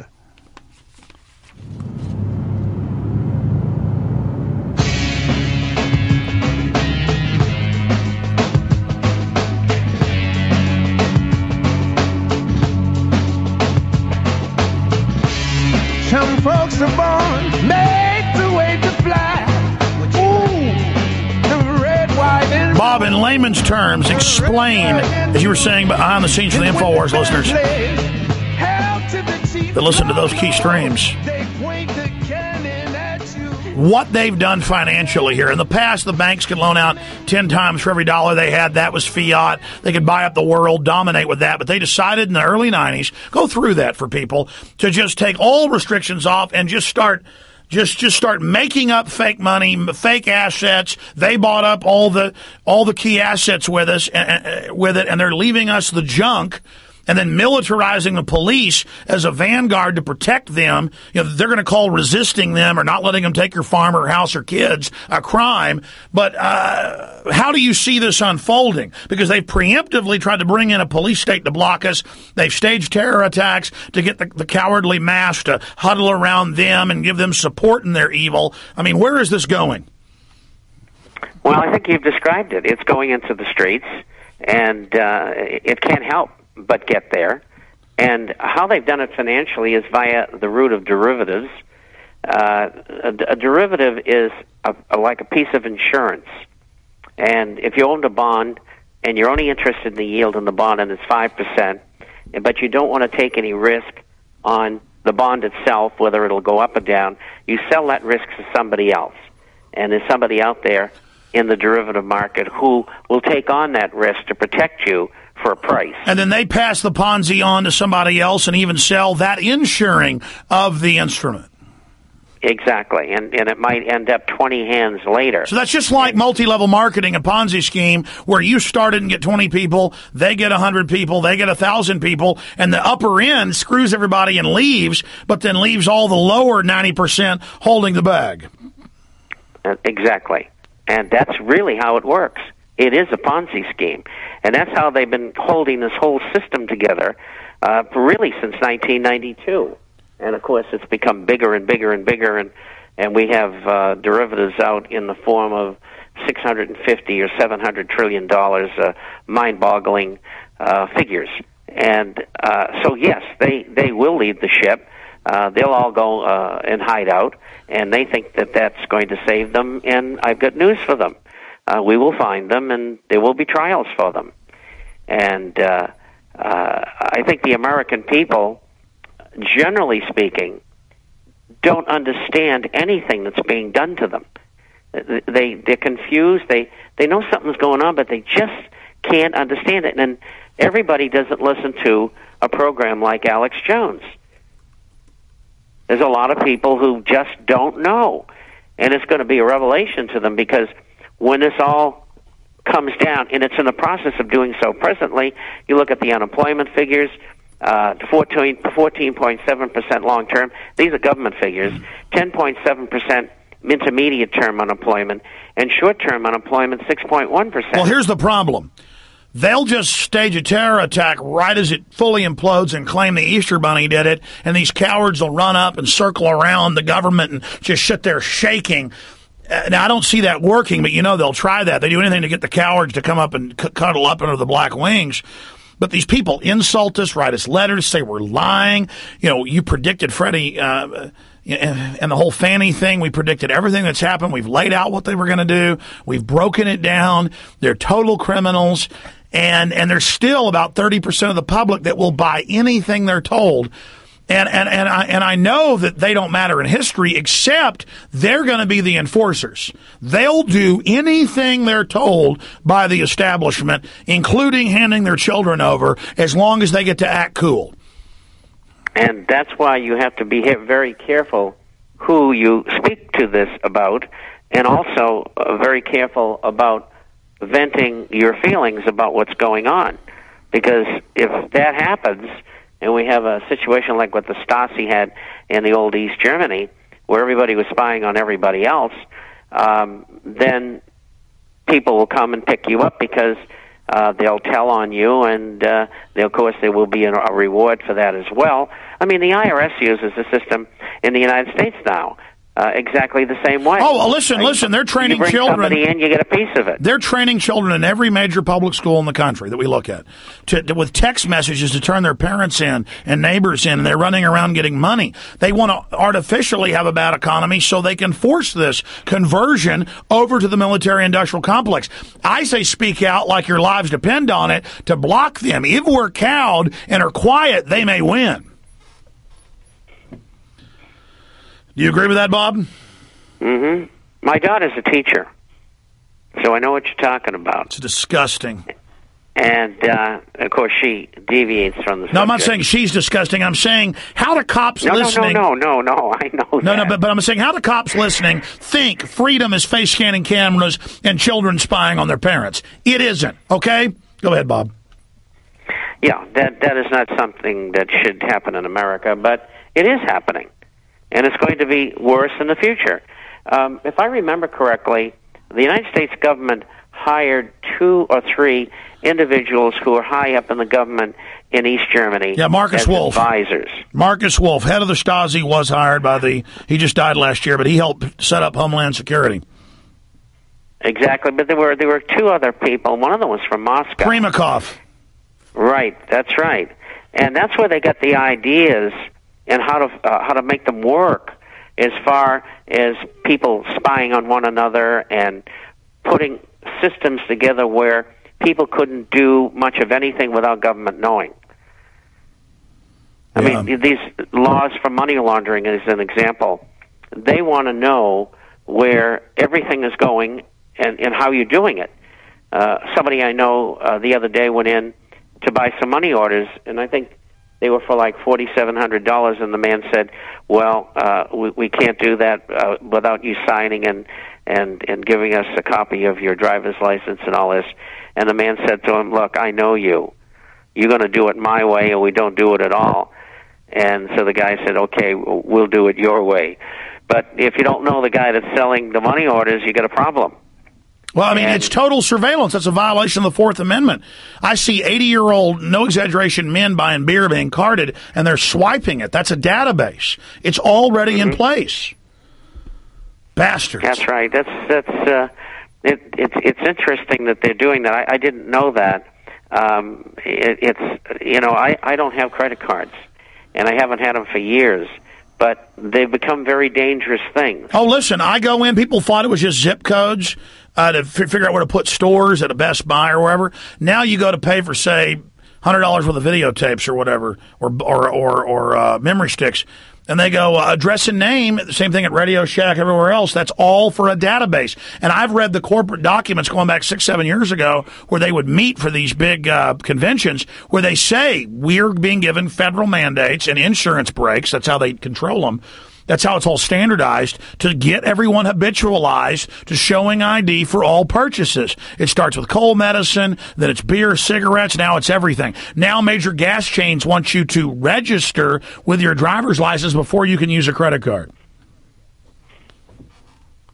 Some folks are born made to wait to fly. Ooh, the red, white, and Bob, in layman's terms, explain, as you were saying behind the scenes for the InfoWars listeners that listen to those key streams, what they've done financially here. In the past, the banks could loan out ten times for every dollar they had. That was fiat. They could buy up the world, dominate with that. But they decided in the early nineties, go through that for people, to just take all restrictions off and just start Just just start making up fake money, fake assets. They bought up all the all the key assets with us, uh, with it, and they're leaving us the junk. And then militarizing the police as a vanguard to protect them. You know, they're going to call resisting them or not letting them take your farm or house or kids a crime. But uh, how do you see this unfolding? Because they've preemptively tried to bring in a police state to block us. They've staged terror attacks to get the, the cowardly mass to huddle around them and give them support in their evil. I mean, where is this going? Well, I think you've described it. It's going into the streets, and uh, it can't help but get there. And how they've done it financially is via the route of derivatives. Uh, a, a derivative is a, a, like a piece of insurance. And if you owned a bond and you're only interested in the yield in the bond and it's five percent, but you don't want to take any risk on the bond itself, whether it'll go up or down, you sell that risk to somebody else. And there's somebody out there in the derivative market who will take on that risk to protect you for a price. And then they pass the Ponzi on to somebody else and even sell that insuring of the instrument. Exactly, and and it might end up twenty hands later. So that's just like multi-level marketing, a Ponzi scheme, where you started and get twenty people, they get one hundred people, they get one thousand people, and the upper end screws everybody and leaves, but then leaves all the lower ninety percent holding the bag. Uh, exactly, and that's really how it works. It is a Ponzi scheme, and that's how they've been holding this whole system together, uh, really since nineteen ninety-two. And, of course, it's become bigger and bigger and bigger, and, and we have uh, derivatives out in the form of six hundred fifty or seven hundred trillion dollars, uh, mind-boggling uh, figures. And uh, so, yes, they, they will lead the ship. Uh, they'll all go uh, and hide out, and they think that that's going to save them, and I've got news for them. Uh, we will find them, and there will be trials for them. And uh, uh, I think the American people, generally speaking, don't understand anything that's being done to them. They, they're confused. They, they know something's going on, but they just can't understand it. And everybody doesn't listen to a program like Alex Jones. There's a lot of people who just don't know. And it's going to be a revelation to them, because when this all comes down, and it's in the process of doing so presently, you look at the unemployment figures, uh, fourteen point seven percent long-term. These are government figures. ten point seven percent intermediate-term unemployment, and short-term unemployment six point one percent. Well, here's the problem. They'll just stage a terror attack right as it fully implodes and claim the Easter Bunny did it, and these cowards will run up and circle around the government and just sit there shaking. Uh, now, I don't see that working, but you know they'll try that. They do anything to get the cowards to come up and c- cuddle up under the black wings. But these people insult us, write us letters, say we're lying. You know, you predicted Freddie uh, and the whole Fannie thing. We predicted everything that's happened. We've laid out what they were going to do. We've broken it down. They're total criminals. And and there's still about thirty percent of the public that will buy anything they're told. And and and I and I know that they don't matter in history, except they're going to be the enforcers. They'll do anything they're told by the establishment, including handing their children over, as long as they get to act cool. And that's why you have to be very careful who you speak to this about, and also uh, very careful about venting your feelings about what's going on. Because if that happens, and we have a situation like what the Stasi had in the old East Germany, where everybody was spying on everybody else, um, then people will come and pick you up because uh, they'll tell on you, and uh, they, of course there will be a, a reward for that as well. I mean, the I R S uses the system in the United States now. Uh, exactly the same way. Oh, well, listen, right? listen, they're training you bring children. Somebody in, you get a piece of it. They're training children in every major public school in the country that we look at to, to, with text messages to turn their parents in and neighbors in, and they're running around getting money. They want to artificially have a bad economy so they can force this conversion over to the military-industrial complex. I say speak out like your lives depend on it to block them. If we're cowed and are quiet, they may win. Do you agree with that, Bob? Mm-hmm. My daughter's a teacher, so I know what you're talking about. It's disgusting. And, uh, of course, she deviates from the subject. No, I'm not saying she's disgusting. I'm saying how the cops no, listening... No, no, no, no, no, I know No, that. no, but, but I'm saying how the cops listening think freedom is face-scanning cameras and children spying on their parents. It isn't, okay? Go ahead, Bob. Yeah, that that is not something that should happen in America, but it is happening. And it's going to be worse in the future. Um, if I remember correctly, the United States government hired two or three individuals who are high up in the government in East Germany. Yeah, Marcus as Wolf. Advisors. Marcus Wolf, head of the Stasi, was hired by the, he just died last year, but he helped set up Homeland Security. Exactly, but there were there were two other people. One of them was from Moscow. Primakov. Right, that's right. And that's where they got the ideas and how to uh, how to make them work, as far as people spying on one another and putting systems together where people couldn't do much of anything without government knowing. I yeah. mean, these laws for money laundering is an example. They want to know where everything is going and, and how you're doing it. Uh, somebody I know uh, the other day went in to buy some money orders, and I think they were for like forty-seven hundred dollars, and the man said, well, uh, we, we can't do that uh, without you signing and, and, and giving us a copy of your driver's license and all this. And the man said to him, look, I know you. You're going to do it my way, and we don't do it at all. And so the guy said, okay, we'll do it your way. But if you don't know the guy that's selling the money orders, you got a problem. Well, I mean, it's total surveillance. That's a violation of the Fourth Amendment. I see eighty-year-old, no exaggeration, men buying beer being carded, and they're swiping it. That's a database. It's already mm-hmm. in place. Bastards. That's right. That's that's uh, it, it's it's interesting that they're doing that. I, I didn't know that. Um, it, it's you know, I, I don't have credit cards, and I haven't had them for years. But they've become very dangerous things. Oh, listen, I go in, people thought it was just zip codes uh, to f- figure out where to put stores at a Best Buy or wherever. Now you go to pay for, say, one hundred dollars worth of videotapes or whatever, or or or, or uh, memory sticks, and they go, uh, address and name, the same thing at Radio Shack, everywhere else. That's all for a database. And I've read the corporate documents going back six, seven years ago where they would meet for these big uh, conventions where they say we're being given federal mandates and insurance breaks. That's how they control them. That's how it's all standardized to get everyone habitualized to showing I D for all purchases. It starts with cold medicine, then it's beer, cigarettes, now it's everything. Now major gas chains want you to register with your driver's license before you can use a credit card.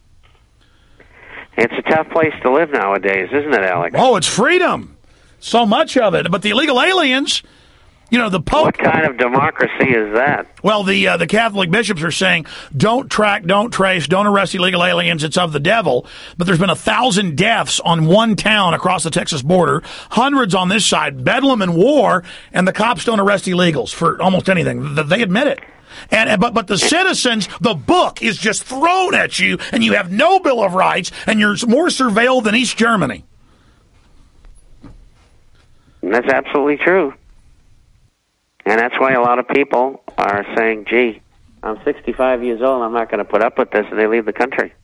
It's a tough place to live nowadays, isn't it, Alex? Oh, it's freedom. So much of it. But the illegal aliens, you know, the Pope... What kind of democracy is that? Well, the uh, the Catholic bishops are saying, don't track, don't trace, don't arrest illegal aliens. It's of the devil. But there's been a thousand deaths on one town across the Texas border, hundreds on this side, bedlam and war, and the cops don't arrest illegals for almost anything. They admit it. And but but the citizens, the book is just thrown at you, and you have no Bill of Rights, and you're more surveilled than East Germany. And that's absolutely true. And that's why a lot of people are saying, gee, I'm sixty-five years old, I'm not going to put up with this, and they leave the country.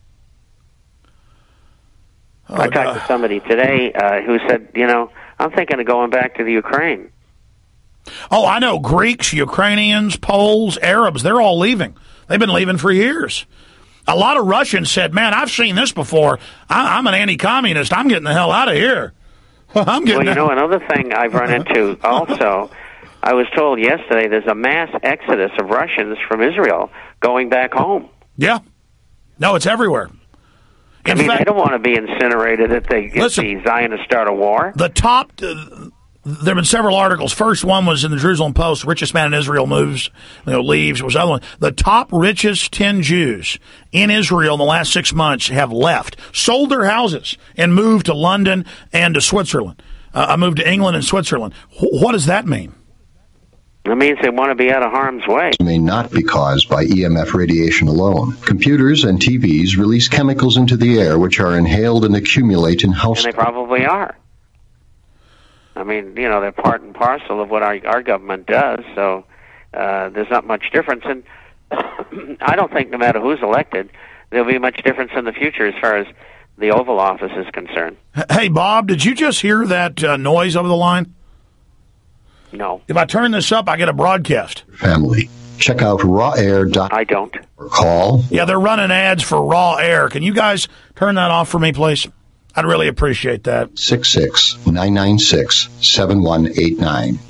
Oh, I talked God. to somebody today uh, who said, you know, I'm thinking of going back to the Ukraine. Oh, I know. Greeks, Ukrainians, Poles, Arabs, they're all leaving. They've been leaving for years. A lot of Russians said, man, I've seen this before. I- I'm an anti-communist. I'm getting the hell out of here. I'm getting Well, you know, another thing I've run into also, I was told yesterday there's a mass exodus of Russians from Israel going back home. Yeah. No, it's everywhere. In I mean, fact, they don't want to be incinerated if, they, if listen, the Zionists start a war. The top... Uh, There have been several articles. First one was in the Jerusalem Post, richest man in Israel moves, you know, leaves. It was the other one. The top richest ten Jews in Israel in the last six months have left, sold their houses, and moved to London and to Switzerland. Uh, I moved to England and Switzerland. W- what does that mean? It means they want to be out of harm's way. May not be caused by E M F radiation alone. Computers and T Vs release chemicals into the air which are inhaled and accumulate in house. And they probably are. I mean, you know, they're part and parcel of what our, our government does, so uh, there's not much difference. And I don't think no matter who's elected, there'll be much difference in the future as far as the Oval Office is concerned. Hey, Bob, did you just hear that uh, noise over the line? No. If I turn this up, I get a broadcast. Family. Check out raw air dot com. I don't. Or call. Yeah, they're running ads for Raw Air. Can you guys turn that off for me, please? I'd really appreciate that. six six nine nine six seven one eight nine.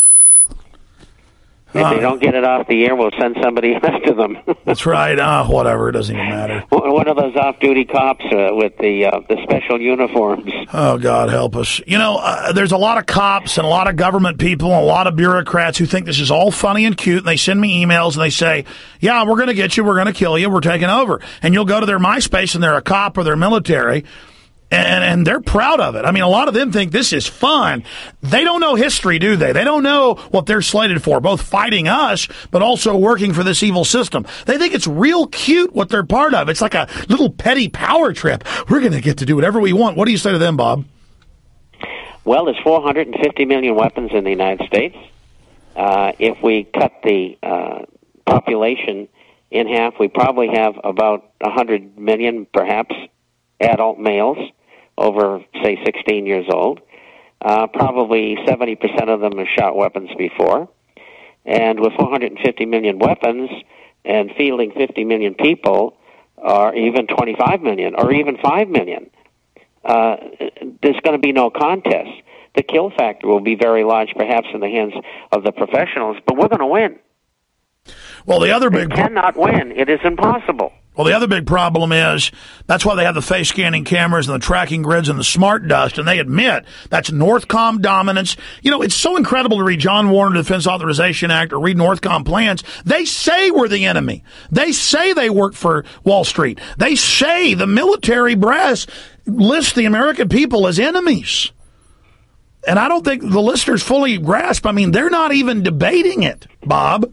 If uh, they don't get it off the air, we'll send somebody after them. That's right. Uh, whatever. It doesn't even matter. One of those off-duty cops uh, with the uh, the special uniforms. Oh, God help us. You know, uh, there's a lot of cops and a lot of government people and a lot of bureaucrats who think this is all funny and cute, and they send me emails and they say, yeah, we're going to get you, we're going to kill you, we're taking over. And you'll go to their MySpace and they're a cop or they're military, And, and they're proud of it. I mean, a lot of them think this is fun. They don't know history, do they? They don't know what they're slated for, both fighting us, but also working for this evil system. They think it's real cute what they're part of. It's like a little petty power trip. We're going to get to do whatever we want. What do you say to them, Bob? Well, there's four hundred fifty million weapons in the United States. Uh, if we cut the uh, population in half, we probably have about one hundred million, perhaps, adult males over, say, sixteen years old. Uh, probably seventy percent of them have shot weapons before. And with four hundred fifty million weapons and fielding fifty million people, or even twenty-five million, or even five million, uh, there's going to be no contest. The kill factor will be very large, perhaps in the hands of the professionals, but we're going to win. Well, the other big they cannot win. It is impossible. Well, the other big problem is that's why they have the face scanning cameras and the tracking grids and the smart dust, and they admit that's Northcom dominance. You know, it's so incredible to read John Warner Defense Authorization Act or read Northcom plans. They say we're the enemy. They say they work for Wall Street. They say the military brass lists the American people as enemies. And I don't think the listeners fully grasp. I mean, they're not even debating it, Bob.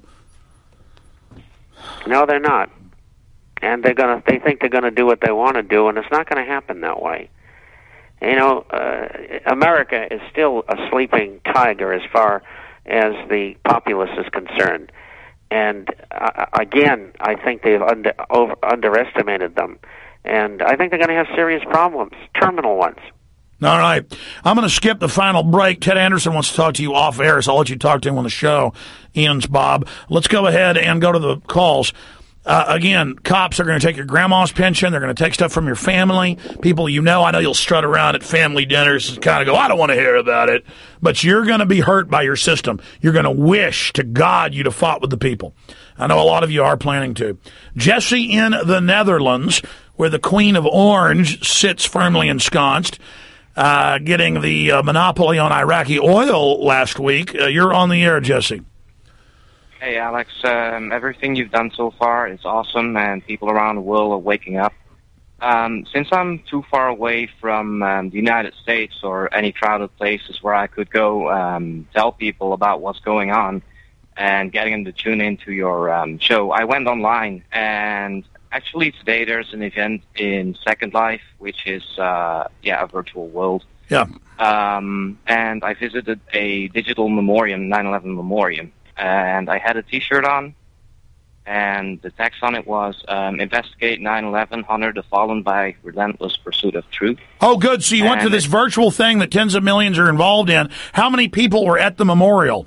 No, they're not. And they're gonna. They think they're gonna do what they want to do, and it's not going to happen that way. You know, uh, America is still a sleeping tiger as far as the populace is concerned. And uh, again, I think they've under, over, underestimated them, and I think they're going to have serious problems, terminal ones. All right. I'm going to skip the final break. Ted Anderson wants to talk to you off air, so I'll let you talk to him when the show ends, Bob. Let's go ahead and go to the calls. Uh, again, cops are going to take your grandma's pension. They're going to take stuff from your family. People you know, I know you'll strut around at family dinners and kind of go, I don't want to hear about it. But you're going to be hurt by your system. You're going to wish to God you'd have fought with the people. I know a lot of you are planning to. Jesse in the Netherlands where the Queen of Orange sits firmly ensconced, uh, getting the uh, monopoly on Iraqi oil last week. Uh, you're on the air, Jesse. Hey, Alex. Um, everything you've done so far is awesome, and people around the world are waking up. Um, since I'm too far away from um, the United States or any crowded places where I could go um, tell people about what's going on and getting them to tune into your um, show, I went online, and actually today there's an event in Second Life, which is uh, yeah a virtual world. Yeah. Um, and I visited a digital memoriam, nine eleven memoriam, and I had a T-shirt on. And the text on it was, um, investigate nine eleven, honor the fallen by relentless pursuit of truth. Oh, good. So you and went to this virtual thing that tens of millions are involved in. How many people were at the memorial?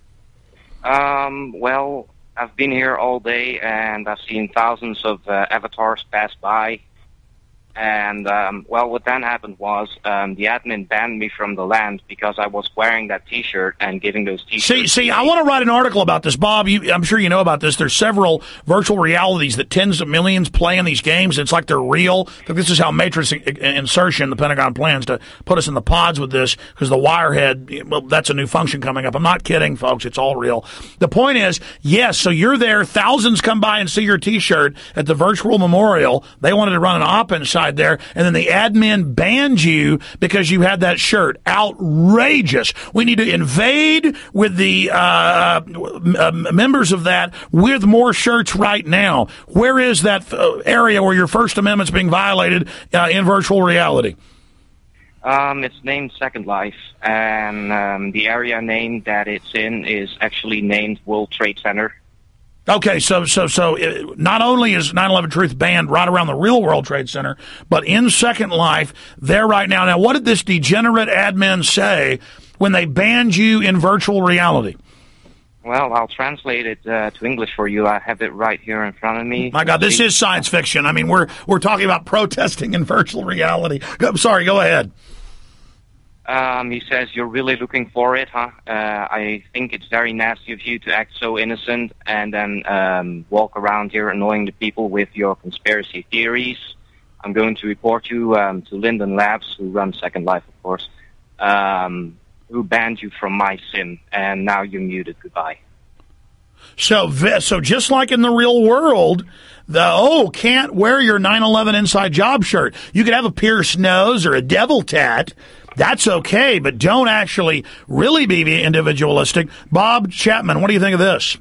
Um, well, I've been here all day, and I've seen thousands of uh, avatars pass by. And, um, well, what then happened was um, the admin banned me from the land because I was wearing that T-shirt and giving those T-shirts. See, see, I want to write an article about this, Bob. You, I'm sure you know about this. There's several virtual realities that tens of millions play in these games. It's like they're real. This is how Matrix insertion, the Pentagon plans to put us in the pods with this, because the Wirehead, well, that's a new function coming up. I'm not kidding, folks. It's all real. The point is, yes, so you're there. Thousands come by and see your T-shirt at the virtual memorial. They wanted to run an op inside there, and then the admin banned you because you had that shirt. Outrageous. We need to invade with the uh, uh, members of that with more shirts right now. Where is that uh, area where your First Amendment's being violated uh, in virtual reality? Um, it's named Second Life, and um, the area name that it's in is actually named World Trade Center. Okay, so so so it, not only is nine eleven Truth banned right around the real World Trade Center, but in Second Life, they're right now. Now, what did this degenerate admin say when they banned you in virtual reality? Well, I'll translate it uh, to English for you. I have it right here in front of me. My God, this is science fiction. I mean, we're we're talking about protesting in virtual reality. I'm sorry, go ahead. Um, he says, you're really looking for it, huh? Uh, I think it's very nasty of you to act so innocent and then um, walk around here annoying the people with your conspiracy theories. I'm going to report you um, to Linden Labs, who run Second Life, of course, um, who banned you from my sim, and now you're muted. Goodbye. So, so just like in the real world, the, oh, can't wear your nine eleven Inside Job shirt. You could have a pierced nose or a devil tat. That's okay, but don't actually really be individualistic. Bob Chapman, what do you think of this?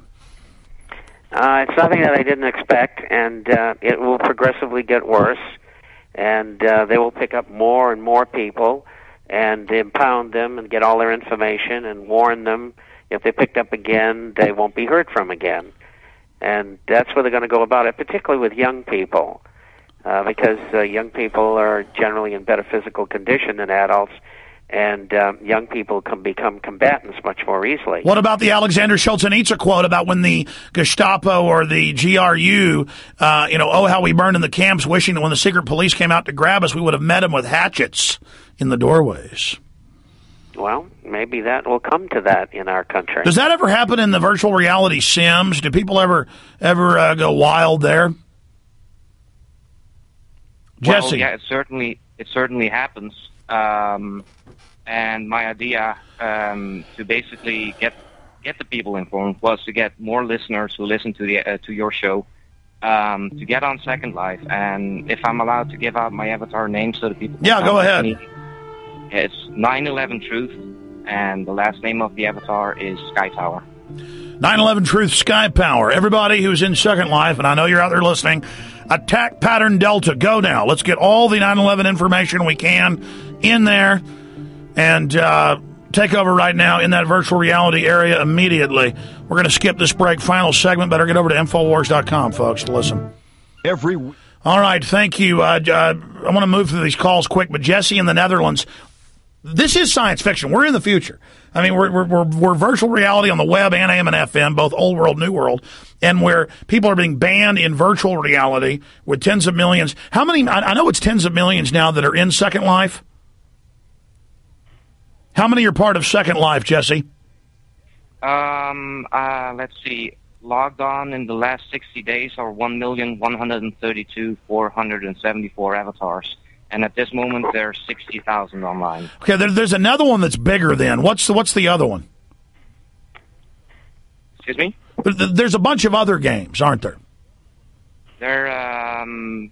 Uh, it's something that I didn't expect, and uh, it will progressively get worse, and uh, they will pick up more and more people and impound them and get all their information and warn them. If they're picked up again, they won't be heard from again. And that's where they're going to go about it, particularly with young people. Uh, because uh, young people are generally in better physical condition than adults, and um, young people can become combatants much more easily. What about the Alexander Solzhenitsyn quote about when the Gestapo or the G R U, uh, you know, oh, how we burned in the camps, wishing that when the secret police came out to grab us, we would have met them with hatchets in the doorways? Well, maybe that will come to that in our country. Does that ever happen in the virtual reality Sims? Do people ever, ever uh, go wild there? Jesse. Well, yeah, it certainly it certainly happens. Um, and my idea um, to basically get get the people informed was to get more listeners who listen to the uh, to your show um, to get on Second Life. And if I'm allowed to give out my avatar name so that people yeah, go ahead. Me, it's nine eleven Truth, and the last name of the avatar is Sky Tower. nine eleven Truth Sky Power. Everybody who's in Second Life, and I know you're out there listening, attack pattern Delta. Go now. Let's get all the nine eleven information we can in there and uh, take over right now in that virtual reality area immediately. We're going to skip this break. Final segment. Better get over to Infowars dot com, folks, to listen. Every w- All right. Thank you. Uh, uh, I want to move through these calls quick, but Jesse in the Netherlands, this is science fiction. We're in the future. I mean, we're, we're, we're, we're virtual reality on the web and A M and F M, both old world, new world, and where people are being banned in virtual reality with tens of millions. How many, I, I know it's tens of millions now that are in Second Life. How many are part of Second Life, Jesse? Um, uh, let's see. logged on in the last sixty days are one million one hundred thirty-two thousand four hundred seventy-four avatars. And at this moment, there are sixty thousand online. Okay, there, there's another one that's bigger then. What's the, what's the other one? Excuse me? There, there's a bunch of other games, aren't there? There, um...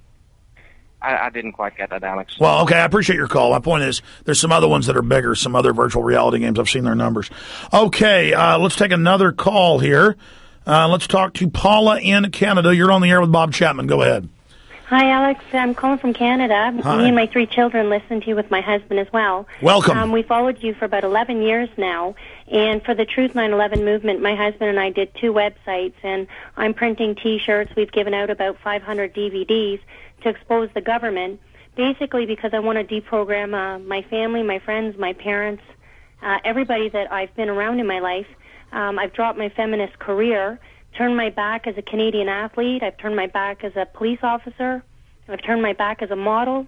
I, I didn't quite get that, Alex. Well, okay, I appreciate your call. My point is there's some other ones that are bigger, some other virtual reality games. I've seen their numbers. Okay, uh, let's take another call here. Uh, let's talk to Paula in Canada. You're on the air with Bob Chapman. Go ahead. Hi, Alex. I'm calling from Canada. Hi. Me and my three children listen to you with my husband as well. Welcome. Um, we followed you for about eleven years now. And for the Truth nine eleven movement, my husband and I did two websites. And I'm printing T-shirts. We've given out about five hundred D V Ds to expose the government, basically because I want to deprogram uh, my family, my friends, my parents, uh, everybody that I've been around in my life. Um, I've dropped my feminist career, turned my back as a Canadian athlete. I've turned my back as a police officer. I've turned my back as a model.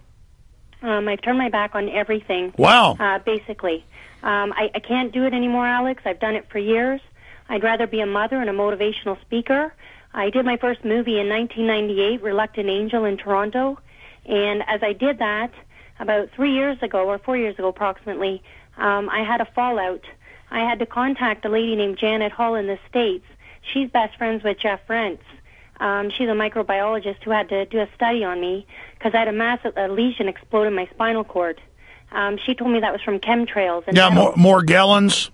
Um, I've turned my back on everything. Wow. Uh, basically. Um, I, I can't do it anymore, Alex. I've done it for years. I'd rather be a mother and a motivational speaker. I did my first movie in nineteen ninety-eight, Reluctant Angel, in Toronto. And as I did that, about three years ago, or four years ago approximately, um, I had a fallout. I had to contact a lady named Janet Hull in the States. She's best friends with Jeff Rentz. Um, she's a microbiologist who had to do a study on me because I had a massive a lesion explode in my spinal cord. Um, she told me that was from chemtrails. And yeah, more, Morgellons.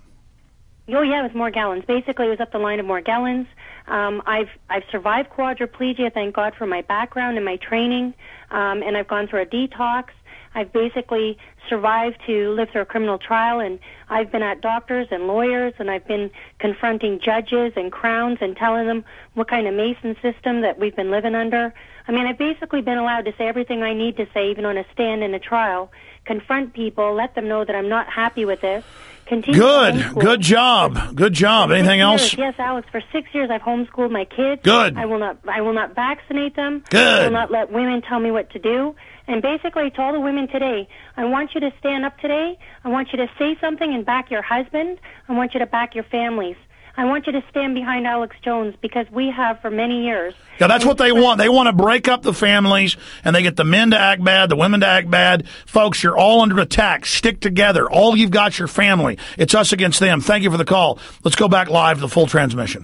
Oh, yeah, it was Morgellons. Basically, it was up the line of Morgellons. Um, I've I've survived quadriplegia, thank God for my background and my training, um, and I've gone through a detox. I've basically survived to live through a criminal trial, and I've been at doctors and lawyers, and I've been confronting judges and crowns and telling them what kind of Mason system that we've been living under. I mean, I've basically been allowed to say everything I need to say, even on a stand in a trial, confront people, let them know that I'm not happy with this. Continue Good. Good job. Good job. Anything else? Yes, Alex. For six years, I've homeschooled my kids. Good. I will not. I will not vaccinate them. Good. I will not let women tell me what to do. And basically, to all the women today, I want you to stand up today. I want you to say something and back your husband. I want you to back your families. I want you to stand behind Alex Jones because we have for many years. Yeah, that's what they want. They want to break up the families, and they get the men to act bad, the women to act bad. Folks, you're all under attack. Stick together. All you've got is your family. It's us against them. Thank you for the call. Let's go back live to the full transmission.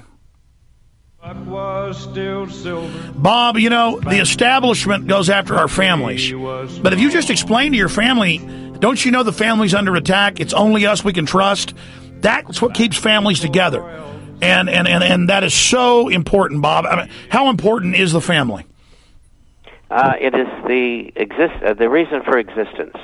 Bob, you know, the establishment goes after our families. But if you just explain to your family, don't you know the family's under attack? It's only us we can trust. That's what keeps families together. And and, and, and that is so important, Bob. I mean, how important is the family? Uh, it is the exist uh, the reason for existence.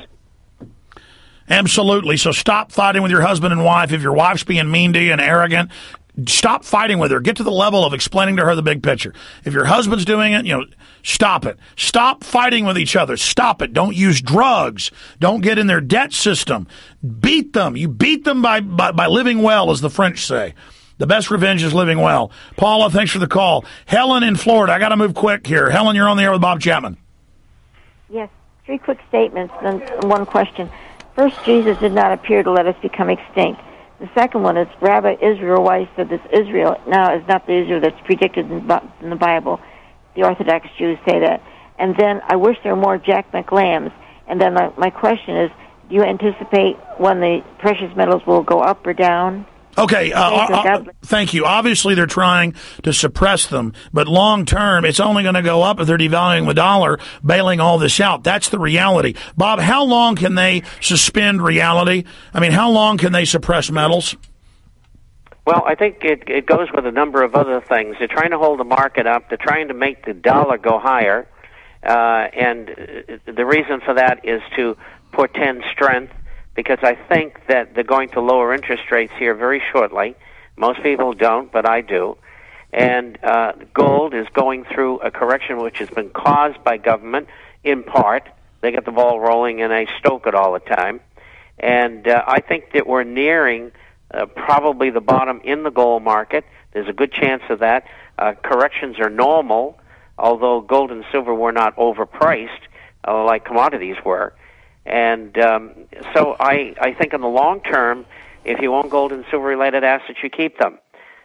Absolutely. So stop fighting with your husband and wife. If your wife's being mean to you and arrogant, stop fighting with her. Get to the level of explaining to her the big picture. If your husband's doing it, you know, stop it. Stop fighting with each other. Stop it. Don't use drugs. Don't get in their debt system. Beat them. You beat them by, by, by living well, as the French say. The best revenge is living well. Paula, thanks for the call. Helen in Florida. I got to move quick here. Helen, you're on the air with Bob Chapman. Yes. Three quick statements and one question. First, Jesus did not appear to let us become extinct. The second one is Rabbi Israel Weiss said this Israel now is not the Israel that's predicted in the Bible. The Orthodox Jews say that. And then I wish there were more Jack McLambs. And then my, my question is, do you anticipate when the precious metals will go up or down? Okay, uh, uh, thank you. Obviously, they're trying to suppress them, but long term, it's only going to go up if they're devaluing the dollar, bailing all this out. That's the reality. Bob, how long can they suspend reality? I mean, how long can they suppress metals? Well, I think it, it goes with a number of other things. They're trying to hold the market up. They're trying to make the dollar go higher, uh, and the reason for that is to portend strength. Because I think that they're going to lower interest rates here very shortly. Most people don't, but I do. And uh, gold is going through a correction which has been caused by government, in part. They get the ball rolling and they stoke it all the time. And uh, I think that we're nearing uh, probably the bottom in the gold market. There's a good chance of that. Uh, corrections are normal, although gold and silver were not overpriced uh, like commodities were. And um, so I, I think in the long term, if you own gold and silver-related assets, you keep them.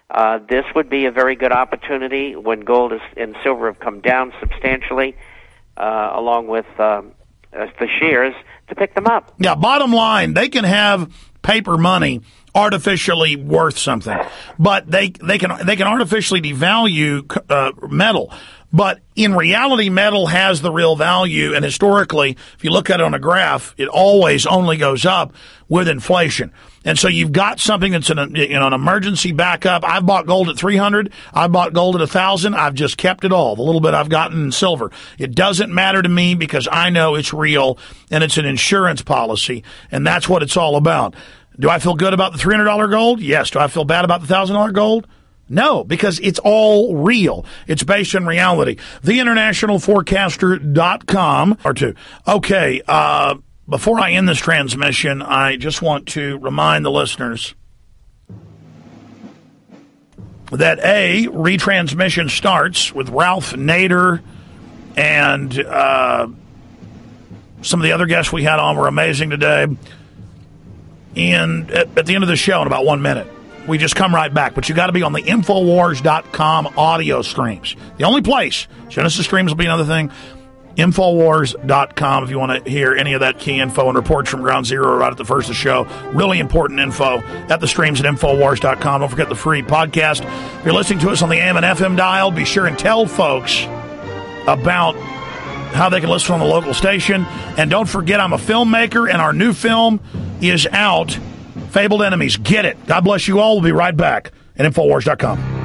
Uh, this would be a very good opportunity when gold is, and silver have come down substantially, uh, along with um, uh, the shares, to pick them up. Yeah, bottom line, they can have paper money artificially worth something, but they they can they can artificially devalue uh, metal. But in reality, metal has the real value, and historically, if you look at it on a graph, it always only goes up with inflation. And so you've got something that's an, you know, an emergency backup. I've bought gold at three hundred. I've bought gold at one thousand. I've just kept it all, the little bit I've gotten in silver. It doesn't matter to me because I know it's real, and it's an insurance policy, and that's what it's all about. Do I feel good about the three hundred dollars gold? Yes. Do I feel bad about the one thousand dollars gold? No, because it's all real. It's based in reality. the international forecaster dot com or two. Okay, uh, before I end this transmission, I just want to remind the listeners that A, retransmission starts with Ralph Nader and uh, some of the other guests we had on were amazing today. And at, at the end of the show, in about one minute, we just come right back. But you got to be on the Infowars dot com audio streams. The only place. Genesis streams will be another thing. Infowars dot com if you want to hear any of that key info and reports from Ground Zero right at the first of the show. Really important info at the streams at Infowars dot com. Don't forget the free podcast. If you're listening to us on the A M and F M dial, be sure and tell folks about how they can listen on the local station. And don't forget, I'm a filmmaker, and our new film is out, Fabled Enemies. Get it. God bless you all. We'll be right back at Infowars dot com.